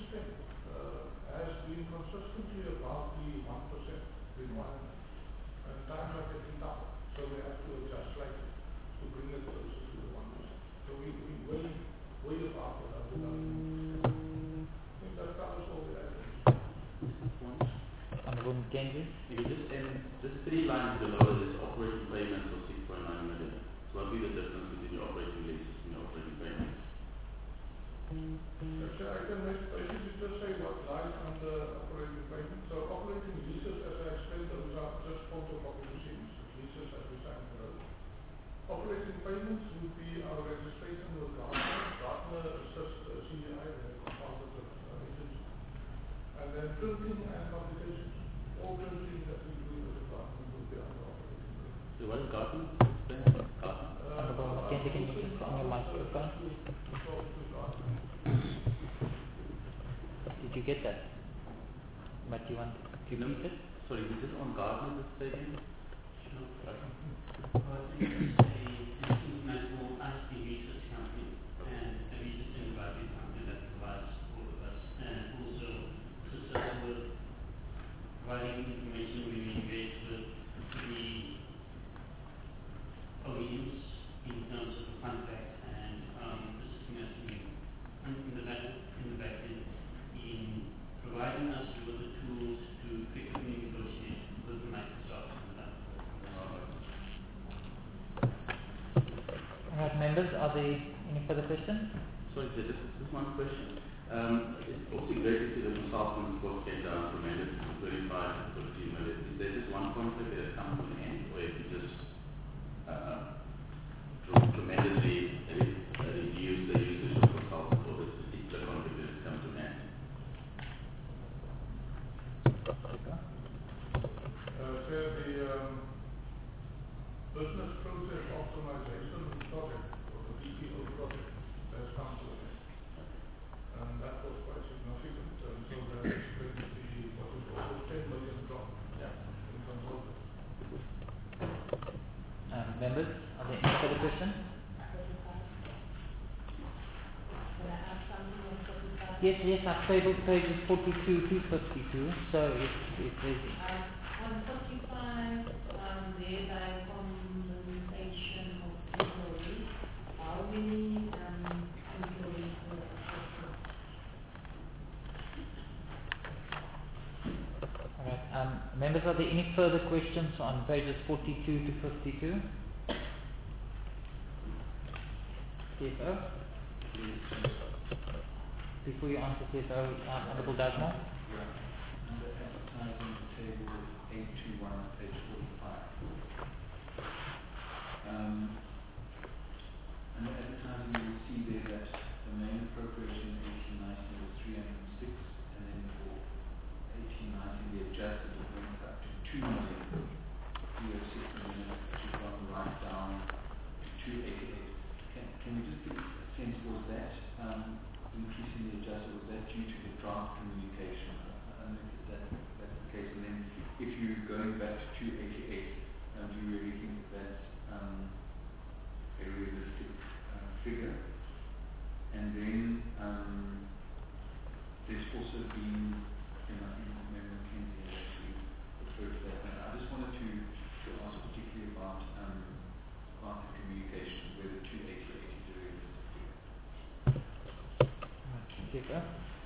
spent has been consistently above the 1% requirement. And times are getting tough, so we have to adjust slightly to bring it closer to the 1%. So we way above what I would have. I think that covers all the items. Honorable Mackenzie? You just just 3 lines below this operating payments of 6.9 million. So what will be the difference between your operating leases and your operating payments? Yes, I can basically just say what lies under operating payments. So operating leases, as I explained, those are just photocopy machines, leases as we signed those. Operating payments would be our registration with Gartner. Gartner assists CGI, the consultative agency. And then printing and publications. All printing that we do with the Gartner would be under operating payments. So what is Gartner? Gartner? Honorable Mackenzie, can you just on your microphone? Did you get that? But you want to repeat it? Sorry, is this on Gartner this statement? Sure. Gartner is an international IT research company and a research and advisory company that provides all of us and also assists us with providing information when we engage with the OEMs in terms of the contract and assisting us in the back end in providing us with the tools to effectively negotiate with Microsoft and that. Alright, members, are there any further questions? Sorry, just one question. It's obviously great to see the consultants cost came down from 35 to 15 million. Is there just one contract that has come to an end, or if you just tremendously reduce the usage of consultants for this particular contract that has come to an end? The business process optimization project, or the BPO project, has come to an end. And that was quite significant. And so that explains what is also 10 million drop in consultants. Members, are there any further questions? Yes, I've tabled pages 42 to 52, so if there's... On 45, thereby compensation of employees, how many employees were affected? Alright, members, are there any further questions on pages 42 to 52? CFO? Before you answer CFO, Honorable Dagmar? Under advertising table 821, page 45. Under advertising, you will see there that the main appropriation in 1819 was 306, and then for 1819 the adjusted it went up to 2 million, 306 million, which has gone right down to 288. Can you just give a sense, was that increase in the adjusted, was that due to the draft communication? I don't know if that's the case. And then if you're going back to 288, do you really think that's a realistic figure? And then there's also been, I think Member Mackenzie has actually referred to that. And I just wanted to ask particularly about the communication, whether 288 is a realistic figure. CFO?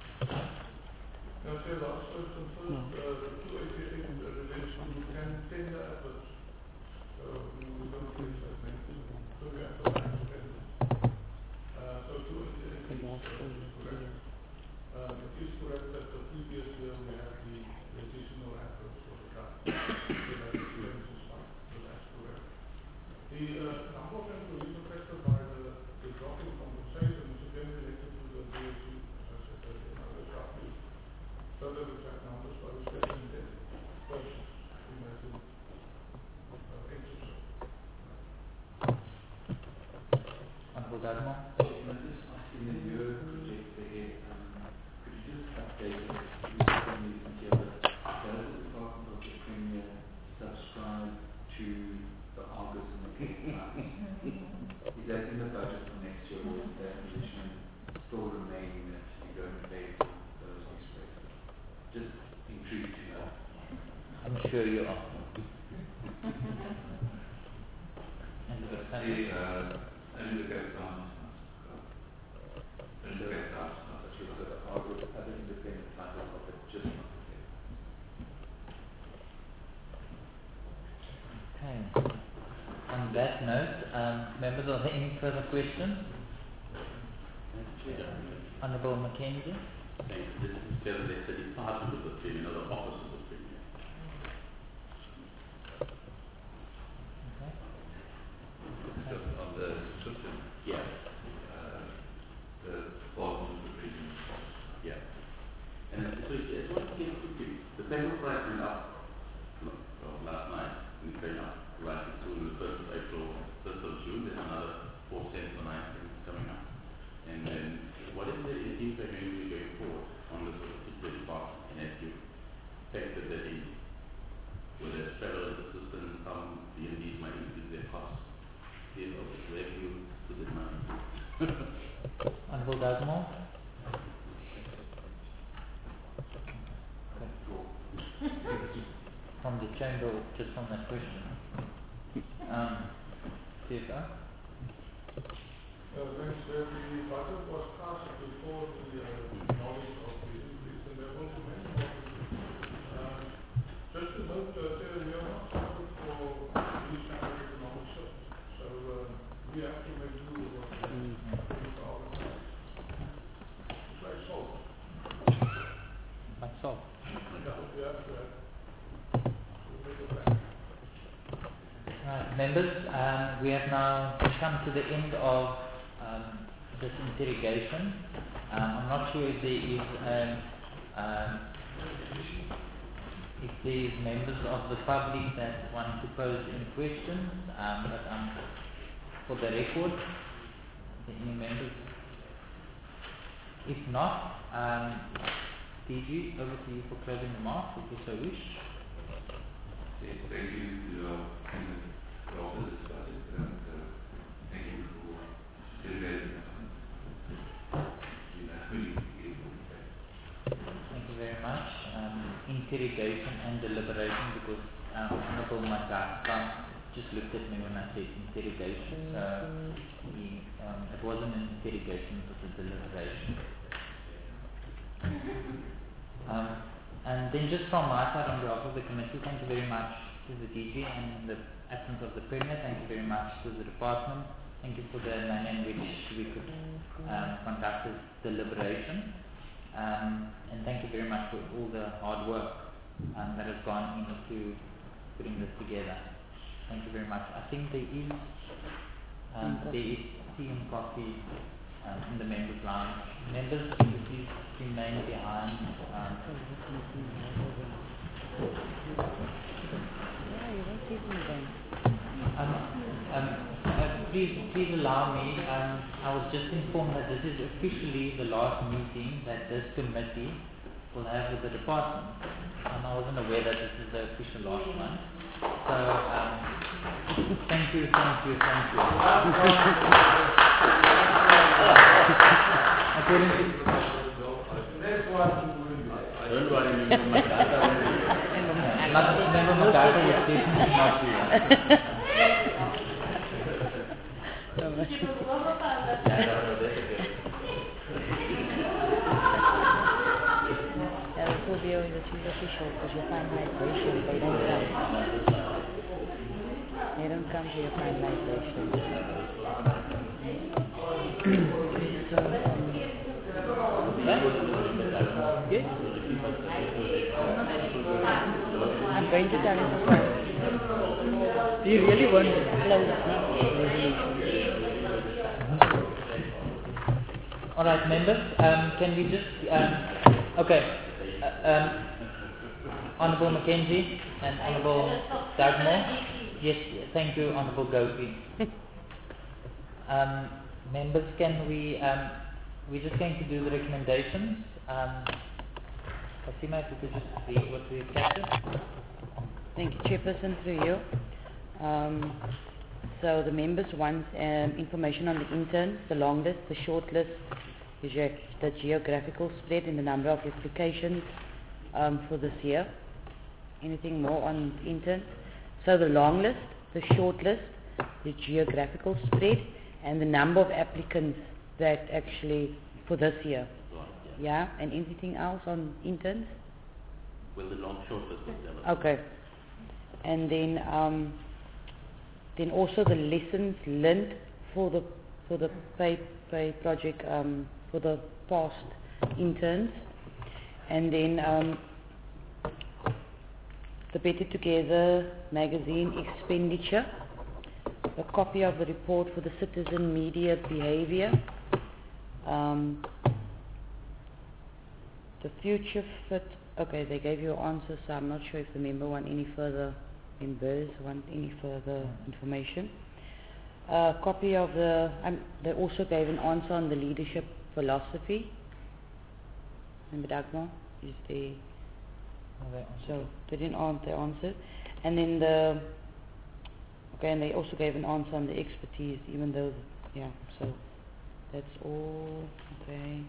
Now, say last question first. The 288 relates to tender efforts. So we don't place that name. So we have to find tenders. So 288 is correct. It is correct that the previous year we had the additional efforts for the draft. So that explains this one. So that's correct. The number of employees affected by the drop in compensation is again related to the VAT, as I said earlier. Now, that's roughly further exact numbers, but it's less than 10 persons in that 8 or so. Honorable Dagmar? Can I just ask in the year project ahead, could you just update us, here, but does the Department of the Premier subscribe to the Argus and the Cape Times? Is that in the budget for next year, or is that position still remaining that you're going to pay the just intrigued to know. I'm sure you are. And the See, only the Cape Town is not. Only the Cape Town is not. That's just the other independent titles of it, just not the Cape. Okay. On that note, members, are there any further questions? Honourable Mackenzie? This is clear that the department of the Premier, not the office of the Premier. Okay. Just on the system, Yeah. the department of the Premier. Yeah. And so it's what came quickly. The paper price went up last night, and it went up right through the 1st of April, 1st of June. There's another 4 cents or 9 cents coming up. And then what is the impact going to be going forward on this particular department? And as you factor that in, whether it's travel assistance, some DMDs might increase their costs, where do you put the money? Honourable Dagmore? From the chamber, just on that question. CFO? Thanks, Chair. The budget was passed before the knowledge of the increase in level of just to note, Chair, we are not covered for these kind of economic shifts. So we have to make do with what we have for our time. It's like salt. Like salt. Yeah, we have to add. We'll make it back. Right, members, we have now come to the end of this interrogation. I'm not sure if there is members of the public that want to pose any questions, but for the record, are there any members? If not, DG, over to you for closing remarks, if you so wish. Yes, thank you to the officers about it, and thank you for delivering us. Thank you very much. Interrogation and deliberation, because Honourable Magasta just looked at me when I said interrogation. So it wasn't an interrogation, it was a deliberation. And then just from my side, on behalf of the committee, thank you very much to the DG and in the absence of the Premier. Thank you very much to the department. Thank you for the manner in which we could conduct this deliberation. And thank you very much for all the hard work that has gone into putting this together. Thank you very much. I think there is tea and coffee in the members' lounge. Members, please remain behind. Please allow me. I was just informed that this is officially the last meeting that this committee will have with the department. I wasn't aware that this is the official last one. So thank you. According to Next one. Don't worry, Member Magasta. Member Magasta was definitely not here. This will be always official because your finalization, they don't come. They don't come to your finalization. I'm going to tell him as well. Do you really want to close the resolution? Alright, members, can we just, Honourable Mackenzie and Honourable Dagmore. Yes, thank you, Honourable Gopi. Members, can we're just going to do the recommendations. Fatima, if you could just read what we've captured. Thank you, Chairperson, through you. So the members want information on the interns, the long list, the short list, the geographical spread and the number of applications, for this year. Anything more on interns? So the long list, the short list, the geographical spread, and the number of applicants that actually for this year. Yeah, and anything else on interns? Well, the long short list was developed. Okay. And then also the lessons learned for the pay project for the past interns, and then the Better Together magazine expenditure, a copy of the report for the citizen media behavior, the future fit. Okay, they gave you an answer, so I'm not sure if the members want any further information. Copy of the, they also gave an answer on the leadership philosophy. Remember Dagmar? Is the so they didn't answer, they answered. And then and they also gave an answer on the expertise, even though, so that's all, okay.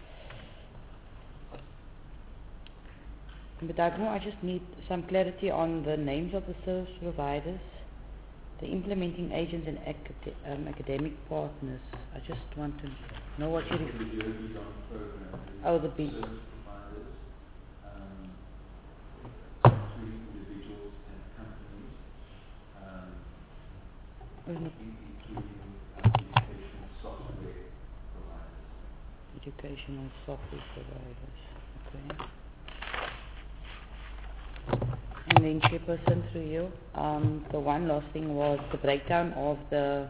But Dagmar, I just need some clarity on the names of the service providers, the implementing agents and academic partners. I just want to know what you Oh, the big. Service providers, including individuals and companies, including educational software providers. Educational software providers, okay. And then Chairperson, through you, the one last thing was the breakdown of the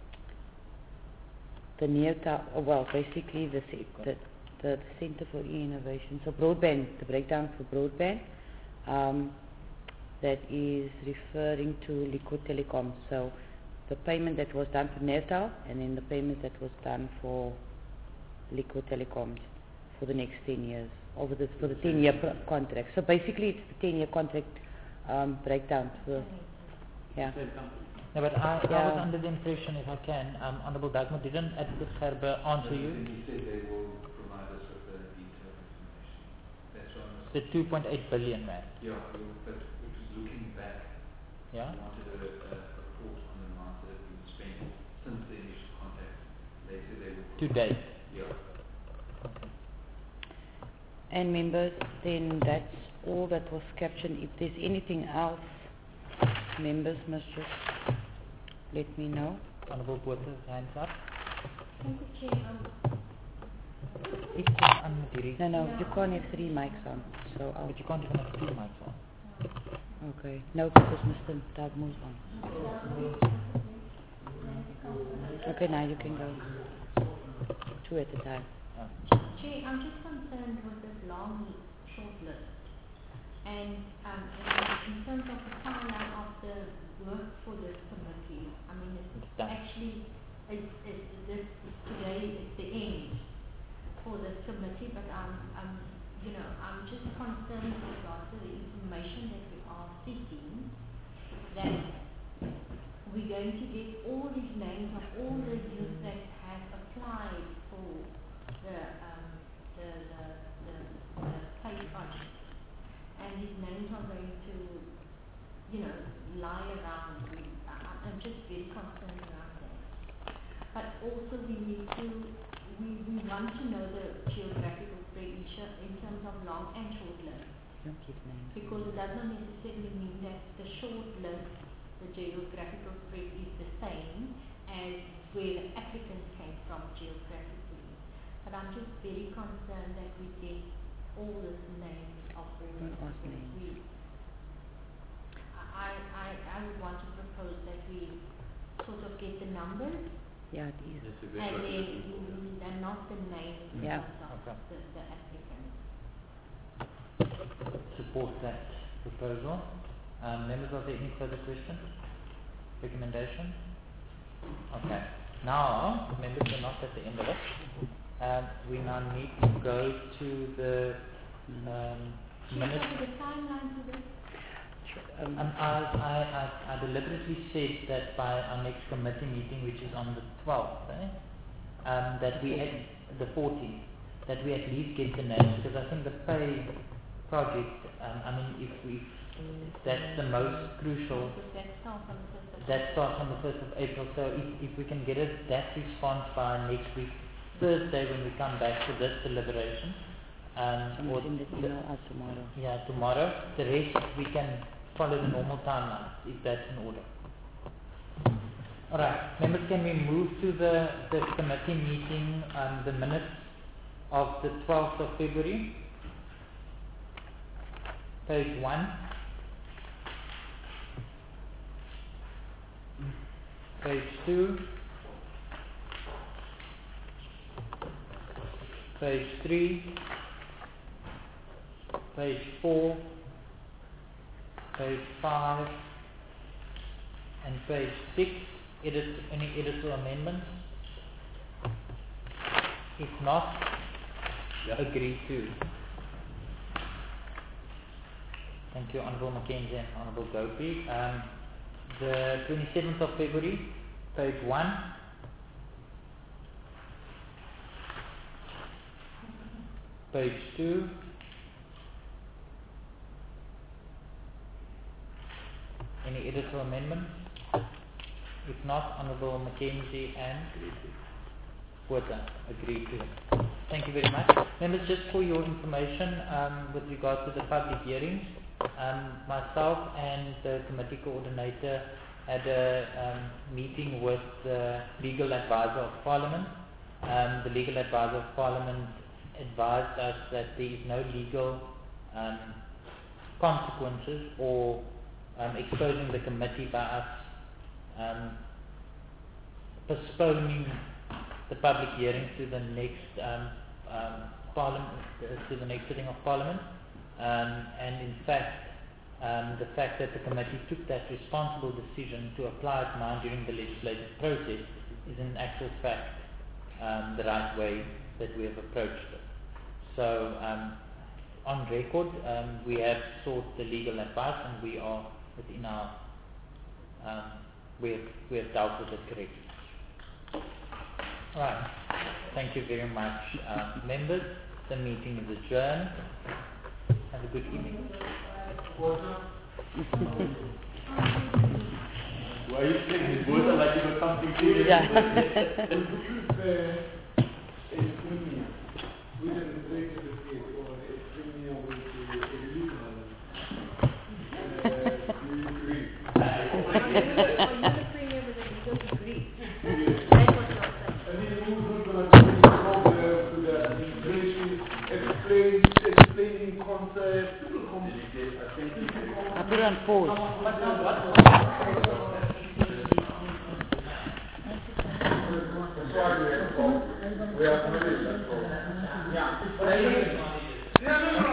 basically the Center for E-Innovation. So broadband, the breakdown for broadband, that is referring to Liquid Telecom. So the payment that was done for Natal, and then the payment that was done for Liquid Telecoms for the next 10 years, for the 10-year contract. So basically it's the 10-year contract breakdown. So, yeah. No, but I was under the impression, if I can, Honorable Dagmar, didn't Advocate Gerber answer you? He said they will provide us with the detailed information. That's what The 2.8 billion rand. Yeah, but it was looking back. Yeah. We wanted a report on the amount that has been spent since the initial contact. They said they will. To date. Yeah. Okay. And members, then that's all that was captioned. If there's anything else, members must just let me know. Honorable Porter, hands up. Thank you, Chair. It's just unmuted. No, you can't have 3 mics on. So But you can't even have 2 mics on. Okay. No, because Mr. Dagmar's on. Okay, now you can go. 2 at a time. Chair, I'm just concerned with this long short list. And in terms of the timeline of the work for this committee, I mean, it's actually, today is the end for this committee, but I'm just concerned with regard to the information that we are seeking, that we're going to get all these names of all the youth that have applied for the pay project. And these names are going to, lie around. I'm just very concerned around that. But also we want to know the geographical spread in terms of long and short list. Because it doesn't necessarily mean that the short list, the geographical spread is the same as where the applicants came from geographically. But I'm just very concerned that we get all the names of all the people. I would want to propose that we sort of get the numbers. Yeah, it is. And not the names of the applicants. Support that proposal. Members, are there any further questions? Recommendation? Okay. Now, members, we're not at the end of it. We now need to go to the minutes. The timeline for this? I deliberately said that by our next committee meeting, which is on the 12th, that we at the 14th, that we at least get the names, because I think the pay project, that's the most crucial. That starts on the 1st of April. So if we can get that response by next week, Thursday, when we come back to this deliberation, or tomorrow. Yeah, tomorrow. The rest we can follow the normal timeline if that's in order. Alright, members, can we move to the committee meeting, the minutes of the 12th of February? Page 1. Page 2. Page 3. Page 4. Page 5. And page 6. Any edits or amendments? If not, agree to. Thank you, Honourable Mackenzie and Honourable Gopi. The 27th of February, page 1. Page 2. Any edits or amendments? If not, Honourable Mackenzie and Porter agree to it. Thank you very much. Members, just for your information, with regard to the public hearings, myself and the committee coordinator had a meeting with the legal advisor of Parliament. The legal advisor of Parliament advised us that there is no legal consequences or exposing the committee by us postponing the public hearing to the next Parliament, to the next sitting of Parliament, and in fact, the fact that the committee took that responsible decision to apply it now during the legislative process is in actual fact the right way that we have approached it. So, on record, we have sought the legal advice, and we are within our we have dealt with it correctly. Right. Thank you very much, members. The meeting is adjourned. Have a good evening. Why are you saying this word like you got something to do? Explaining concepts, I put it on pause. We are